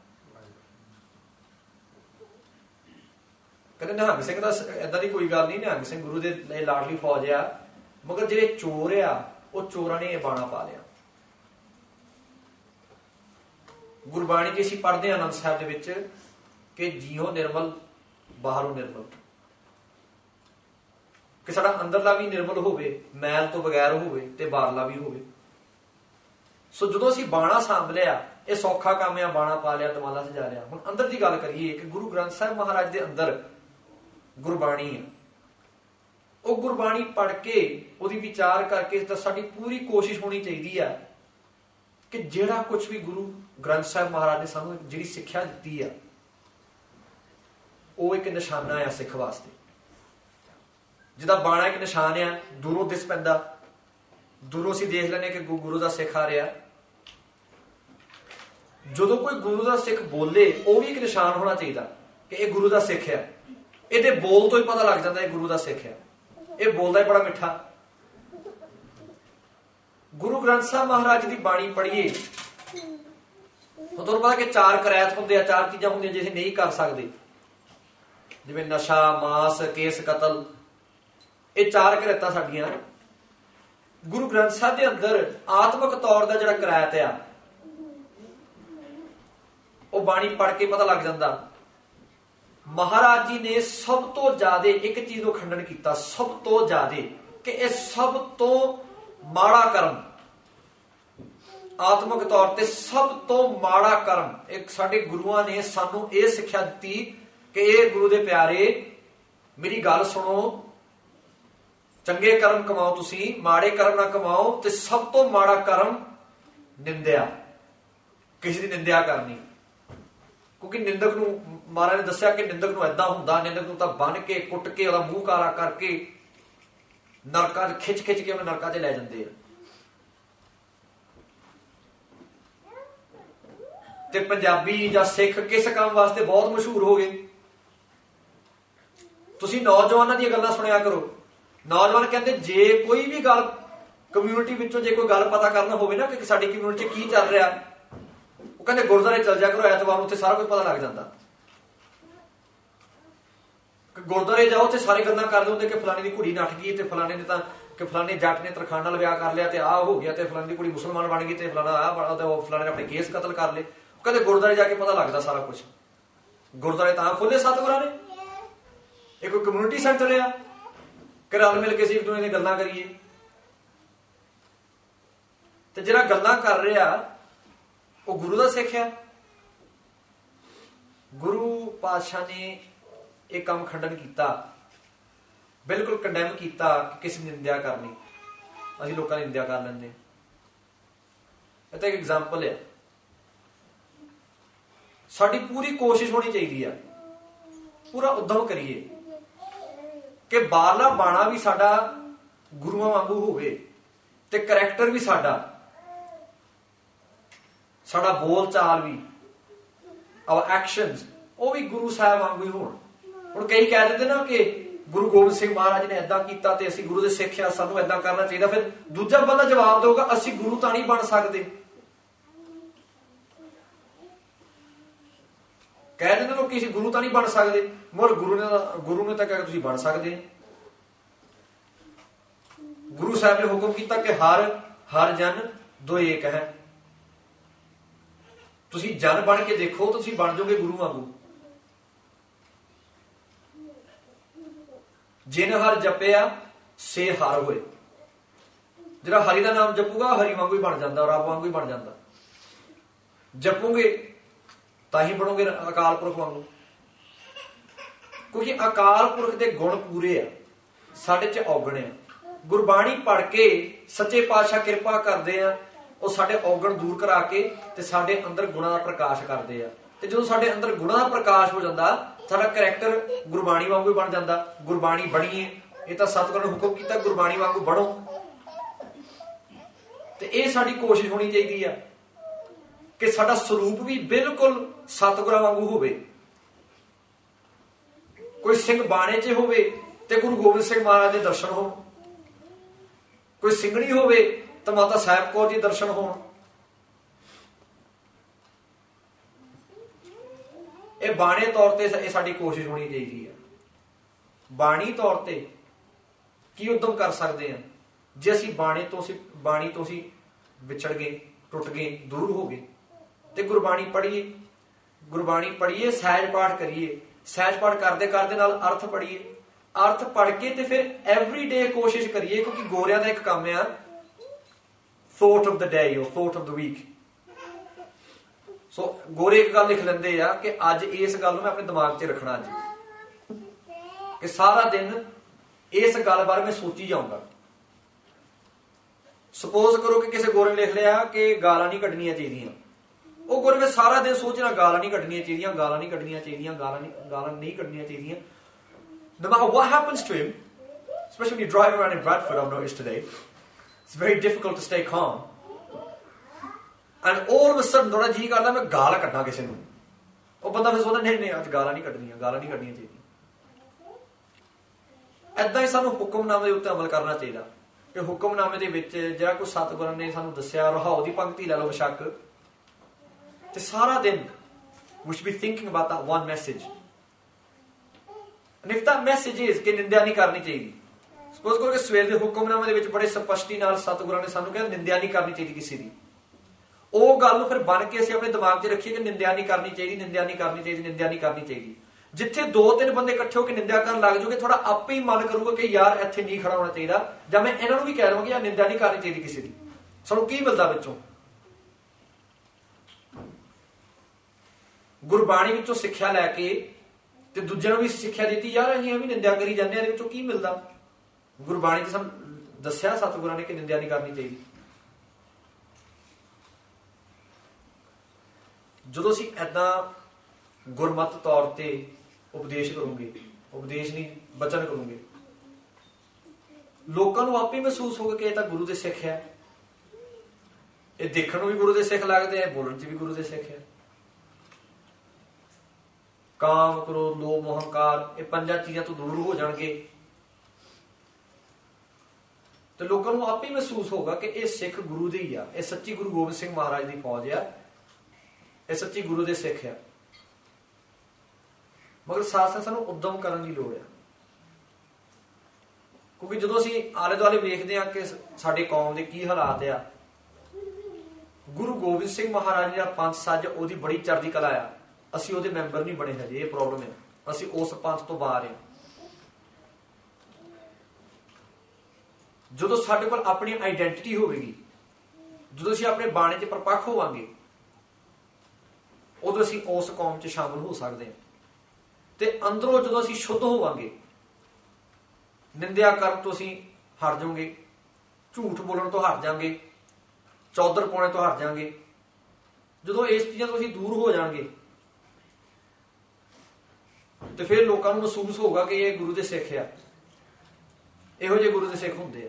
S1: ਕਹਿੰਦੇ ਨਿਹੰਗ ਸਿੰਘ ਦਾ ਏਦਾਂ ਦੀ ਕੋਈ ਗੱਲ ਨਹੀਂ, ਨਿਹੰਗ ਸਿੰਘ ਗੁਰੂ ਦੇ ਲਾਡਲੀ ਫੌਜ ਆ, ਮਗਰ ਜਿਹੜੇ ਚੋਰ ਆ ਉਹ ਚੋਰਾਂ ਨੇ ਇਹ ਬਾਣਾ ਪਾ ਲਿਆ। ਗੁਰਬਾਣੀ ਚ ਅਸੀਂ ਪੜ੍ਹਦੇ ਹਾਂ ਆਨੰਦ ਸਾਹਿਬ ਦੇ ਵਿੱਚ ਕਿ ਜੀਓ ਨਿਰਮਲ ਬਾਹਰੋਂ ਨਿਰਮਲ, ਕਿ ਸਾਡਾ ਅੰਦਰਲਾ ਵੀ ਨਿਰਮਲ ਹੋਵੇ, ਮੈਲ ਤੋਂ ਬਗੈਰ ਹੋਵੇ ਤੇ ਬਾਹਰਲਾ ਵੀ ਹੋਵੇ। ਸੋ ਜਦੋਂ ਅਸੀਂ ਬਾਣਾ ਸਾਂਭ ਲਿਆ, ਇਹ ਸੌਖਾ ਕੰਮ ਆ, ਬਾਣਾ ਪਾ ਲਿਆ, ਦਮਾਲਾ ਸਜਾ ਲਿਆ। ਹੁਣ ਅੰਦਰ ਦੀ ਗੱਲ ਕਰੀਏ ਕਿ ਗੁਰੂ ਗ੍ਰੰਥ ਸਾਹਿਬ ਮਹਾਰਾਜ ਦੇ ਅੰਦਰ ਗੁਰਬਾਣੀ ਆ, ਉਹ ਗੁਰਬਾਣੀ ਪੜ੍ਹ ਕੇ ਉਹਦੀ ਵਿਚਾਰ ਕਰਕੇ ਤਾਂ ਸਾਡੀ ਪੂਰੀ ਕੋਸ਼ਿਸ਼ ਹੋਣੀ ਚਾਹੀਦੀ ਆ ਕਿ ਜਿਹੜਾ ਕੁਝ ਵੀ ਗੁਰੂ ਗ੍ਰੰਥ ਸਾਹਿਬ ਮਹਾਰਾਜ ਨੇ ਸਾਨੂੰ ਜਿਹੜੀ ਸਿੱਖਿਆ ਦਿੱਤੀ ਆ, ਉਹ ਇੱਕ ਨਿਸ਼ਾਨਾ ਆ ਸਿੱਖ ਵਾਸਤੇ। ਜਿੱਦਾਂ ਬਾਣਾ ਇੱਕ ਨਿਸ਼ਾਨ ਆ, ਦੂਰੋਂ ਦਿਸ ਪੈਂਦਾ, ਦੂਰੋਂ ਅਸੀਂ ਦੇਖ ਲੈਂਦੇ ਕਿ ਗੁਰੂ ਦਾ ਸਿੱਖ ਆ ਰਿਹਾ। ਜਦੋਂ ਕੋਈ ਗੁਰੂ ਦਾ ਸਿੱਖ ਬੋਲੇ, ਉਹ ਵੀ ਇੱਕ ਨਿਸ਼ਾਨ ਹੋਣਾ ਚਾਹੀਦਾ ਕਿ ਇਹ ਗੁਰੂ ਦਾ ਸਿੱਖ ਆ। ਇਹਦੇ ਬੋਲ ਤੋਂ ਹੀ ਪਤਾ ਲੱਗ ਜਾਂਦਾ ਇਹ ਗੁਰੂ ਦਾ ਸਿੱਖ ਆ, ਇਹ ਬੋਲਦਾ ਹੀ ਬੜਾ ਮਿੱਠਾ। ਗੁਰੂ ਗ੍ਰੰਥ ਸਾਹਿਬ ਮਹਾਰਾਜ ਦੀ ਬਾਣੀ ਪੜ੍ਹੀਏ, ਤੁਹਾਨੂੰ ਪਤਾ ਕਿ 4 ਕਰੈਤ ਹੁੰਦੇ ਆ, 4 ਚੀਜ਼ਾਂ ਹੁੰਦੀਆਂ ਜਿਹੜੇ ਨਹੀਂ ਕਰ ਸਕਦੇ, ਜਿਵੇਂ ਨਸ਼ਾ, ਮਾਸ, ਕੇਸ, ਕਤਲ। ਇਹ 4 ਕਰੈਤਾਂ ਸਾਡੀਆਂ। ਗੁਰੂ ਗ੍ਰੰਥ ਸਾਹਿਬ ਦੇ ਅੰਦਰ ਆਤਮਿਕ ਤੌਰ ਦਾ ਜਿਹੜਾ ਕਰੈਤ ਆ, ਉਹ ਬਾਣੀ ਪੜ੍ਹ ਕੇ ਪਤਾ ਲੱਗ ਜਾਂਦਾ। ਮਹਾਰਾਜ ਜੀ ਨੇ ਸਭ ਤੋਂ ਜ਼ਿਆਦਾ ਇੱਕ ਚੀਜ਼ ਨੂੰ ਖੰਡਨ ਕੀਤਾ, ਸਭ ਤੋਂ ਜ਼ਿਆਦਾ, ਕਿ ਇਹ ਸਭ ਤੋਂ ਮਾੜਾ ਕਰਮ, ਆਤਮਿਕ ਤੌਰ ਤੇ ਸਭ ਤੋਂ ਮਾੜਾ ਕਰਮ। ਇੱਕ ਸਾਡੇ ਗੁਰੂਆਂ ਨੇ ਸਾਨੂੰ ਇਹ ਸਿੱਖਿਆ ਦਿੱਤੀ ਕਿ ਇਹ ਗੁਰੂ ਦੇ ਪਿਆਰੇ, ਮੇਰੀ ਗੱਲ ਸੁਣੋ, ਚੰਗੇ ਕਰਮ ਕਮਾਓ, ਤੁਸੀਂ ਮਾੜੇ ਕਰਮ ਨਾ ਕਮਾਓ। ਤੇ ਸਭ ਤੋਂ ਮਾੜਾ ਕਰਮ ਨਿੰਦਿਆ, ਕਿਸੇ ਦੀ ਨਿੰਦਿਆ ਕਰਨੀ। ਕਿਉਂਕਿ ਨਿੰਦਕ ਨੂੰ ਮਹਾਰਾਜ ਨੇ ਦੱਸਿਆ ਕਿ ਨਿੰਦਕ ਨੂੰ ਏਦਾਂ ਹੁੰਦਾ, ਨਿੰਦਕ ਨੂੰ ਤਾਂ ਬੰਨ ਕੇ ਕੁੱਟ ਕੇ ਉਹਦਾ ਮੂੰਹ ਕਾਲਾ ਕਰਕੇ ਨਰਕਾਂ 'ਚ ਖਿੱਚ ਕੇ ਉਹਨੂੰ ਨਰਕਾਂ 'ਚ ਲੈ ਜਾਂਦੇ ਆ। ਤੇ ਪੰਜਾਬੀ ਜਾਂ ਸਿੱਖ ਕਿਸ ਕੰਮ ਵਾਸਤੇ ਬਹੁਤ ਮਸ਼ਹੂਰ ਹੋ ਗਏ। ਤੁਸੀਂ ਨੌਜਵਾਨਾਂ ਦੀਆਂ ਗੱਲਾਂ ਸੁਣਿਆ ਕਰੋ। ਨੌਜਵਾਨ ਕਹਿੰਦੇ ਜੇ ਕੋਈ ਵੀ ਗੱਲ ਕਮਿਊਨਿਟੀ ਵਿੱਚੋਂ ਜੇ ਕੋਈ ਗੱਲ ਪਤਾ ਕਰਨਾ ਹੋਵੇ ਨਾ ਕਿ ਸਾਡੀ ਕਮਿਊਨਿਟੀ 'ਚ ਕੀ ਚੱਲ ਰਿਹਾ, ਉਹ ਕਹਿੰਦੇ ਗੁਰਦੁਆਰੇ ਚੱਲ ਜਾ ਕਰੋ, ਐਤਵਾਰ ਨੂੰ ਉੱਥੇ ਸਾਰਾ ਕੁਝ ਪਤਾ ਲੱਗ ਜਾਂਦਾ। ਗੁਰਦੁਆਰੇ ਜਾਓ ਤੇ ਸਾਰੇ ਗੱਲਾਂ ਕਰਦੇ ਹੁੰਦੇ ਕਿ ਫਲਾਣੇ ਦੀ ਕੁੜੀ ਨੱਠ ਗਈ, ਤੇ ਫਲਾਣੇ ਨੇ ਤਾਂ ਕਿ ਫਲਾਣੇ ਜੱਟ ਨੇ ਤਰਖਾਣ ਨਾਲ ਵਿਆਹ ਕਰ ਲਿਆ, ਤੇ ਆਹ ਹੋ ਗਿਆ, ਤੇ ਫਲਾਣੇ ਦੀ ਕੁੜੀ ਮੁਸਲਮਾਨ ਬਣ ਗਈ, ਤੇ ਫਲਾਣਾ ਆਹ ਫਲਾਣੇ ਨੇ ਆਪਣੇ ਕੇਸ ਕਤਲ ਕਰ ਲਏ। ਉਹ ਕਹਿੰਦੇ ਗੁਰਦੁਆਰੇ ਜਾ ਕੇ ਪਤਾ ਲੱਗਦਾ ਸਾਰਾ ਕੁਝ। ਗੁਰਦੁਆਰੇ ਤਾਂ ਖੋਲੇ ਸਤਿਗੁਰਾਂ ਨੇ, ਇਹ ਕੋਈ ਕਮਿਊਨਿਟੀ ਸੈਂਟਰ ਆ ਕਿ ਰਲ ਮਿਲ ਕੇ ਅਸੀਂ ਇੱਕ ਦੂਜੇ ਦੀਆਂ ਗੱਲਾਂ ਕਰੀਏ। ਤੇ ਜਿਹੜਾ ਗੱਲਾਂ ਕਰ ਰਿਹਾ ਉਹ ਗੁਰੂ ਦਾ ਸਿੱਖ ਆ। ਗੁਰੂ ਪਾਤਸ਼ਾਹ ਨੇ ਇਹ ਕੰਮ ਖੰਡਨ ਕੀਤਾ, ਬਿਲਕੁਲ ਕੰਡੈਮ ਕੀਤਾ ਕਿ ਕਿਸੇ ਦੀ ਨਿੰਦਿਆ ਕਰਨੀ। ਅਸੀਂ ਲੋਕਾਂ ਦੀ ਨਿੰਦਿਆ ਕਰ ਲੈਂਦੇ। ਇਹ ਤਾਂ ਇੱਕ ਐਗਜ਼ਾਮਪਲ ਹੈ। ਸਾਡੀ ਪੂਰੀ ਕੋਸ਼ਿਸ਼ ਹੋਣੀ ਚਾਹੀਦੀ ਆ, ਪੂਰਾ ਉਦਮ ਕਰੀਏ ਕਿ ਬਾਹਰਲਾ ਬਾਣਾ ਵੀ ਸਾਡਾ ਗੁਰੂਆਂ ਵਾਂਗੂ ਹੋਵੇ, ਤੇ ਕਰੈਕਟਰ ਵੀ ਸਾਡਾ ਬੋਲ ਚਾਲ ਵੀ, ਆਵਰ ਐਕਸ਼ਨਸ, ਉਹ ਵੀ ਗੁਰੂ ਸਾਹਿਬ ਵਾਂਗੂ ਹੀ ਹੋਣ। ਹੁਣ ਕਈ ਕਹਿ ਦਿੰਦੇ ਨਾ ਕਿ ਗੁਰੂ ਗੋਬਿੰਦ ਸਿੰਘ ਮਹਾਰਾਜ ਨੇ ਏਦਾਂ ਕੀਤਾ ਤੇ ਅਸੀਂ ਗੁਰੂ ਦੇ ਸਿੱਖ ਆ, ਸਾਨੂੰ ਏਦਾਂ ਕਰਨਾ ਚਾਹੀਦਾ। ਫਿਰ ਦੂਜਾ ਬੰਦਾ ਜਵਾਬ ਦੇਊਗਾ ਅਸੀਂ ਗੁਰੂ ਤਾਂ ਨਹੀਂ ਬਣ ਸਕਦੇ। ਕਹਿ ਦਿੰਦੇ ਲੋਕੀ ਅਸੀਂ ਗੁਰੂ ਤਾਂ ਨਹੀਂ ਬਣ ਸਕਦੇ, ਮਗਰ ਗੁਰੂ ਨੇ ਤਾਂ ਕਿਹਾ ਤੁਸੀਂ ਬਣ ਸਕਦੇ। ਗੁਰੂ ਸਾਹਿਬ ਨੇ ਹੁਕਮ ਕੀਤਾ ਕਿ ਹਰ ਜਨ ਦੋ ਏਕ ਹੈ। ਤੁਸੀਂ ਜਨ ਬਣ ਕੇ ਦੇਖੋ, ਤੁਸੀਂ ਬਣ ਜਾਓਗੇ ਗੁਰੂ ਵਾਂਗੂ। ਜਿਨ ਹਰ ਜਪਿਆ ਸੇ ਹਰ ਹੋਏ। ਜਿਹੜਾ ਹਰੀ ਦਾ ਨਾਮ ਜਪੂਗਾ ਹਰੀ ਵਾਂਗੂ ਹੀ ਬਣ ਜਾਂਦਾ, ਰੱਬ ਵਾਂਗੂ ਹੀ ਬਣ ਜਾਂਦਾ। ਜਪੋਗੇ ਤਾਂ ਹੀ ਬਣੋਗੇ ਅਕਾਲ ਪੁਰਖ ਵਾਂਗੂ, ਕਿਉਂਕਿ ਅਕਾਲ ਪੁਰਖ ਦੇ ਗੁਣ ਪੂਰੇ ਆ, ਸਾਡੇ 'ਚ ਔਗਣ ਆ। ਗੁਰਬਾਣੀ ਪੜ੍ਹ ਕੇ ਸੱਚੇ ਪਾਤਸ਼ਾਹ ਕਿਰਪਾ ਕਰਦੇ ਆ, ਉਹ ਸਾਡੇ ਔਗਣ ਦੂਰ ਕਰਾ ਕੇ ਤੇ ਸਾਡੇ ਅੰਦਰ ਗੁਣਾਂ ਦਾ ਪ੍ਰਕਾਸ਼ ਕਰਦੇ ਆ। ਤੇ ਜਦੋਂ ਸਾਡੇ ਅੰਦਰ ਗੁਣਾਂ ਦਾ ਪ੍ਰਕਾਸ਼ ਹੋ ਜਾਂਦਾ, ਸਾਡਾ ਕਰੈਕਟਰ ਗੁਰਬਾਣੀ ਵਾਂਗੂ ਬਣ ਜਾਂਦਾ। ਗੁਰਬਾਣੀ ਬਣੀਏ, ਇਹ ਤਾਂ ਸਤਿਗੁਰਾਂ ਨੇ ਹੁਕਮ ਕੀਤਾ ਗੁਰਬਾਣੀ ਵਾਂਗੂ ਬਣੋ। ਤੇ ਇਹ ਸਾਡੀ ਕੋਸ਼ਿਸ਼ ਹੋਣੀ ਚਾਹੀਦੀ ਆ ਕਿ ਸਾਡਾ ਸਰੂਪ ਵੀ ਬਿਲਕੁਲ ਸਤਿਗੁਰਾਂ ਵਾਂਗੂ ਹੋਵੇ। ਕੋਈ ਸਿੰਘ ਬਾਣੇ 'ਚ ਹੋਵੇ ਤੇ ਗੁਰੂ ਗੋਬਿੰਦ ਸਿੰਘ ਮਹਾਰਾਜ ਦੇ ਦਰਸ਼ਨ ਹੋਣ, ਕੋਈ ਸਿੰਘਣੀ ਹੋਵੇ ਤਾਂ ਮਾਤਾ ਸਾਹਿਬ ਕੌਰ ਜੀ ਦਰਸ਼ਨ ਹੋਣ। ਇਹ ਬਾਣੇ ਤੌਰ ਤੇ ਇਹ ਸਾਡੀ ਕੋਸ਼ਿਸ਼ ਹੋਣੀ ਚਾਹੀਦੀ ਹੈ। ਬਾਣੀ ਤੌਰ ਤੇ ਕੀ ਉਦਮ ਕਰ ਸਕਦੇ ਹਾਂ ਜੇ ਅਸੀਂ ਬਾਣੀ ਤੋਂ ਅਸੀਂ ਵਿਛੜ ਗਏ, ਟੁੱਟ ਗਏ, ਦੂਰ ਹੋ ਗਏ, ਤੇ ਗੁਰਬਾਣੀ ਪੜ੍ਹੀਏ, ਸਹਿਜ ਪਾਠ ਕਰੀਏ, ਸਹਿਜ ਪਾਠ ਕਰਦੇ ਕਰਦੇ ਨਾਲ ਅਰਥ ਪੜ੍ਹੀਏ, ਅਰਥ ਪੜ੍ਹ ਕੇ ਤੇ ਫਿਰ ਐਵਰੀ ਡੇ ਕੋਸ਼ਿਸ਼ ਕਰੀਏ, ਕਿਉਂਕਿ ਗੋਰਿਆਂ ਦਾ ਇੱਕ ਕੰਮ ਆ ਥੋਟ ਆਫ ਦ ਡੇ ਔਰ thought of the week. So ਗੋਰੇ ਇੱਕ ਗੱਲ ਲਿਖ ਲੈਂਦੇ ਆ ਕਿ ਅੱਜ ਇਸ ਗੱਲ ਨੂੰ ਮੈਂ ਆਪਣੇ ਦਿਮਾਗ 'ਚ ਰੱਖਣਾ, ਅੱਜ ਕਿ ਸਾਰਾ ਦਿਨ ਇਸ ਗੱਲ ਬਾਰੇ ਮੈਂ ਸੋਚੀ ਜਾਊਂਗਾ। ਸਪੋਜ਼ ਕਰੋ ਕਿ ਕਿਸੇ ਗੋਰੇ ਨੇ ਲਿਖ ਲਿਆ ਕਿ ਗਾਲਾਂ ਨਹੀਂ ਕੱਢਣੀਆਂ ਚਾਹੀਦੀਆਂ, ਉਹ ਗੋਰੇ ਨੇ ਸਾਰਾ ਦਿਨ ਸੋਚਣਾ ਗਾਲਾਂ ਨਹੀਂ ਕੱਢਣੀਆਂ ਚਾਹੀਦੀਆਂ, ਗਾਲਾਂ ਨਹੀਂ ਕੱਢਣੀਆਂ ਚਾਹੀਦੀਆਂ, ਗਾਲਾਂ ਨਹੀਂ ਕੱਢਣੀਆਂ ਚਾਹੀਦੀਆਂ। No matter what happens to him, especially when you drive around in Bradford, I've noticed today, it's very difficult to stay calm. And all of a sudden ਥੋੜਾ ਜੀ ਕਰਦਾ ਮੈਂ ਗਾਲ ਕੱਢਾਂ ਕਿਸੇ ਨੂੰ, ਉਹ ਬੰਦਾ ਫਿਰ ਸੋਚਦਾ ਨਹੀਂ ਅੱਜ ਗਾਲਾਂ ਨਹੀਂ ਕੱਢਣੀਆਂ ਚਾਹੀਦੀਆਂ। ਏਦਾਂ ਹੀ ਸਾਨੂੰ ਹੁਕਮਨਾਮੇ ਦੇ ਉੱਤੇ ਅਮਲ ਕਰਨਾ ਚਾਹੀਦਾ ਕਿ ਹੁਕਮਨਾਮੇ ਦੇ ਵਿੱਚ ਜਿਹੜਾ ਕੋਈ ਸਤਿਗੁਰਾਂ ਨੇ ਸਾਨੂੰ ਦੱਸਿਆ, ਰਹਾਉ ਦੀ ਪੰਕਤੀ ਲੈ ਲਓ ਬੇਸ਼ੱਕ, ਤੇ ਸਾਰਾ ਦਿਨ we should be thinking about that one message. And if that message is ਕਿ ਨਿੰਦਿਆ ਨਹੀਂ ਕਰਨੀ ਚਾਹੀਦੀ, ਸਪੋਜ਼ ਕਰੋ ਕਿ ਸਵੇਰ ਦੇ ਹੁਕਮਨਾਮੇ ਦੇ ਵਿੱਚ ਬੜੇ ਸਪਸ਼ਟੀ ਨਾਲ ਸਤਿਗੁਰਾਂ ਨੇ ਸਾਨੂੰ ਕਿਹਾ ਨਿੰਦਿਆ ਨਹੀਂ ਕਰਨੀ ਚਾਹੀਦੀ ਕਿਸੇ ਦੀ, ਉਹ ਗੱਲ ਨੂੰ ਫਿਰ ਬਣ ਕੇ ਅਸੀਂ ਆਪਣੇ ਦਿਮਾਗ 'ਚ ਰੱਖੀਏ ਕਿ ਨਿੰਦਿਆ ਨਹੀਂ ਕਰਨੀ ਚਾਹੀਦੀ, ਨਿੰਦਿਆ ਨਹੀਂ ਕਰਨੀ ਚਾਹੀਦੀ, ਨਿੰਦਿਆ ਨਹੀਂ ਕਰਨੀ ਚਾਹੀਦੀ। ਜਿੱਥੇ 2-3 ਬੰਦੇ ਇਕੱਠੇ ਹੋ ਕੇ ਨਿੰਦਿਆ ਕਰਨ ਲੱਗ ਜਾਓਗੇ, ਥੋੜਾ ਆਪੇ ਹੀ ਮਨ ਕਰੂਗਾ ਕਿ ਯਾਰ ਇੱਥੇ ਨਹੀਂ ਖੜਾ ਹੋਣਾ ਚਾਹੀਦਾ, ਜਾਂ ਮੈਂ ਇਹਨਾਂ ਨੂੰ ਵੀ ਕਹਿ ਲਵਾਂਗਾ ਯਾਰ ਨਿੰਦਿਆ ਨਹੀਂ ਕਰਨੀ ਚਾਹੀਦੀ ਕਿਸੇ ਦੀ। ਸਾਨੂੰ ਕੀ ਮਿਲਦਾ ਵਿੱਚੋਂ? ਗੁਰਬਾਣੀ ਵਿੱਚੋਂ ਸਿੱਖਿਆ ਲੈ ਕੇ ਤੇ ਦੂਜਿਆਂ ਨੂੰ ਵੀ ਸਿੱਖਿਆ ਦਿੱਤੀ, ਯਾਰ ਅਸੀਂ ਵੀ ਨਿੰਦਿਆ ਕਰੀ ਜਾਂਦੇ ਹਾਂ, ਇਹਦੇ ਵਿੱਚੋਂ ਕੀ ਮਿਲਦਾ? ਗੁਰਬਾਣੀ ਨੇ ਸਾਨੂੰ ਦੱਸਿਆ ਸਤਿਗੁਰਾਂ ਨੇ ਕਿ ਨਿੰਦਿਆ ਨਹੀਂ ਕਰਨੀ ਚਾਹੀਦੀ। ਜਦੋਂ ਅਸੀਂ ਏਦਾਂ ਗੁਰਮਤ ਤੌਰ ਤੇ ਉਪਦੇਸ਼ ਕਰੂੰਗੇ, ਉਪਦੇਸ਼ ਨਹੀਂ ਬਚਨ ਕਰੂੰਗੇ, ਲੋਕਾਂ ਨੂੰ ਆਪੇ ਮਹਿਸੂਸ ਹੋਊਗਾ ਕਿ ਇਹ ਤਾਂ ਗੁਰੂ ਦੇ ਸਿੱਖ ਹੈ, ਇਹ ਦੇਖਣ ਨੂੰ ਵੀ ਗੁਰੂ ਦੇ ਸਿੱਖ ਲੱਗਦੇ ਆ, ਬੋਲਣ 'ਚ ਵੀ ਗੁਰੂ ਦੇ ਸਿੱਖ ਹੈ। ਕਾਮ, ਕ੍ਰੋਧ, ਲੋਭ, ਅਹੰਕਾਰ, ਇਹ 5 ਚੀਜ਼ਾਂ ਤੋਂ ਦੂਰ ਹੋ ਜਾਣਗੇ ਤੇ ਲੋਕਾਂ ਨੂੰ ਆਪੇ ਮਹਿਸੂਸ ਹੋਗਾ ਕਿ ਇਹ ਸਿੱਖ ਗੁਰੂ ਦੇ ਹੀ ਆ, ਇਹ ਸੱਚੀ ਗੁਰੂ ਗੋਬਿੰਦ ਸਿੰਘ ਮਹਾਰਾਜ ਦੀ ਫੌਜ ਆ, ਇਹ ਸੱਚੀ ਗੁਰੂ ਦੇ ਸਿੱਖ ਆ। ਮਗਰ ਸਾਥ ਸਾਨੂੰ ਉਦਮ ਕਰਨ ਦੀ ਲੋੜ ਆ, ਕਿਉਂਕਿ ਜਦੋਂ ਅਸੀਂ ਆਲੇ ਦੁਆਲੇ ਵੇਖਦੇ ਹਾਂ ਕਿ ਸਾਡੇ ਕੌਮ ਦੇ ਕੀ ਹਾਲਾਤ ਆ, ਗੁਰੂ ਗੋਬਿੰਦ ਸਿੰਘ ਮਹਾਰਾਜ ਦਾ ਪੰਥ ਸੱਜ, ਉਹਦੀ ਬੜੀ ਚੜ੍ਹਦੀ ਕਲਾ ਆ, ਅਸੀਂ ਉਹਦੇ ਮੈਂਬਰ ਨਹੀਂ ਬਣੇ ਹਜੇ, ਇਹ ਪ੍ਰੋਬਲਮ ਹੈ, ਅਸੀਂ ਉਸ ਪੰਥ ਤੋਂ ਬਾਹਰ ਹਾਂ। ਜਦੋਂ ਸਾਡੇ ਕੋਲ ਆਪਣੀ ਆਈਡੈਂਟੀਟੀ ਹੋਵੇਗੀ, ਜਦੋਂ ਅਸੀਂ ਆਪਣੇ ਬਾਣੇ 'ਚ ਪਰਪੱਖ ਹੋਵਾਂਗੇ, ਉਦੋਂ ਅਸੀਂ ਉਸ ਕੌਮ 'ਚ ਸ਼ਾਮਲ ਹੋ ਸਕਦੇ ਹਾਂ। ਤੇ ਅੰਦਰੋਂ ਜਦੋਂ ਅਸੀਂ ਸ਼ੁੱਧ ਹੋਵਾਂਗੇ, ਨਿੰਦਿਆ ਕਰਨ ਤੋਂ ਅਸੀਂ ਹਟ ਜਾਵਾਂਗੇ, ਝੂਠ ਬੋਲਣ ਤੋਂ ਹਟ ਜਾਵਾਂਗੇ, ਚੌਧਰ ਪਾਉਣੇ ਤੋਂ ਹਟ ਜਾਵਾਂਗੇ, ਜਦੋਂ ਇਸ ਚੀਜ਼ਾਂ ਤੋਂ ਅਸੀਂ ਦੂਰ ਹੋ ਜਾਵਾਂਗੇ ਤੇ ਫਿਰ ਲੋਕਾਂ ਨੂੰ ਮਹਿਸੂਸ ਹੋਊਗਾ ਕਿ ਇਹ ਗੁਰੂ ਦੇ ਸਿੱਖ ਆ, ਇਹੋ ਜਿਹੇ ਗੁਰੂ ਦੇ ਸਿੱਖ ਹੁੰਦੇ ਆ।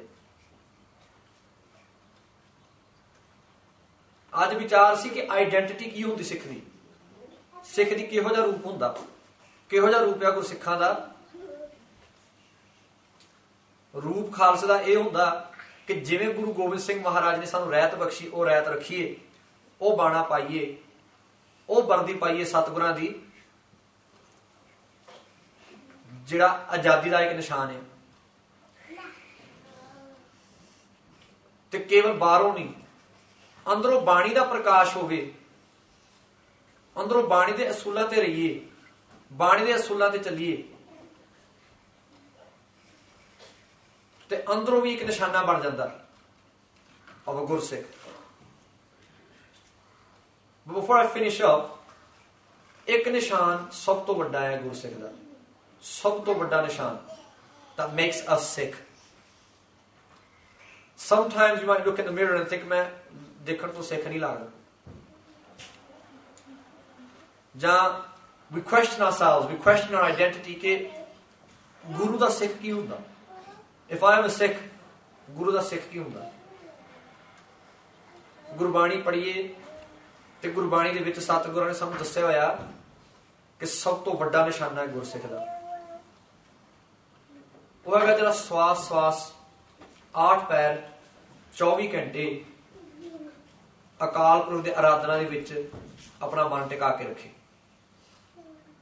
S1: ਅੱਜ ਵਿਚਾਰ ਸੀ ਕਿ ਆਈਡੈਂਟੀਟੀ ਕੀ ਹੁੰਦੀ ਸਿੱਖ ਦੀ, ਸਿੱਖ ਦੀ ਕਿਹੋ ਜਿਹਾ ਰੂਪ ਹੁੰਦਾ, ਕਿਹੋ ਜਿਹਾ ਰੂਪ ਆ ਗੁਰਸਿੱਖਾਂ ਦਾ। ਰੂਪ ਖਾਲਸੇ ਦਾ ਇਹ ਹੁੰਦਾ ਕਿ ਜਿਵੇਂ ਗੁਰੂ ਗੋਬਿੰਦ ਸਿੰਘ ਮਹਾਰਾਜ ਨੇ ਸਾਨੂੰ ਰਹਿਤ ਬਖਸ਼ੀ, ਉਹ ਰਹਿਤ ਰੱਖੀਏ, ਉਹ ਬਾਣਾ ਪਾਈਏ, ਉਹ ਵਰਦੀ ਪਾਈਏ ਸਤਿਗੁਰਾਂ ਦੀ, ਜਿਹੜਾ ਆਜ਼ਾਦੀ ਦਾ ਇੱਕ ਨਿਸ਼ਾਨ ਹੈ। ਤੇ ਕੇਵਲ ਬਾਹਰੋਂ ਨਹੀਂ, ਅੰਦਰੋਂ ਬਾਣੀ ਦਾ ਪ੍ਰਕਾਸ਼ ਹੋਵੇ, ਅੰਦਰੋਂ ਬਾਣੀ ਦੇ ਅਸੂਲਾਂ ਤੇ ਰਹੀਏ, ਬਾਣੀ ਦੇ ਅਸੂਲਾਂ ਤੇ ਚੱਲੀਏ, ਤੇ ਅੰਦਰੋਂ ਵੀ ਇੱਕ ਨਿਸ਼ਾਨਾ ਬਣ ਜਾਂਦਾ of a ਗੁਰਸਿੱਖ। Before I finish up, ਇੱਕ ਨਿਸ਼ਾਨ ਸਭ ਤੋਂ ਵੱਡਾ ਹੈ ਗੁਰਸਿੱਖ ਦਾ, ਸਭ ਤੋਂ ਵੱਡਾ ਨਿਸ਼ਾਨ that makes us sick. Sometimes you might look in the mirror and think ਮੈਂ ਦੇਖਣ ਤੋਂ ਸਿੱਖ ਨਹੀਂ ਲੱਗਦਾ, ਜਾਂ we question ourselves, we question our identity ਕਿ ਗੁਰੂ ਦਾ ਸਿੱਖ ਕੀ ਹੁੰਦਾ, if I am a Sikh, ਗੁਰੂ ਦਾ ਸਿੱਖ ਕੀ ਹੁੰਦਾ। ਗੁਰਬਾਣੀ ਪੜ੍ਹੀਏ ਤੇ ਗੁਰਬਾਣੀ ਦੇ ਵਿੱਚ ਸਤਿਗੁਰਾਂ ਨੇ ਸਾਨੂੰ ਦੱਸਿਆ ਹੋਇਆ ਕਿ ਸਭ ਤੋਂ ਵੱਡਾ ਨਿਸ਼ਾਨਾ ਹੈ ਗੁਰਸਿੱਖ ਦਾ, ਉਹ ਹੈਗਾ ਜਿਹੜਾ ਸਵਾਸ 8 ਪੈਰ 24 ਘੰਟੇ ਅਕਾਲ ਪੁਰਖ ਦੇ ਆਰਾਧਨਾ ਦੇ ਵਿੱਚ ਆਪਣਾ ਮਨ ਟਿਕਾ ਕੇ ਰੱਖੇ।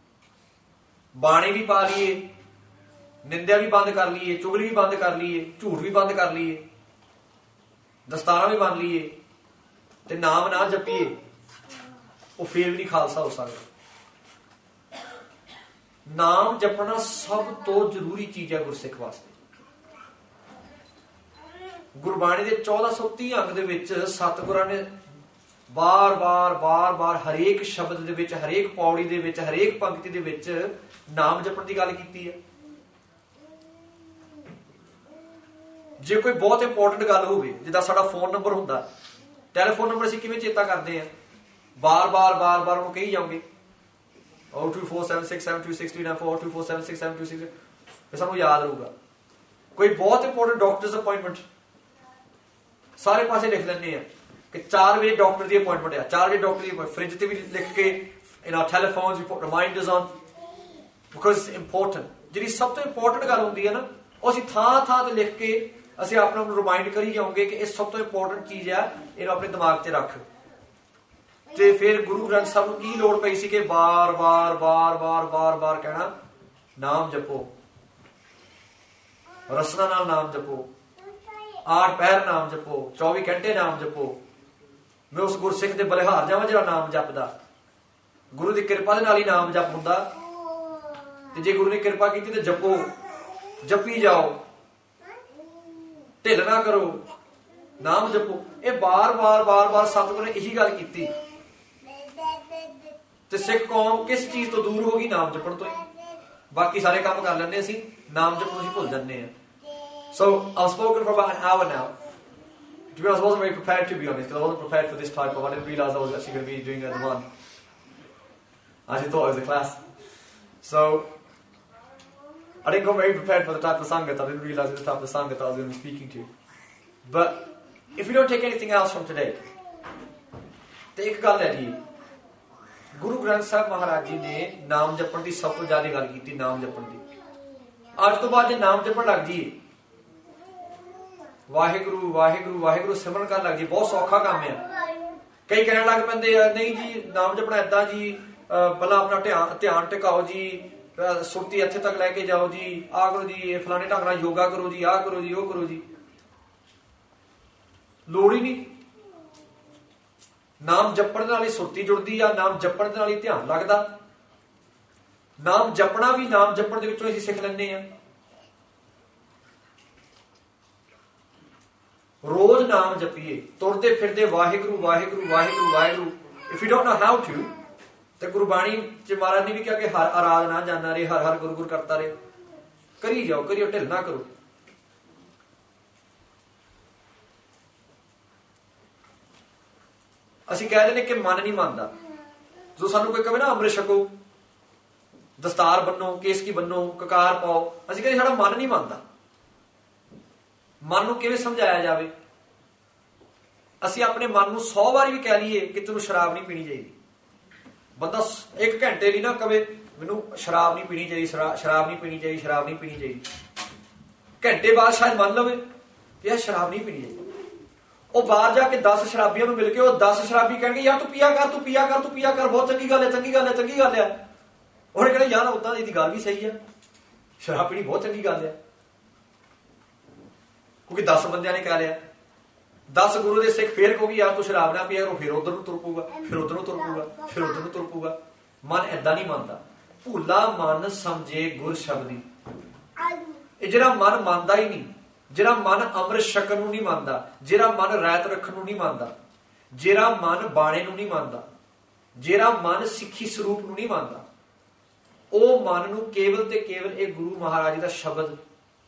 S1: ਬਾਣੀ ਵੀ ਪਾ ਲਈਏ, ਨਿੰਦਿਆ ਵੀ ਬੰਦ ਕਰ ਲਈਏ, ਚੁਗਲੀ ਵੀ ਬੰਦ ਕਰ ਲਈਏ, ਝੂਠ ਵੀ ਬੰਦ ਕਰ ਲਈਏ, ਦਸਤਾਰਾਂ ਵੀ ਬੰਨ ਲਈਏ, ਤੇ ਨਾਮ ਨਾ ਜਪੀਏ, ਉਹ ਫੇਰ ਵੀ ਨਹੀਂ ਖਾਲਸਾ ਹੋ ਸਕਦਾ। ਨਾਮ ਜਪਣਾ ਸਭ ਤੋਂ ਜ਼ਰੂਰੀ ਚੀਜ਼ ਹੈ ਗੁਰਸਿੱਖ ਵਾਸਤੇ। ਗੁਰਬਾਣੀ ਦੇ 1430 ਅੰਗ ਦੇ ਵਿੱਚ ਸਤਿਗੁਰਾਂ ਨੇ ਬਾਰ-ਬਾਰ ਹਰੇਕ ਸ਼ਬਦ ਦੇ ਵਿੱਚ, ਹਰੇਕ ਪੌੜੀ ਦੇ ਵਿੱਚ, ਹਰੇਕ ਪੰਕਤੀ ਦੇ ਵਿੱਚ ਨਾਮ ਜਪਣ ਦੀ ਗੱਲ ਕੀਤੀ ਹੈ। ਜੇ ਕੋਈ ਬਹੁਤ ਇੰਪੋਰਟੈਂਟ ਗੱਲ ਹੋਵੇ, ਜਿੱਦਾਂ ਸਾਡਾ ਫੋਨ ਨੰਬਰ ਹੁੰਦਾ, ਟੈਲੀਫੋਨ ਨੰਬਰ ਅਸੀਂ ਕਿਵੇਂ ਚੇਤਾ ਕਰਦੇ ਹਾਂ? ਬਾਰ-ਬਾਰ ਉਹਨੂੰ ਕਹੀ ਜਾਓਗੇ 02476726394 024767263 ਫਿਰ ਸਾਨੂੰ ਯਾਦ ਰਹੂਗਾ। ਕੋਈ ਬਹੁਤ ਇੰਪੋਰਟੈਂਟ ਡਾਕਟਰਸ ਅਪਾਇੰਟਮੈਂਟ ਸਾਰੇ ਪਾਸੇ ਲਿਖ ਲੈਂਦੇ ਆ ਕਿ 4 ਵਜੇ ਡਾਕਟਰ ਦੀ ਅਪਾਇੰਟਮੈਂਟ ਆ, 4 ਵਜੇ ਡਾਕਟਰ ਦੀ, ਫ੍ਰਿਜ ਤੇ ਵੀ ਲਿਖ ਕੇ in our telephones we put reminders on because it's important। ਜਿਹੜੀ ਸਭ ਤੋਂ ਇੰਪੋਰਟੈਂਟ ਗੱਲ ਹੁੰਦੀ ਹੈ ਨਾ, ਉਹ ਅਸੀਂ ਥਾਂ ਤੇ ਲਿਖ ਕੇ ਅਸੀਂ ਆਪਣੇ ਆਪ ਨੂੰ ਰਿਮਾਈਂਡ ਕਰੀ ਜਾਓਗੇ ਕਿ ਇਹ ਸਭ ਤੋਂ ਇੰਪੋਰਟੈਂਟ ਚੀਜ਼ ਆ, ਇਹਨੂੰ ਆਪਣੇ ਦਿਮਾਗ 'ਚ ਰੱਖ। ਤੇ ਫਿਰ ਗੁਰੂ ਗ੍ਰੰਥ ਸਾਹਿਬ ਨੂੰ ਕੀ ਲੋੜ ਪਈ ਸੀ ਕਿ ਬਾਰ-ਬਾਰ ਕਹਿਣਾ ਨਾਮ ਜਪੋ, ਰਸਨਾ ਨਾਲ ਨਾਮ ਜਪੋ, 8 ਪਹਿਰ ਨਾਮ ਜਪੋ, 24 ਘੰਟੇ ਨਾਮ ਜਪੋ। ਮੈਂ ਉਸ ਗੁਰਸਿੱਖ ਦੇ ਬਲਿਹਾਰ ਜਾਵਾਂ ਜਿਹੜਾ ਨਾਮ ਜਪਦਾ। ਗੁਰੂ ਦੀ ਕਿਰਪਾ ਦੇ ਨਾਲ ਹੀ ਨਾਮ ਜਪ ਹੁੰਦਾ, ਤੇ ਜੇ ਗੁਰੂ ਨੇ ਕਿਰਪਾ ਕੀਤੀ ਤੇ ਜਪੋ, ਜਪੀ ਜਾਓ, ਢਿੱਲ ਨਾ ਕਰੋ, ਨਾਮ ਜਪੋ। ਇਹ ਬਾਰ-ਬਾਰ ਸਤਿਗੁਰੂ ਨੇ ਇਹੀ ਗੱਲ ਕੀਤੀ। ਤੇ ਸਿੱਖ ਕੌਮ ਕਿਸ ਚੀਜ਼ ਤੋਂ ਦੂਰ ਹੋ ਗਈ? ਨਾਮ ਜਪਣ ਤੋਂ ਹੀ। ਬਾਕੀ ਸਾਰੇ ਕੰਮ ਕਰ ਲੈਂਦੇ ਅਸੀਂ, ਨਾਮ ਜਪਣ ਅਸੀਂ ਭੁੱਲ ਜਾਂਦੇ ਹਾਂ। So I've spoken for about an hour now. To be honest, I wasn't very prepared, to be honest, because I wasn't prepared for this type of. I didn't realise I was actually going to be doing the one. I actually thought it was a class. So I didn't go very prepared for the type of sangat. I didn't realise it was the type of sangat I was going to be speaking to. But if we don't take anything else from today, ਤੇ ਇੱਕ ਗੱਲ ਹੈ ਜੀ, ਗੁਰੂ ਗ੍ਰੰਥ ਸਾਹਿਬ ਮਹਾਰਾਜ ਜੀ ਨੇ ਨਾਮ ਜਪਣ ਦੀ ਸਭ ਤੋਂ ਜ਼ਿਆਦਾ ਗੱਲ ਕੀਤੀ। ਨਾਮ ਜਪਣ ਦੀ ਅੱਜ ਤੋਂ ਬਾਅਦ ਜੇ ਨਾਮ ਜਪਣ ਲੱਗ ਜੀ, ਵਾਹਿਗੁਰੂ ਵਾਹਿਗੁਰੂ ਵਾਹਿਗੁਰੂ ਸਿਮਰਨ ਕਰਨ ਲੱਗ ਜੀ, ਬਹੁਤ ਸੌਖਾ ਕੰਮ ਆ। ਕਈ ਕਹਿਣ ਲੱਗ ਪੈਂਦੇ ਆ, ਨਹੀਂ ਜੀ ਨਾਮ ਜਪਣਾ ਏਦਾਂ ਜੀ, ਪਹਿਲਾਂ ਆਪਣਾ ਧਿਆਨ ਟਿਕਾਓ ਜੀ, ਸੁਰਤੀ ਇੱਥੇ ਤੱਕ ਲੈ ਕੇ ਜਾਓ ਜੀ, ਆਹ ਕਰੋ ਜੀ, ਇਹ ਫਲਾਣੇ ਢੰਗ ਨਾਲ ਯੋਗਾ ਕਰੋ ਜੀ, ਆਹ ਕਰੋ ਜੀ, ਉਹ ਕਰੋ ਜੀ। ਲੋੜ ਹੀ ਨਹੀਂ। ਨਾਮ ਜਪਣ ਦੇ ਨਾਲ ਹੀ ਸੁਰਤੀ ਜੁੜਦੀ ਆ, ਨਾਮ ਜਪਣ ਦੇ ਨਾਲ ਹੀ ਧਿਆਨ ਲੱਗਦਾ। ਨਾਮ ਜਪਣਾ ਵੀ ਨਾਮ ਜਪਣ ਦੇ ਵਿੱਚੋਂ ਅਸੀਂ ਸਿੱਖ ਲੈਂਦੇ ਆ। ਰੋਜ਼ ਨਾਮ ਜਪੀਏ, ਤੁਰਦੇ ਫਿਰਦੇ Waheguru Waheguru Waheguru Waheguru. If you don't know how to, ਤੇ ਗੁਰਬਾਣੀ ਚ ਮਹਾਰਾਜ ਨੇ ਵੀ ਕਿਹਾ ਕਿ ਹਰ ਆਰਾਧਨਾ ਜਾਣਾ ਰਹੇ, ਹਰ ਹਰ ਗੁਰੂ ਗੁਰੂ ਕਰਤਾ ਰਹੇ। ਕਰੀ ਜਾਓ, ਕਰੀਓ, ਢਿੱਲ ਨਾ ਕਰੋ। ਅਸੀਂ ਕਹਿ ਦਿੰਦੇ ਕਿ ਮਨ ਨਹੀਂ ਮੰਨਦਾ। ਜੋ ਸਾਨੂੰ ਕੋਈ ਕਹੇ ਨਾ ਅੰਮ੍ਰਿਤ ਛਕੋ, ਦਸਤਾਰ ਬੰਨੋ, ਕੇਸਕੀ ਬੰਨੋ, ਕਕਾਰ ਪਾਓ, ਅਸੀਂ ਕਹਿੰਦੇ ਸਾਡਾ ਮਨ ਨਹੀਂ ਮੰਨਦਾ। ਮਨ ਨੂੰ ਕਿਵੇਂ ਸਮਝਾਇਆ ਜਾਵੇ? ਅਸੀਂ ਆਪਣੇ ਮਨ ਨੂੰ 100 ਵਾਰੀ ਵੀ ਕਹਿ ਲਈਏ ਕਿ ਤੈਨੂੰ ਸ਼ਰਾਬ ਨਹੀਂ ਪੀਣੀ ਚਾਹੀਦੀ, ਬੰਦਾ 1 ਘੰਟੇ ਲਈ ਨਾ ਕਵੇ ਮੈਨੂੰ ਸ਼ਰਾਬ ਨਹੀਂ ਪੀਣੀ ਚਾਹੀਦੀ, ਸ਼ਰਾਬ ਨਹੀਂ ਪੀਣੀ ਚਾਹੀਦੀ, ਸ਼ਰਾਬ ਨਹੀਂ ਪੀਣੀ ਚਾਹੀਦੀ। ਘੰਟੇ ਬਾਅਦ ਸ਼ਾਇਦ ਮੰਨ ਲਵੇ ਕਿ ਯਾਰ ਸ਼ਰਾਬ ਨਹੀਂ ਪੀਣੀ ਚਾਹੀਦੀ। ਉਹ ਬਾਹਰ ਜਾ ਕੇ 10 ਸ਼ਰਾਬੀਆਂ ਨੂੰ ਮਿਲ ਕੇ ਉਹ 10 ਸ਼ਰਾਬੀ ਕਹਿਣਗੇ ਯਾਰ ਤੂੰ ਪੀਆ ਕਰ, ਤੂੰ ਪੀਆ ਕਰ, ਤੂੰ ਪੀਆ ਕਰ, ਬਹੁਤ ਚੰਗੀ ਗੱਲ ਹੈ, ਚੰਗੀ ਗੱਲ ਹੈ, ਚੰਗੀ ਗੱਲ ਹੈ। ਉਹਨੇ ਕਹਿੰਦੇ ਯਾਰ ਉਦਾਂ ਦੀ ਗੱਲ ਵੀ ਸਹੀ ਹੈ, ਸ਼ਰਾਬ ਪੀਣੀ ਬਹੁਤ ਚੰਗੀ ਗੱਲ ਹੈ। ਕਿਉਂਕਿ 10 ਬੰਦਿਆਂ ਨੇ ਕਹਿ ਲਿਆ, 10 ਗੁਰੂ ਦੇ ਸਿੱਖ ਫੇਰ ਕਹੋਗੇ ਯਾਰ ਤੂੰ ਸ਼ਰਾਬ ਨਾ ਪੀਆ ਕਰੋ, ਫਿਰ ਉਧਰ ਨੂੰ ਤੁਰ ਪਊਗਾ, ਫਿਰ ਉਧਰ ਨੂੰ ਤੁਰ ਪਊਗਾ, ਫਿਰ ਉਧਰ ਨੂੰ ਤੁਰ ਪਊਗਾ। ਮਨ ਏਦਾਂ ਨਹੀਂ ਮੰਨਦਾ। ਭੁੱਲਾ ਮਨ ਸਮਝੇ ਗੁਰ ਸ਼ਬਦੀ। ਇਹ ਜਿਹੜਾ ਮਨ ਮੰਨਦਾ ਹੀ ਨਹੀਂ, ਜਿਹੜਾ ਮਨ ਅੰਮ੍ਰਿਤ ਛਕਣ ਨੂੰ ਨਹੀਂ ਮੰਨਦਾ, ਜਿਹੜਾ ਮਨ ਰਹਿਤ ਰੱਖਣ ਨੂੰ ਨਹੀਂ ਮੰਨਦਾ, ਜਿਹੜਾ ਮਨ ਬਾਣੇ ਨੂੰ ਨਹੀਂ ਮੰਨਦਾ, ਜਿਹੜਾ ਮਨ ਸਿੱਖੀ ਸਰੂਪ ਨੂੰ ਨਹੀਂ ਮੰਨਦਾ, ਉਹ ਮਨ ਨੂੰ ਕੇਵਲ ਤੇ ਕੇਵਲ ਇਹ ਗੁਰੂ ਮਹਾਰਾਜ ਦਾ ਸ਼ਬਦ,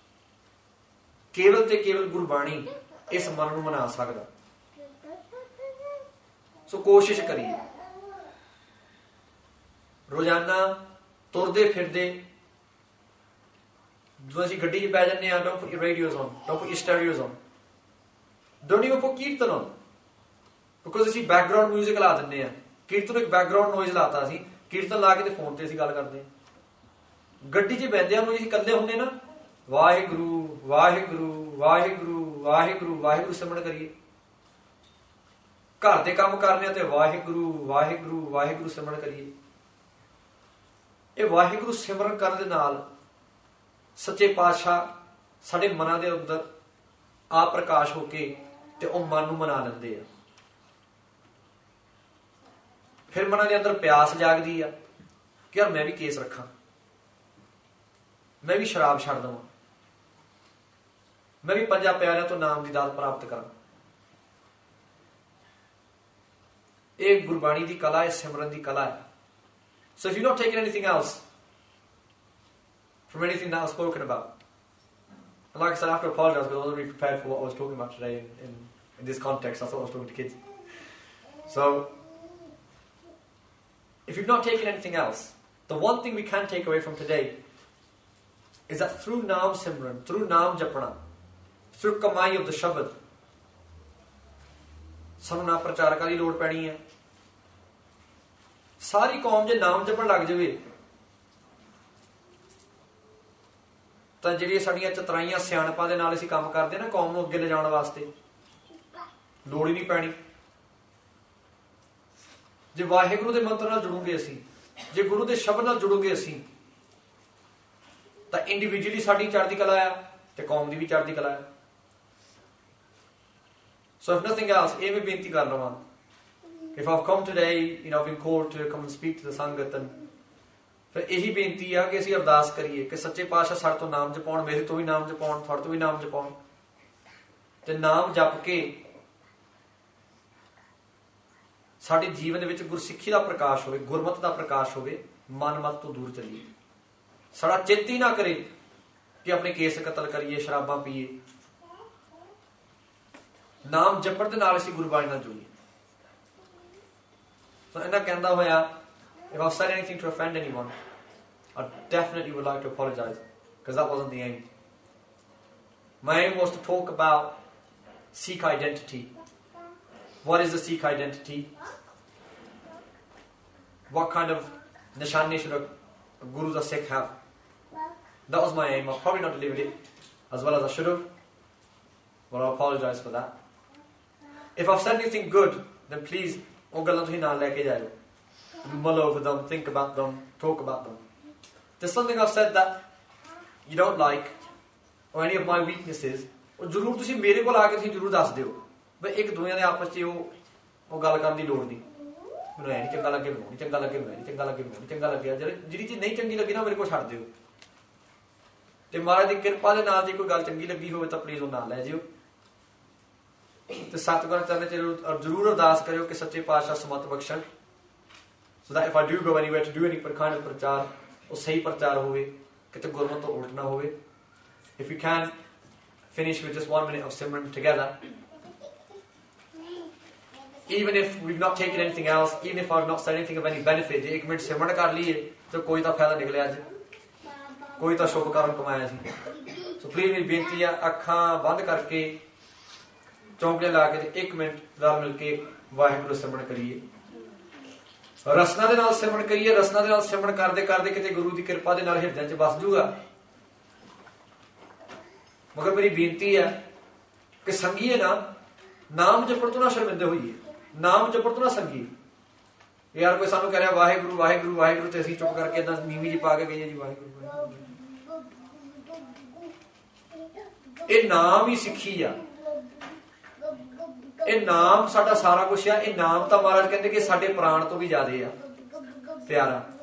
S1: ਕੇਵਲ ਤੇ ਕੇਵਲ ਗੁਰਬਾਣੀ ਇਸ ਮਨ ਨੂੰ ਮਨਾ ਸਕਦਾ। ਸੋ ਕੋਸ਼ਿਸ਼ ਕਰੀਏ ਰੋਜ਼ਾਨਾ ਤੁਰਦੇ ਫਿਰਦੇ, ਜਦੋਂ ਅਸੀਂ ਗੱਡੀ 'ਚ ਬੈ ਜਾਂਦੇ ਹਾਂ, don't put your radios on, don't put your stereos on, don't even put kirtan on, because ਅਸੀਂ ਬੈਕਗਰਾਊਂਡ ਮਿਊਜ਼ਿਕ ਲਾ ਦਿੰਦੇ ਹਾਂ। ਕੀਰਤਨ ਨੂੰ ਇੱਕ ਬੈਕਗਰਾਊਂਡ ਨੋਇਜ਼ ਲਾਤਾ ਅਸੀਂ, ਕੀਰਤਨ ਲਾ ਕੇ ਤੇ ਫੋਨ ਤੇ ਅਸੀਂ ਗੱਲ ਕਰਦੇ ਹਾਂ। ਗੱਡੀ 'ਚ ਬਹਿੰਦਿਆਂ ਨੂੰ ਅਸੀਂ ਇਕੱਲੇ ਹੁੰਦੇ ਨਾ, ਵਾਹਿਗੁਰੂ ਵਾਹਿਗੁਰੂ ਵਾਹਿਗੁਰੂ ਵਾਹਿਗੁਰੂ ਵਾਹਿਗੁਰੂ ਸਿਮਰਨ ਕਰੀਏ। ਘਰ ਦੇ ਕੰਮ ਕਰਨੇ ਤੇ ਵਾਹਿਗੁਰੂ ਵਾਹਿਗੁਰੂ ਵਾਹਿਗੁਰੂ ਸਿਮਰਨ ਕਰੀਏ। ਇਹ ਵਾਹਿਗੁਰੂ ਸਿਮਰਨ ਕਰਨ ਦੇ ਨਾਲ ਸੱਚੇ ਪਾਤਸ਼ਾਹ ਸਾਡੇ ਮਨਾਂ ਦੇ ਅੰਦਰ ਆ ਪ੍ਰਕਾਸ਼ ਹੋ ਕੇ ਤੇ ਉਹ ਮਨ ਨੂੰ ਮਨਾ ਲੈਂਦੇ ਆ। ਫਿਰ ਮਨਾਂ ਦੇ ਅੰਦਰ ਪਿਆਸ ਜਾਗਦੀ ਆ ਕਿ ਯਾਰ ਮੈਂ ਵੀ ਕੇਸ ਰੱਖਾਂ, ਮੈਂ ਵੀ ਸ਼ਰਾਬ ਛੱਡ ਦੇਵਾਂ, ਮੈਂ ਵੀ ਪੰਜਾਂ ਪਿਆਰਿਆਂ ਤੋਂ ਨਾਮ ਦੀ ਦਾਤ ਪ੍ਰਾਪਤ ਕਰਾਂ। ਇਹ ਗੁਰਬਾਣੀ ਦੀ ਕਲਾ ਹੈ, ਸਿਮਰਨ ਦੀ ਕਲਾ ਹੈ। So if you've not taken anything else from anything that I've spoken about, and like I said, I have to apologize because I wasn't really prepared for what I was talking about today in this context. I thought I was talking to kids. So if you've not taken anything else, the one thing we can take away from today is that through Naam Simran, through Naam Japana, through Kamai of the Shabad, ਸਾਨੂੰ ਨਾ ਪ੍ਰਚਾਰਕਾਂ ਦੀ ਲੋੜ ਪੈਣੀ ਹੈ। ਸਾਰੀ ਕੌਮ ਜੇ ਨਾਮ ਜਪਣ ਲੱਗ ਜਾਵੇ ਤਾਂ ਜਿਹੜੀਆਂ ਸਾਡੀਆਂ ਚਤਰਾਈਆਂ ਸਿਆਣਪਾਂ ਦੇ ਨਾਲ ਅਸੀਂ ਕੰਮ ਕਰਦੇ ਨਾ ਕੌਮ ਨੂੰ ਅੱਗੇ ਲਿਜਾਣ ਵਾਸਤੇ, ਲੋੜ ਹੀ ਨਹੀਂ ਪੈਣੀ। ਜੇ ਵਾਹਿਗੁਰੂ ਦੇ ਮੰਤਰ ਨਾਲ ਜੁੜੂਗੇ ਅਸੀਂ, ਜੇ ਗੁਰੂ ਦੇ ਸ਼ਬਦ ਨਾਲ ਜੁੜੂਗੇ ਅਸੀਂ, ਤਾਂ ਇੰਡੀਵਿਜੂਅਲੀ ਸਾਡੀ ਚੜ੍ਹਦੀ ਕਲਾ ਆ ਤੇ ਕੌਮ ਦੀ ਵੀ ਚੜ੍ਹਦੀ ਕਲਾ ਆ। So if nothing else, ਇਹ ਮੈਂ ਬੇਨਤੀ ਕਰ ਲਵਾਂ, if I've come today, I've been called to come and speak to the Sangat, ਫਿਰ ਇਹੀ ਬੇਨਤੀ ਆ ਕਿ ਅਸੀਂ ਅਰਦਾਸ ਕਰੀਏ ਕਿ ਸੱਚੇ ਪਾਤਸ਼ਾਹ ਸਾਡੇ ਤੋਂ ਨਾਮ ਜਪਾਉਣ, ਮੇਰੇ ਤੋਂ ਵੀ ਨਾਮ ਜਪਾਉਣ, ਤੁਹਾਡੇ ਤੋਂ ਵੀ ਨਾਮ ਜਪਾਉਣ, ਤੇ ਨਾਮ ਜਪ ਕੇ ਸਾਡੇ ਜੀਵਨ ਦੇ ਵਿੱਚ ਗੁਰਸਿੱਖੀ ਦਾ ਪ੍ਰਕਾਸ਼ ਹੋਵੇ, ਗੁਰਮਤਿ ਦਾ ਪ੍ਰਕਾਸ਼ ਹੋਵੇ, ਮਨ ਮਤ ਤੋਂ ਦੂਰ ਚੱਲੀਏ। ਸਾਡਾ ਚਿੱਤ ਹੀ ਨਾ ਕਰੇ ਕਿ ਆਪਣੇ ਕੇਸ ਕਤਲ ਕਰੀਏ, ਸ਼ਰਾਬਾਂ ਪੀਏ। ਨਾਮ ਜਪਣ ਦੇ ਨਾਲ ਅਸੀਂ ਗੁਰਬਾਣੀ ਨਾਲ ਜੁੜੀਏ। ਸੋ ਇਹਨਾਂ ਕਹਿੰਦਾ ਹੋਇਆ, if I've said anything to offend anyone, I definitely would like to apologize because that wasn't the aim. My aim was to talk about Sikh identity. What is the Sikh identity? What kind of nishani should a guru or Sikh have? That was my aim. I've probably not delivered it as well as I should have, but I apologize for that. If I've said anything good, then please, ਉਹ ਗੱਲਾਂ ਤੁਸੀਂ ਨਾਲ ਲੈ ਕੇ ਜਾਇਓ. Mull over them, think about them, talk about them. There's something I've said that you don't like, or any of my weaknesses, ਉਹ ਜ਼ਰੂਰ ਤੁਸੀਂ ਮੇਰੇ ਕੋਲ ਆ ਕੇ ਤੁਸੀਂ ਜ਼ਰੂਰ ਦੱਸ ਦਿਓ। ਬਈ ਇੱਕ ਦੁਨੀਆਂ ਦੇ ਆਪਸ 'ਚ ਉਹ ਗੱਲ ਕਰਨ ਦੀ ਲੋੜ ਨਹੀਂ। ਮੈਨੂੰ ਐ ਨਹੀਂ ਚੰਗਾ ਲੱਗੇ, ਮੈਨੂੰ ਨਹੀਂ ਚੰਗਾ ਲੱਗੇ, ਮੈਨੂੰ ਨਹੀਂ ਚੰਗਾ ਲੱਗੇ, ਮੈਨੂੰ ਨਹੀਂ ਚੰਗਾ ਲੱਗਿਆ। ਜਿਹੜੀ ਚੀਜ਼ ਨਹੀਂ ਚੰਗੀ ਲੱਗੀ ਨਾ, ਮੇਰੇ ਕੋਲ ਛੱਡ ਦਿਓ। ਤੇ ਮਹਾਰਾਜ ਦੀ ਕਿਰਪਾ ਦੇ ਨਾਲ ਜੇ ਕੋਈ ਗੱਲ ਚੰਗੀ ਲੱਗੀ ਹੋਵੇ ਤਾਂ ਪਲੀਜ਼ ਉਹ ਨਾਲ ਲੈ ਜਿਓ। ਤੇ ਸਤਿਗੁਰਾਂ ਚਰਨਾਂ 'ਚ ਜ਼ਰੂਰ ਅਰਦਾਸ ਕਰਿਓ ਕਿ ਸੱਚੇ ਪਾਤਸ਼ਾਹ ਸਮਤ ਬਖਸ਼ਣ, so that if I do go anywhere to do any kind of ਪ੍ਰਚਾਰ, ਉਹ ਸਹੀ ਪ੍ਰਚਾਰ ਹੋਵੇ, ਕਿਤੇ ਗੁਰਮਤਿ ਤੋਂ ਉਲਟ ਨਾ ਹੋਵੇ। If we can finish with just 1 minute of Simran together, even if we've not taken anything else, even if I've not said anything of any benefit, ਜੇ 1 ਮਿੰਟ ਸਿਮਰਨ ਕਰ ਲਈਏ ਤਾਂ ਕੋਈ ਤਾਂ ਫਾਇਦਾ ਨਿਕਲਿਆ ਅੱਜ, ਕੋਈ ਤਾਂ ਸ਼ੁਭ ਕਾਰਨ ਕਮਾਇਆ ਸੀ। ਸੋ ਪਲੀਜ਼ ਮੇਰੀ ਬੇਨਤੀ ਆ, ਅੱਖਾਂ ਬੰਦ ਕਰਕੇ ਚੌਂਕੜੇ ਲਾ ਕੇ ਤੇ 1 ਮਿੰਟ ਨਾਲ ਮਿਲ ਕੇ ਵਾਹਿਗੁਰੂ ਸਿਮਰਨ ਕਰੀਏ। ਰਸਨਾ ਦੇ ਨਾਲ ਸਿਮਰਨ ਕਰੀਏ। ਰਸਨਾ ਦੇ ਨਾਲ ਸਿਮਰਨ ਕਰਦੇ ਕਰਦੇ ਕਿਤੇ ਗੁਰੂ ਦੀ ਕਿਰਪਾ ਦੇ ਨਾਲ ਹਿਰਦਿਆਂ 'ਚ ਵਸ ਜੂਗਾ। ਮਗਰ ਮੇਰੀ ਬੇਨਤੀ ਹੈ ਕਿ ਸੰਗੀਏ ਨਾ, ਨਾਮ ਜਪਣ ਤੋਂ ਨਾ ਸ਼ਰਮਿੰਦੇ ਹੋਈਏ, ਨਾਮ ਜਪਣ ਤੋਂ ਨਾ ਸੰਗੀਏ। ਯਾਰ ਕੋਈ ਸਾਨੂੰ ਕਹਿ ਰਿਹਾ ਵਾਹਿਗੁਰੂ ਵਾਹਿਗੁਰੂ ਵਾਹਿਗੁਰੂ ਤੇ ਅਸੀਂ ਚੁੱਪ ਕਰਕੇ ਏਦਾਂ ਨੀਵੀਂ ਜੀ ਪਾ ਕੇ ਗਈਏ ਜੀ ਵਾਹਿਗੁਰੂ ਵਾਹਿਗੁਰੂ। ਇਹ ਨਾਮ ਹੀ ਸਿੱਖੀ ਆ, ਇਹ ਨਾਮ ਸਾਡਾ ਸਾਰਾ ਕੁਛ ਆ। ਇਹ ਨਾਮ ਤਾਂ ਮਹਾਰਾਜ ਕਹਿੰਦੇ ਕਿ ਸਾਡੇ ਪ੍ਰਾਣ ਤੋਂ ਵੀ ਜ਼ਿਆਦੇ ਆ ਪਿਆਰਾ।